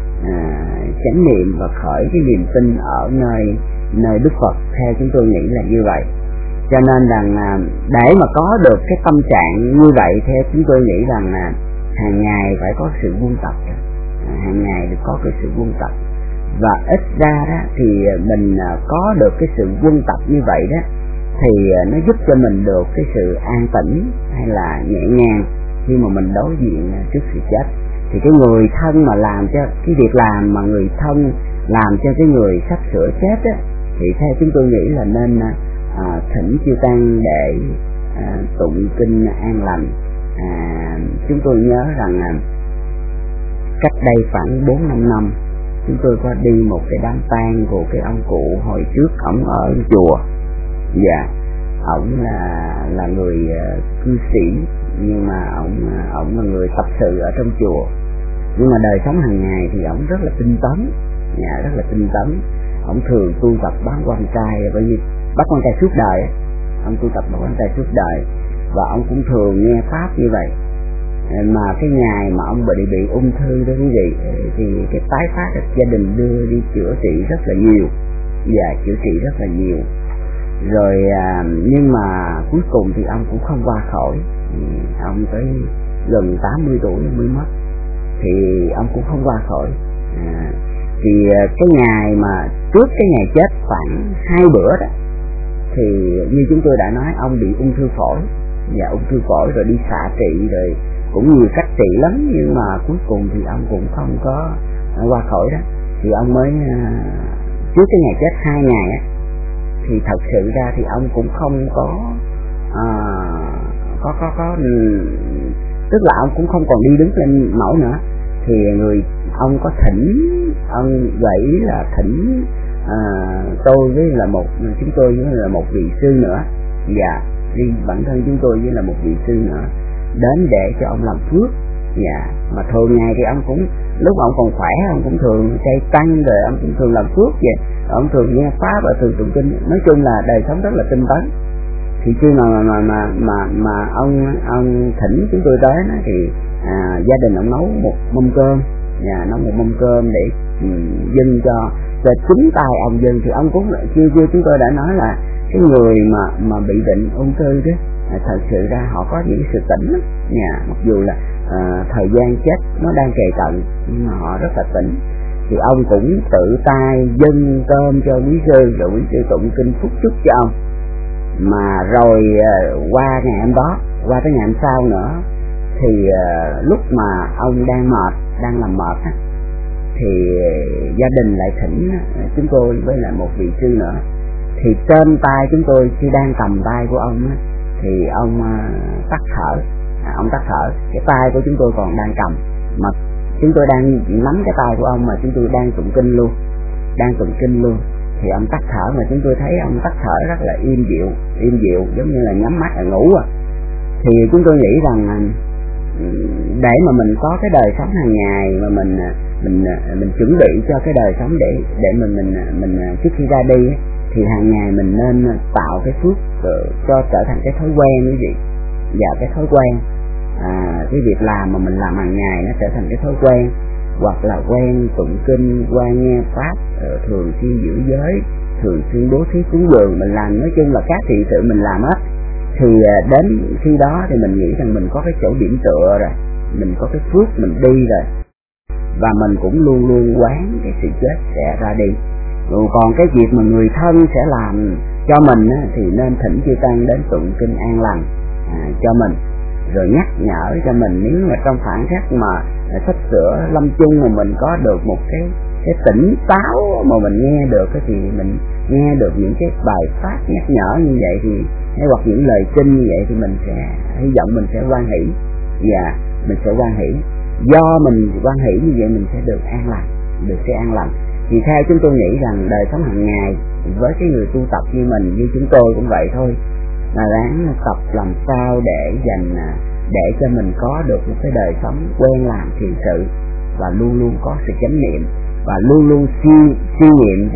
chánh niệm và khởi cái niềm tin ở nơi Đức Phật. Theo chúng tôi nghĩ là như vậy. Cho nên rằng để mà có được cái tâm trạng như vậy, theo chúng tôi nghĩ rằng hàng ngày phải có sự buông tập, hàng ngày được có cái sự buông tập. Và ít ra đó thì mình có được cái sự buông tập như vậy đó thì nó giúp cho mình được cái sự an tĩnh hay là nhẹ nhàng khi mà mình đối diện trước sự chết. Thì cái người thân mà làm cho cái việc làm mà người thân làm cho cái người sắp sửa chết á, thì theo chúng tôi nghĩ là nên thỉnh chư tăng để tụng kinh an lành. Chúng tôi nhớ rằng cách đây khoảng 4-5 năm chúng tôi có đi một cái đám tang của cái ông cụ hồi trước, ổng ở chùa. Dạ, ổng là người cư sĩ, nhưng mà ổng là người tập sự ở trong chùa. Nhưng mà đời sống hàng ngày thì ổng rất là tinh tấn, rất là tinh tấn. Ổng thường tu tập bán quan trai, bởi vì bắt quan trai suốt đời, ông tu tập bán quan trai suốt đời, và ông cũng thường nghe pháp như vậy. Mà cái ngày mà ông bị ung thư đó quý vị, thì cái tái phát được gia đình đưa đi chữa trị rất là nhiều, và chữa trị rất là nhiều. Rồi nhưng mà cuối cùng thì ông cũng không qua khỏi. Ông tới gần 80 tuổi mới mất, thì ông cũng không qua khỏi. Thì cái ngày mà trước cái ngày chết khoảng 2 bữa đó, thì như chúng tôi đã nói, ông bị ung thư phổi, và ung thư phổi rồi đi xạ trị, rồi cũng nhiều cách trị lắm, nhưng mà cuối cùng thì ông cũng không có qua khỏi đó. Thì ông mới trước cái ngày chết 2 ngày á, thì thật sự ra thì ông cũng không có tức là ông cũng không còn đi đứng lên nổi nữa. Thì ông có thỉnh, ông gợi ý là thỉnh tôi với là chúng tôi với là một vị sư nữa, và riêng bản thân chúng tôi với là một vị sư nữa đến để cho ông làm phước. Mà thường ngày thì ông cũng, lúc ông còn khỏe, ông cũng thường cây tăng, rồi ông cũng thường làm phước vậy, ông thường nghe pháp và thường tụng kinh. Nói chung là đời sống rất là tinh tấn. Thì khi mà ông thỉnh chúng tôi tới đó, thì gia đình ông nấu một mâm cơm, nấu một mâm cơm để dâng cho chính tay ông dâng. Thì ông cũng chưa chúng tôi đã nói là cái người mà bị bệnh ung thư đó, thật sự ra họ có những sự tỉnh lắm, mặc dù là thời gian chết nó đang kề cận, nhưng mà họ rất là tỉnh. Thì ông cũng tự tay dâng cơm cho quý sư, rồi quý sư tụng kinh phúc chúc cho ông. Mà rồi qua ngày hôm đó, qua tới ngày hôm sau nữa, thì lúc mà ông đang làm mệt á, thì gia đình lại thỉnh chúng tôi với lại một vị sư nữa. Thì trên tay chúng tôi khi đang cầm tay của ông á, thì ông tắt thở. Ông tắt thở, cái tay của chúng tôi còn đang cầm, mà chúng tôi đang nắm cái tay của ông, mà chúng tôi đang tụng kinh luôn. Thì ông tắt thở, mà chúng tôi thấy ông tắt thở rất là im dịu, giống như là nhắm mắt là ngủ. Thì chúng tôi nghĩ rằng để mà mình có cái đời sống hàng ngày mà mình chuẩn bị cho cái đời sống để mình trước khi ra đi, thì hàng ngày mình nên tạo cái phước cho trở thành cái thói quen quý vị. Và cái thói quen, cái việc làm mà mình làm hàng ngày nó trở thành cái thói quen, hoặc là quen tụng kinh, quen nghe pháp, thường xuyên giữ giới, thường xuyên bố thí cúng dường, mình làm nói chung là các thị sự mình làm hết. Thì đến khi đó thì mình nghĩ rằng mình có cái chỗ điểm tựa rồi, mình có cái phước mình đi rồi, và mình cũng luôn luôn quán cái sự chết sẽ ra đi. Còn cái việc mà người thân sẽ làm cho mình á, thì nên thỉnh chư tăng đến tụng kinh an lành cho mình, rồi nhắc nhở cho mình. Nếu mà trong khoảng khắc mà sách sửa lâm chung mà mình có được một cái tỉnh táo mà mình nghe được thì mình nghe được những cái bài pháp nhắc nhở như vậy thì hay hoặc những lời kinh như vậy thì mình sẽ hy vọng mình sẽ hoan hỷ và mình sẽ hoan hỷ. Do mình hoan hỷ như vậy mình sẽ được an lành, thì theo chúng tôi nghĩ rằng đời sống hàng ngày với cái người tu tập như mình, như chúng tôi cũng vậy thôi, là ráng tập làm sao để cho mình có được một cái đời sống quen làm thiền sự và luôn luôn có sự chánh niệm và luôn luôn suy nghiệm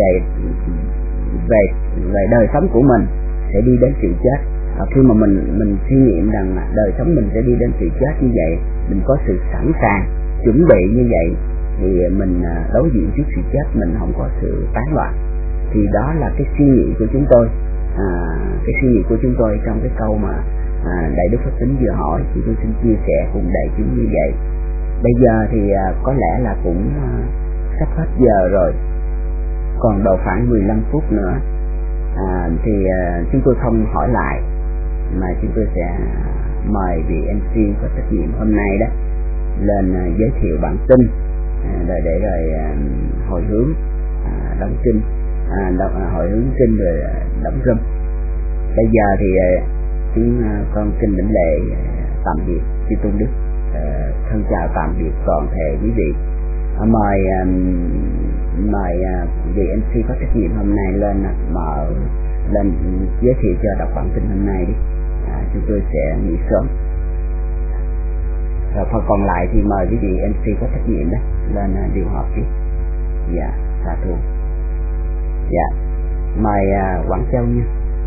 về đời sống của mình sẽ đi đến sự chết. Khi mà mình suy nghiệm rằng đời sống mình sẽ đi đến sự chết như vậy, mình có sự sẵn sàng chuẩn bị như vậy thì mình đối diện trước sự chết mình không có sự tán loạn. Thì đó là cái suy nghĩ của chúng tôi, trong cái câu mà Đại Đức Pháp Tính vừa hỏi thì tôi xin chia sẻ cùng đại chúng như vậy. Bây giờ thì có lẽ là cũng sắp hết giờ rồi, còn độ khoảng 15 phút nữa thì chúng tôi không hỏi lại mà chúng tôi sẽ mời vị MC có trách nhiệm hôm nay đó lên giới thiệu bản tin để rồi hồi hướng đóng kinh, hồi hướng kinh rồi đóng râm. Bây giờ thì chúng con kinh đảnh lễ tạm biệt chư tôn đức, thân chào tạm biệt toàn thể quý vị. Mời vị MC có trách nhiệm hôm nay lên giới thiệu cho đọc bản tin hôm nay đi. Chúng tôi sẽ nghỉ sớm. Rồi phần còn lại thì mời quý vị MC có trách nhiệm đó lên điều họp đi. Dạ, xa thù. Dạ, mời Quảng Châu nha.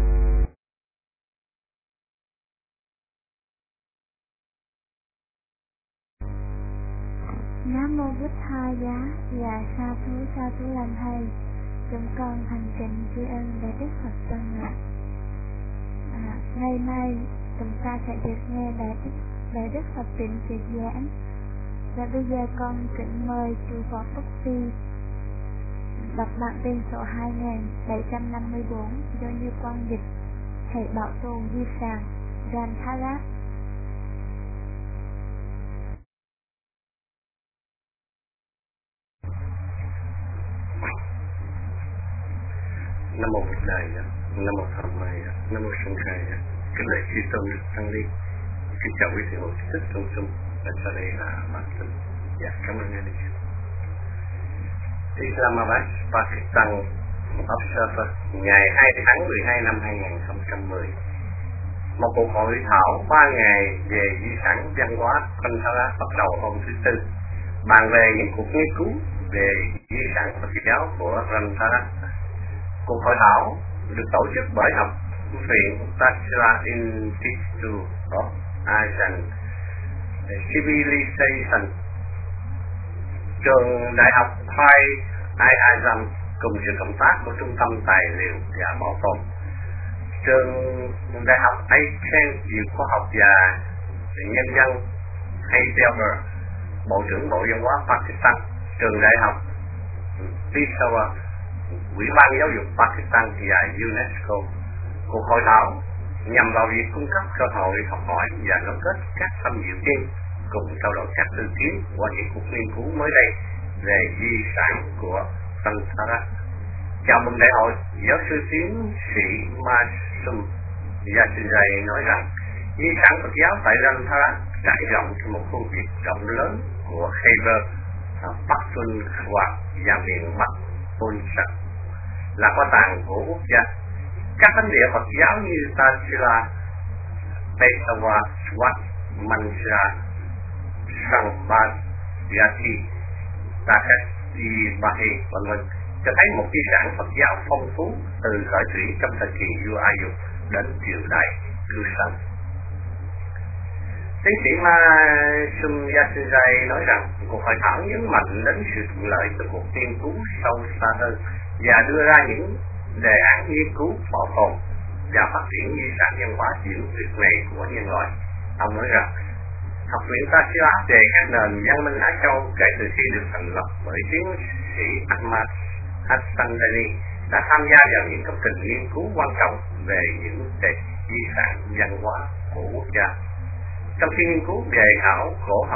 Nam mô Bụt Tha Giá. Dạ, sa thú làm thầy. Chúng con thành kính tri ân Đại Đức Phật Tăng ạ. Ngày mai chúng ta sẽ được nghe Đại Đức Phật Tịnh thuyết giảng. Và bây giờ con kính mời chú Võ Túc Phi đọc bản tin số 2754 do Như Quang dịch, Hệ Bảo tồn di sản Granthara. Nam mô Bụt Thầy, Nam mô Tham Mày, Nam mô Sông Khai, kính lễ chư tôn đức tăng ni, kính chào quý vị hữu thích trong sung. Và sau đây là bản tin. Dạ, cảm ơn anh. Islamabad, Pakistan, Observer, ngày 2 tháng 12 năm 2010. Một cuộc hội thảo 3 ngày về di sản văn hóa Granthara bắt đầu hôm thứ Tư, bàn về những cuộc nghiên cứu về di sản Phật giáo của Granthara. Cuộc hội thảo được tổ chức bởi Học viện Tachra Institute of Asian Civilization, trường đại học Azam cùng sự cộng tác của Trung tâm Tài liệu và Bảo tồn, trường đại học Aiken, Viện Khoa học và Nhân dân Heidelberg, Bộ trưởng Bộ Văn hóa Pakistan, trường đại học Peshawar, Ủy ban Giáo dục Pakistan và UNESCO. Cuộc hội thảo nhằm vào việc cung cấp cơ hội học hỏi và nối kết các tham dự viên cùng trao đổi các tư kiến qua những cuộc nghiên cứu mới đây về di sản của Granthara. Chào mừng đại hội, giáo sư tiến sĩ Masum Yasiraj nói rằng di sản Phật giáo tại Granthara trải rộng trên một khu vực rộng lớn của Khyber Pakhtunkhwa và miền Bắc Punjab, là kho tàng của quốc gia. Các thánh địa Phật giáo như Tajila, Peshawar, Swat, Manjra, Sambhagati, Takati, Bahi, v.v. cho thấy một di sản Phật giáo phong phú từ khởi thủy trong thời kỳ vua A Dục đến triều đại Kushan. Tiến sĩ Masum Yasiraj nói rằng cuộc hội thảo nhấn mạnh đến sự thuận lợi cho cuộc nghiên cứu sâu xa hơn và đưa ra những đề án nghiên cứu bảo tồn và phát triển di sản văn hóa diễn tuyệt này của nhân loại. Ông nói rằng Học viện Tachila về các nền văn minh Á Châu kể từ khi được thành lập bởi tiến sĩ Ahmad Hassandani đã tham gia vào những công trình nghiên cứu quan trọng về những di sản văn hóa của quốc gia. Trong khi nghiên cứu về khảo cổ học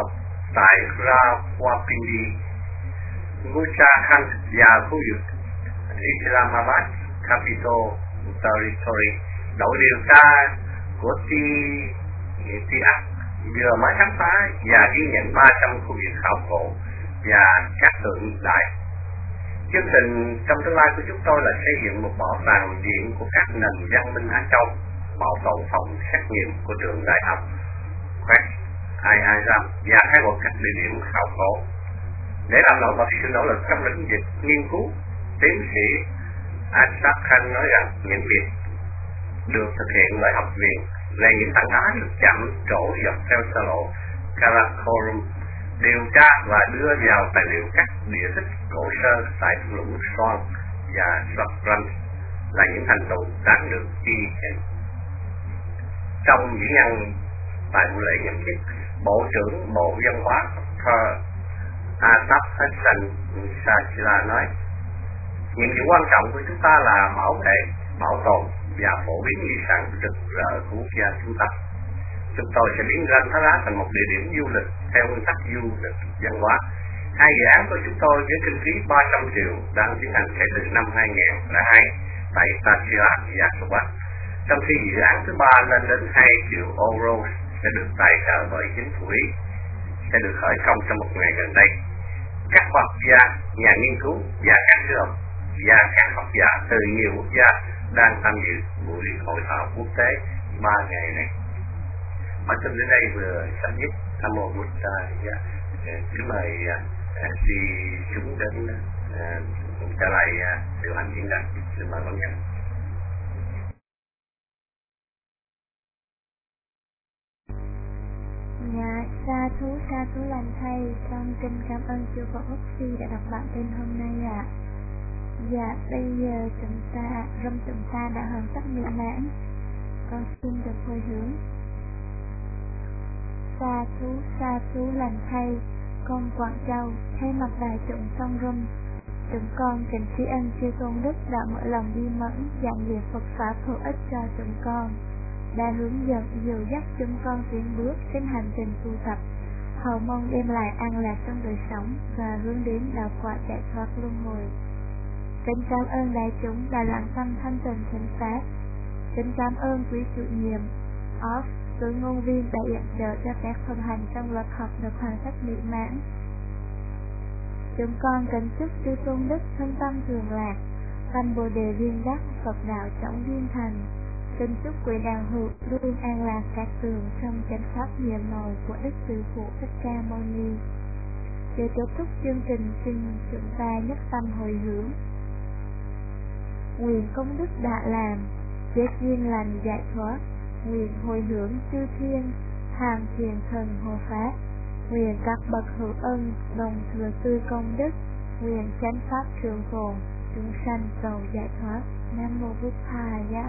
tại Rawalpindi, Uttarakhand và khu vực Islamabad Capital Territory. Đội điều tra của TIAC vừa mới khám phá và ghi nhận 300 khu vực khảo cổ và các tượng đài. Chương trình trong tương lai của chúng tôi là xây dựng một bảo tàng điện của các nền văn minh Á Châu, bảo tồn phòng xét nghiệm của trường đại học Quest IISM và khai quật các địa điểm khảo cổ. Để làm nổi bật sự nỗ lực trong lĩnh vực nghiên cứu, tiến sĩ Asaf Khan nói rằng những việc được thực hiện bởi học viện là những tảng đá được chạm trổ dọc theo xa lộ Karakorum, điều tra và đưa vào tài liệu các địa tích cổ sơ tại thung lũng Swan và Swakrand là những thành tựu đáng được ghi nhận. Trong diễn văn tại buổi lễ nhậm chức, Bộ trưởng Bộ Văn hóa Asaf Hassan Shachila nói: nhiệm vụ quan trọng của chúng ta là bảo vệ, bảo tồn và phổ biến di sản rực rỡ của quốc gia chúng ta. Chúng tôi sẽ biến Ranh Thá Lá thành một địa điểm du lịch theo nguyên tắc du lịch văn hóa. Hai dự án của chúng tôi với kinh phí 300 triệu đang tiến hành kể từ năm 2002 tại Tashila và Sobat, trong khi dự án thứ ba lên đến 2 triệu euro sẽ được tài trợ bởi chính phủ Ý, sẽ được khởi công trong một ngày gần đây. Các khoa học gia, nhà nghiên cứu và các sư học và các học giả từ nhiều quốc gia đang tham dự buổi hội thảo quốc tế 3 ngày này. Bản tin đến đây vừa chấm dứt. Nam mô Bụt Thầy. Kính mời đi chúng đến trở lại điều hành diễn đàn. Xin mời con nhé. Dạ, sa thú lành thầy, con kính cảm ơn chư Phật Úc Si đã đọc bản tin hôm nay ạ. Dạ, bây giờ chúng ta đã hoàn tất mỹ mãn. Con xin được hồi hướng. Sa thú lành thầy, con Quảng Châu, thay mặt đại chúng sông Rum, chúng con kính tri ân chư Tôn Đức đã mở lòng bi mẫn giảng dạy Phật pháp hữu ích cho chúng con, đã hướng dẫn dìu dắt chúng con tiến bước trên hành trình tu tập, hầu mong đem lại an lạc trong đời sống và hướng đến đạo quả giải thoát luân hồi. Kính cảm ơn đại chúng đã lặng tâm thanh tịnh thỉnh pháp. Kính cảm ơn quý chủ nhiệm Off, sự ngôn viên đã yểm trợ cho các phần hành trong lớp học được hoàn tất mỹ mãn. Chúng con kính chúc chư Tôn Đức thân tâm thường lạc, tâm Bồ đề viên đắc, Phật đạo trọng viên thành. Kính chúc quý đạo hữu luôn an lạc các tường trong chánh pháp nhiệm màu của Đức Sư Phụ Thích Ca Mâu Ni. Để kết thúc chương trình, xin chúng ta nhất tâm hồi hướng. Nguyện công đức đã làm, chết duyên lành giải thoát. Nguyện hồi hướng chư thiên, hàng thiền thần hộ pháp. Nguyện các bậc hữu ân đồng thừa tư công đức. Nguyện chánh pháp trường tồn, chúng sanh cầu giải thoát. Nam mô Bụt Thầy.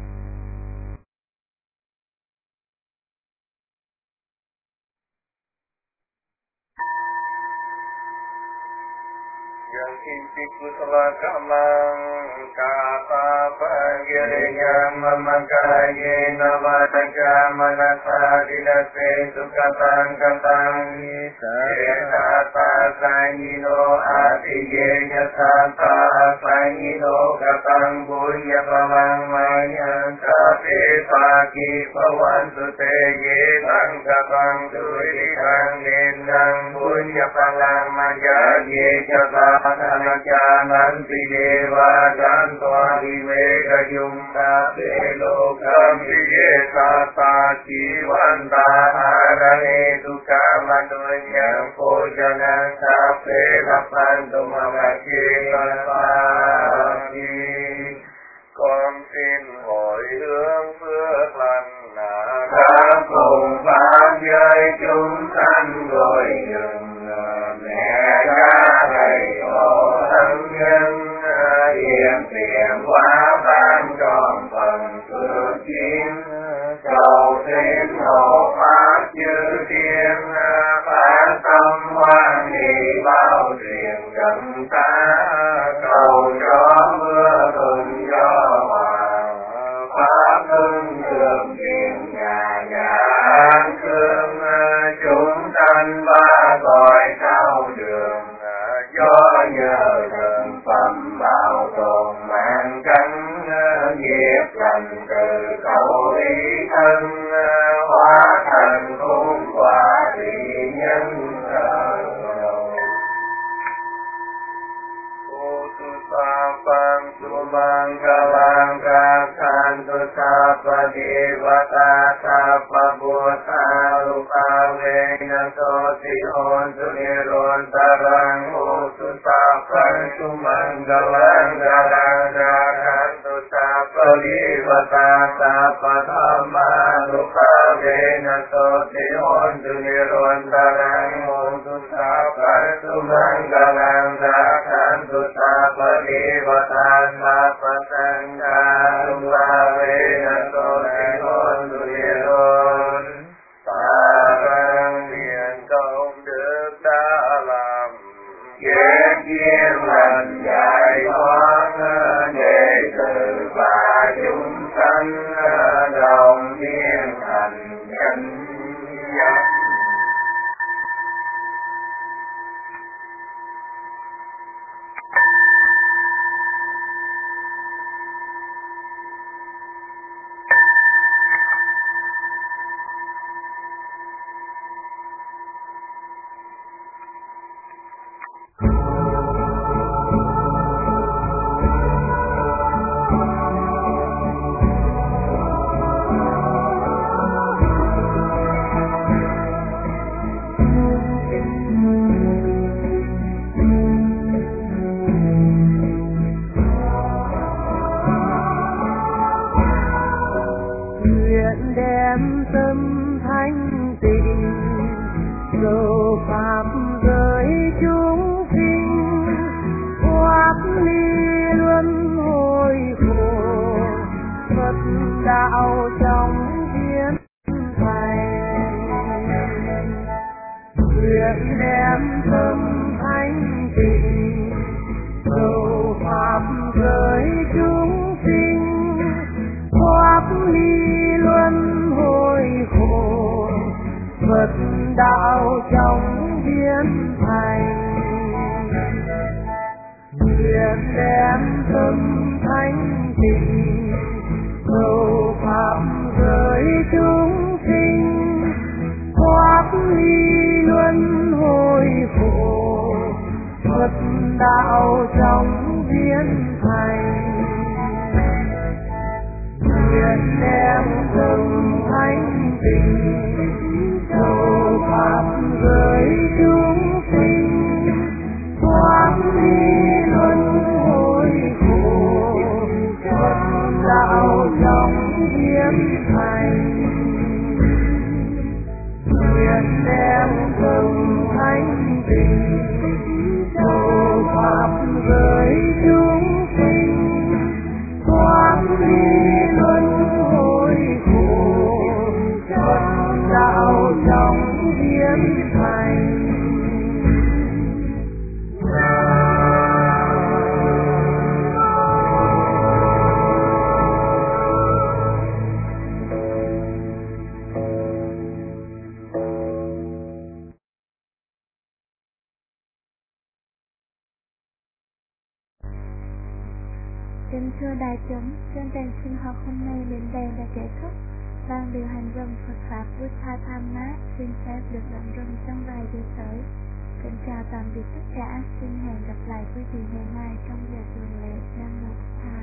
Yang kusala kamang kapa pagiriyam mamakaye navadaka manasa dilase sukatang katang Yatata sangino atiye yatata sangino katang bunya pamang mayang kape paki pawantu te yetang katang turitang nendang bunya palang majaye yatata Nanti dewa dan tuari mega jumpa belokam dige sata jiwanta arane duka manunya pojana sape lapan domamaki lagi con xin hồi hướng phước lành đã cùng pháp giới chúng sanh rồi dừng mẹ cha thầy tổ thân nhân hiện tiền hóa ban tròn phần phước chiến cầu xin hộ pháp chư thiên phát tâm hoan hỷ bao truyền gần ta cầu cho mưa thuận gió hòa pháp hưng thường chuyện nhà nhà an cương chúng sanh ba cầu ý thân hóa thành cung quả vị nhân Sumanggalang Santu Sapa Devata Sapa Bhuta Rupa Vena Soti Ontu Nirontarang Utu Sapa Sumanggalang Santu Sapa Devata Sapa Dhamma Rupa Vena Soti Ontu Nirontarang Utu Sapa Sumanggalang Santu Sapa Devata Sapa Sangha Rupa Vena Soti Ontu Niron Tarang Nguyện công đức đã làm kết duyên lành giải thoát đệ tử và chúng sanh đồng viên thành chánh giác. Kính thưa đại chúng, chương trình sinh hoạt hôm nay đến đây đã kết thúc. Ban điều hành rừng Phật Pháp Buddha Dhamma xin phép được làm rừng trong vài giây tới. Kính chào tạm biệt tất cả, xin hẹn gặp lại quý vị ngày mai trong giờ thường lệ. Nam Mô Bổn Thầy.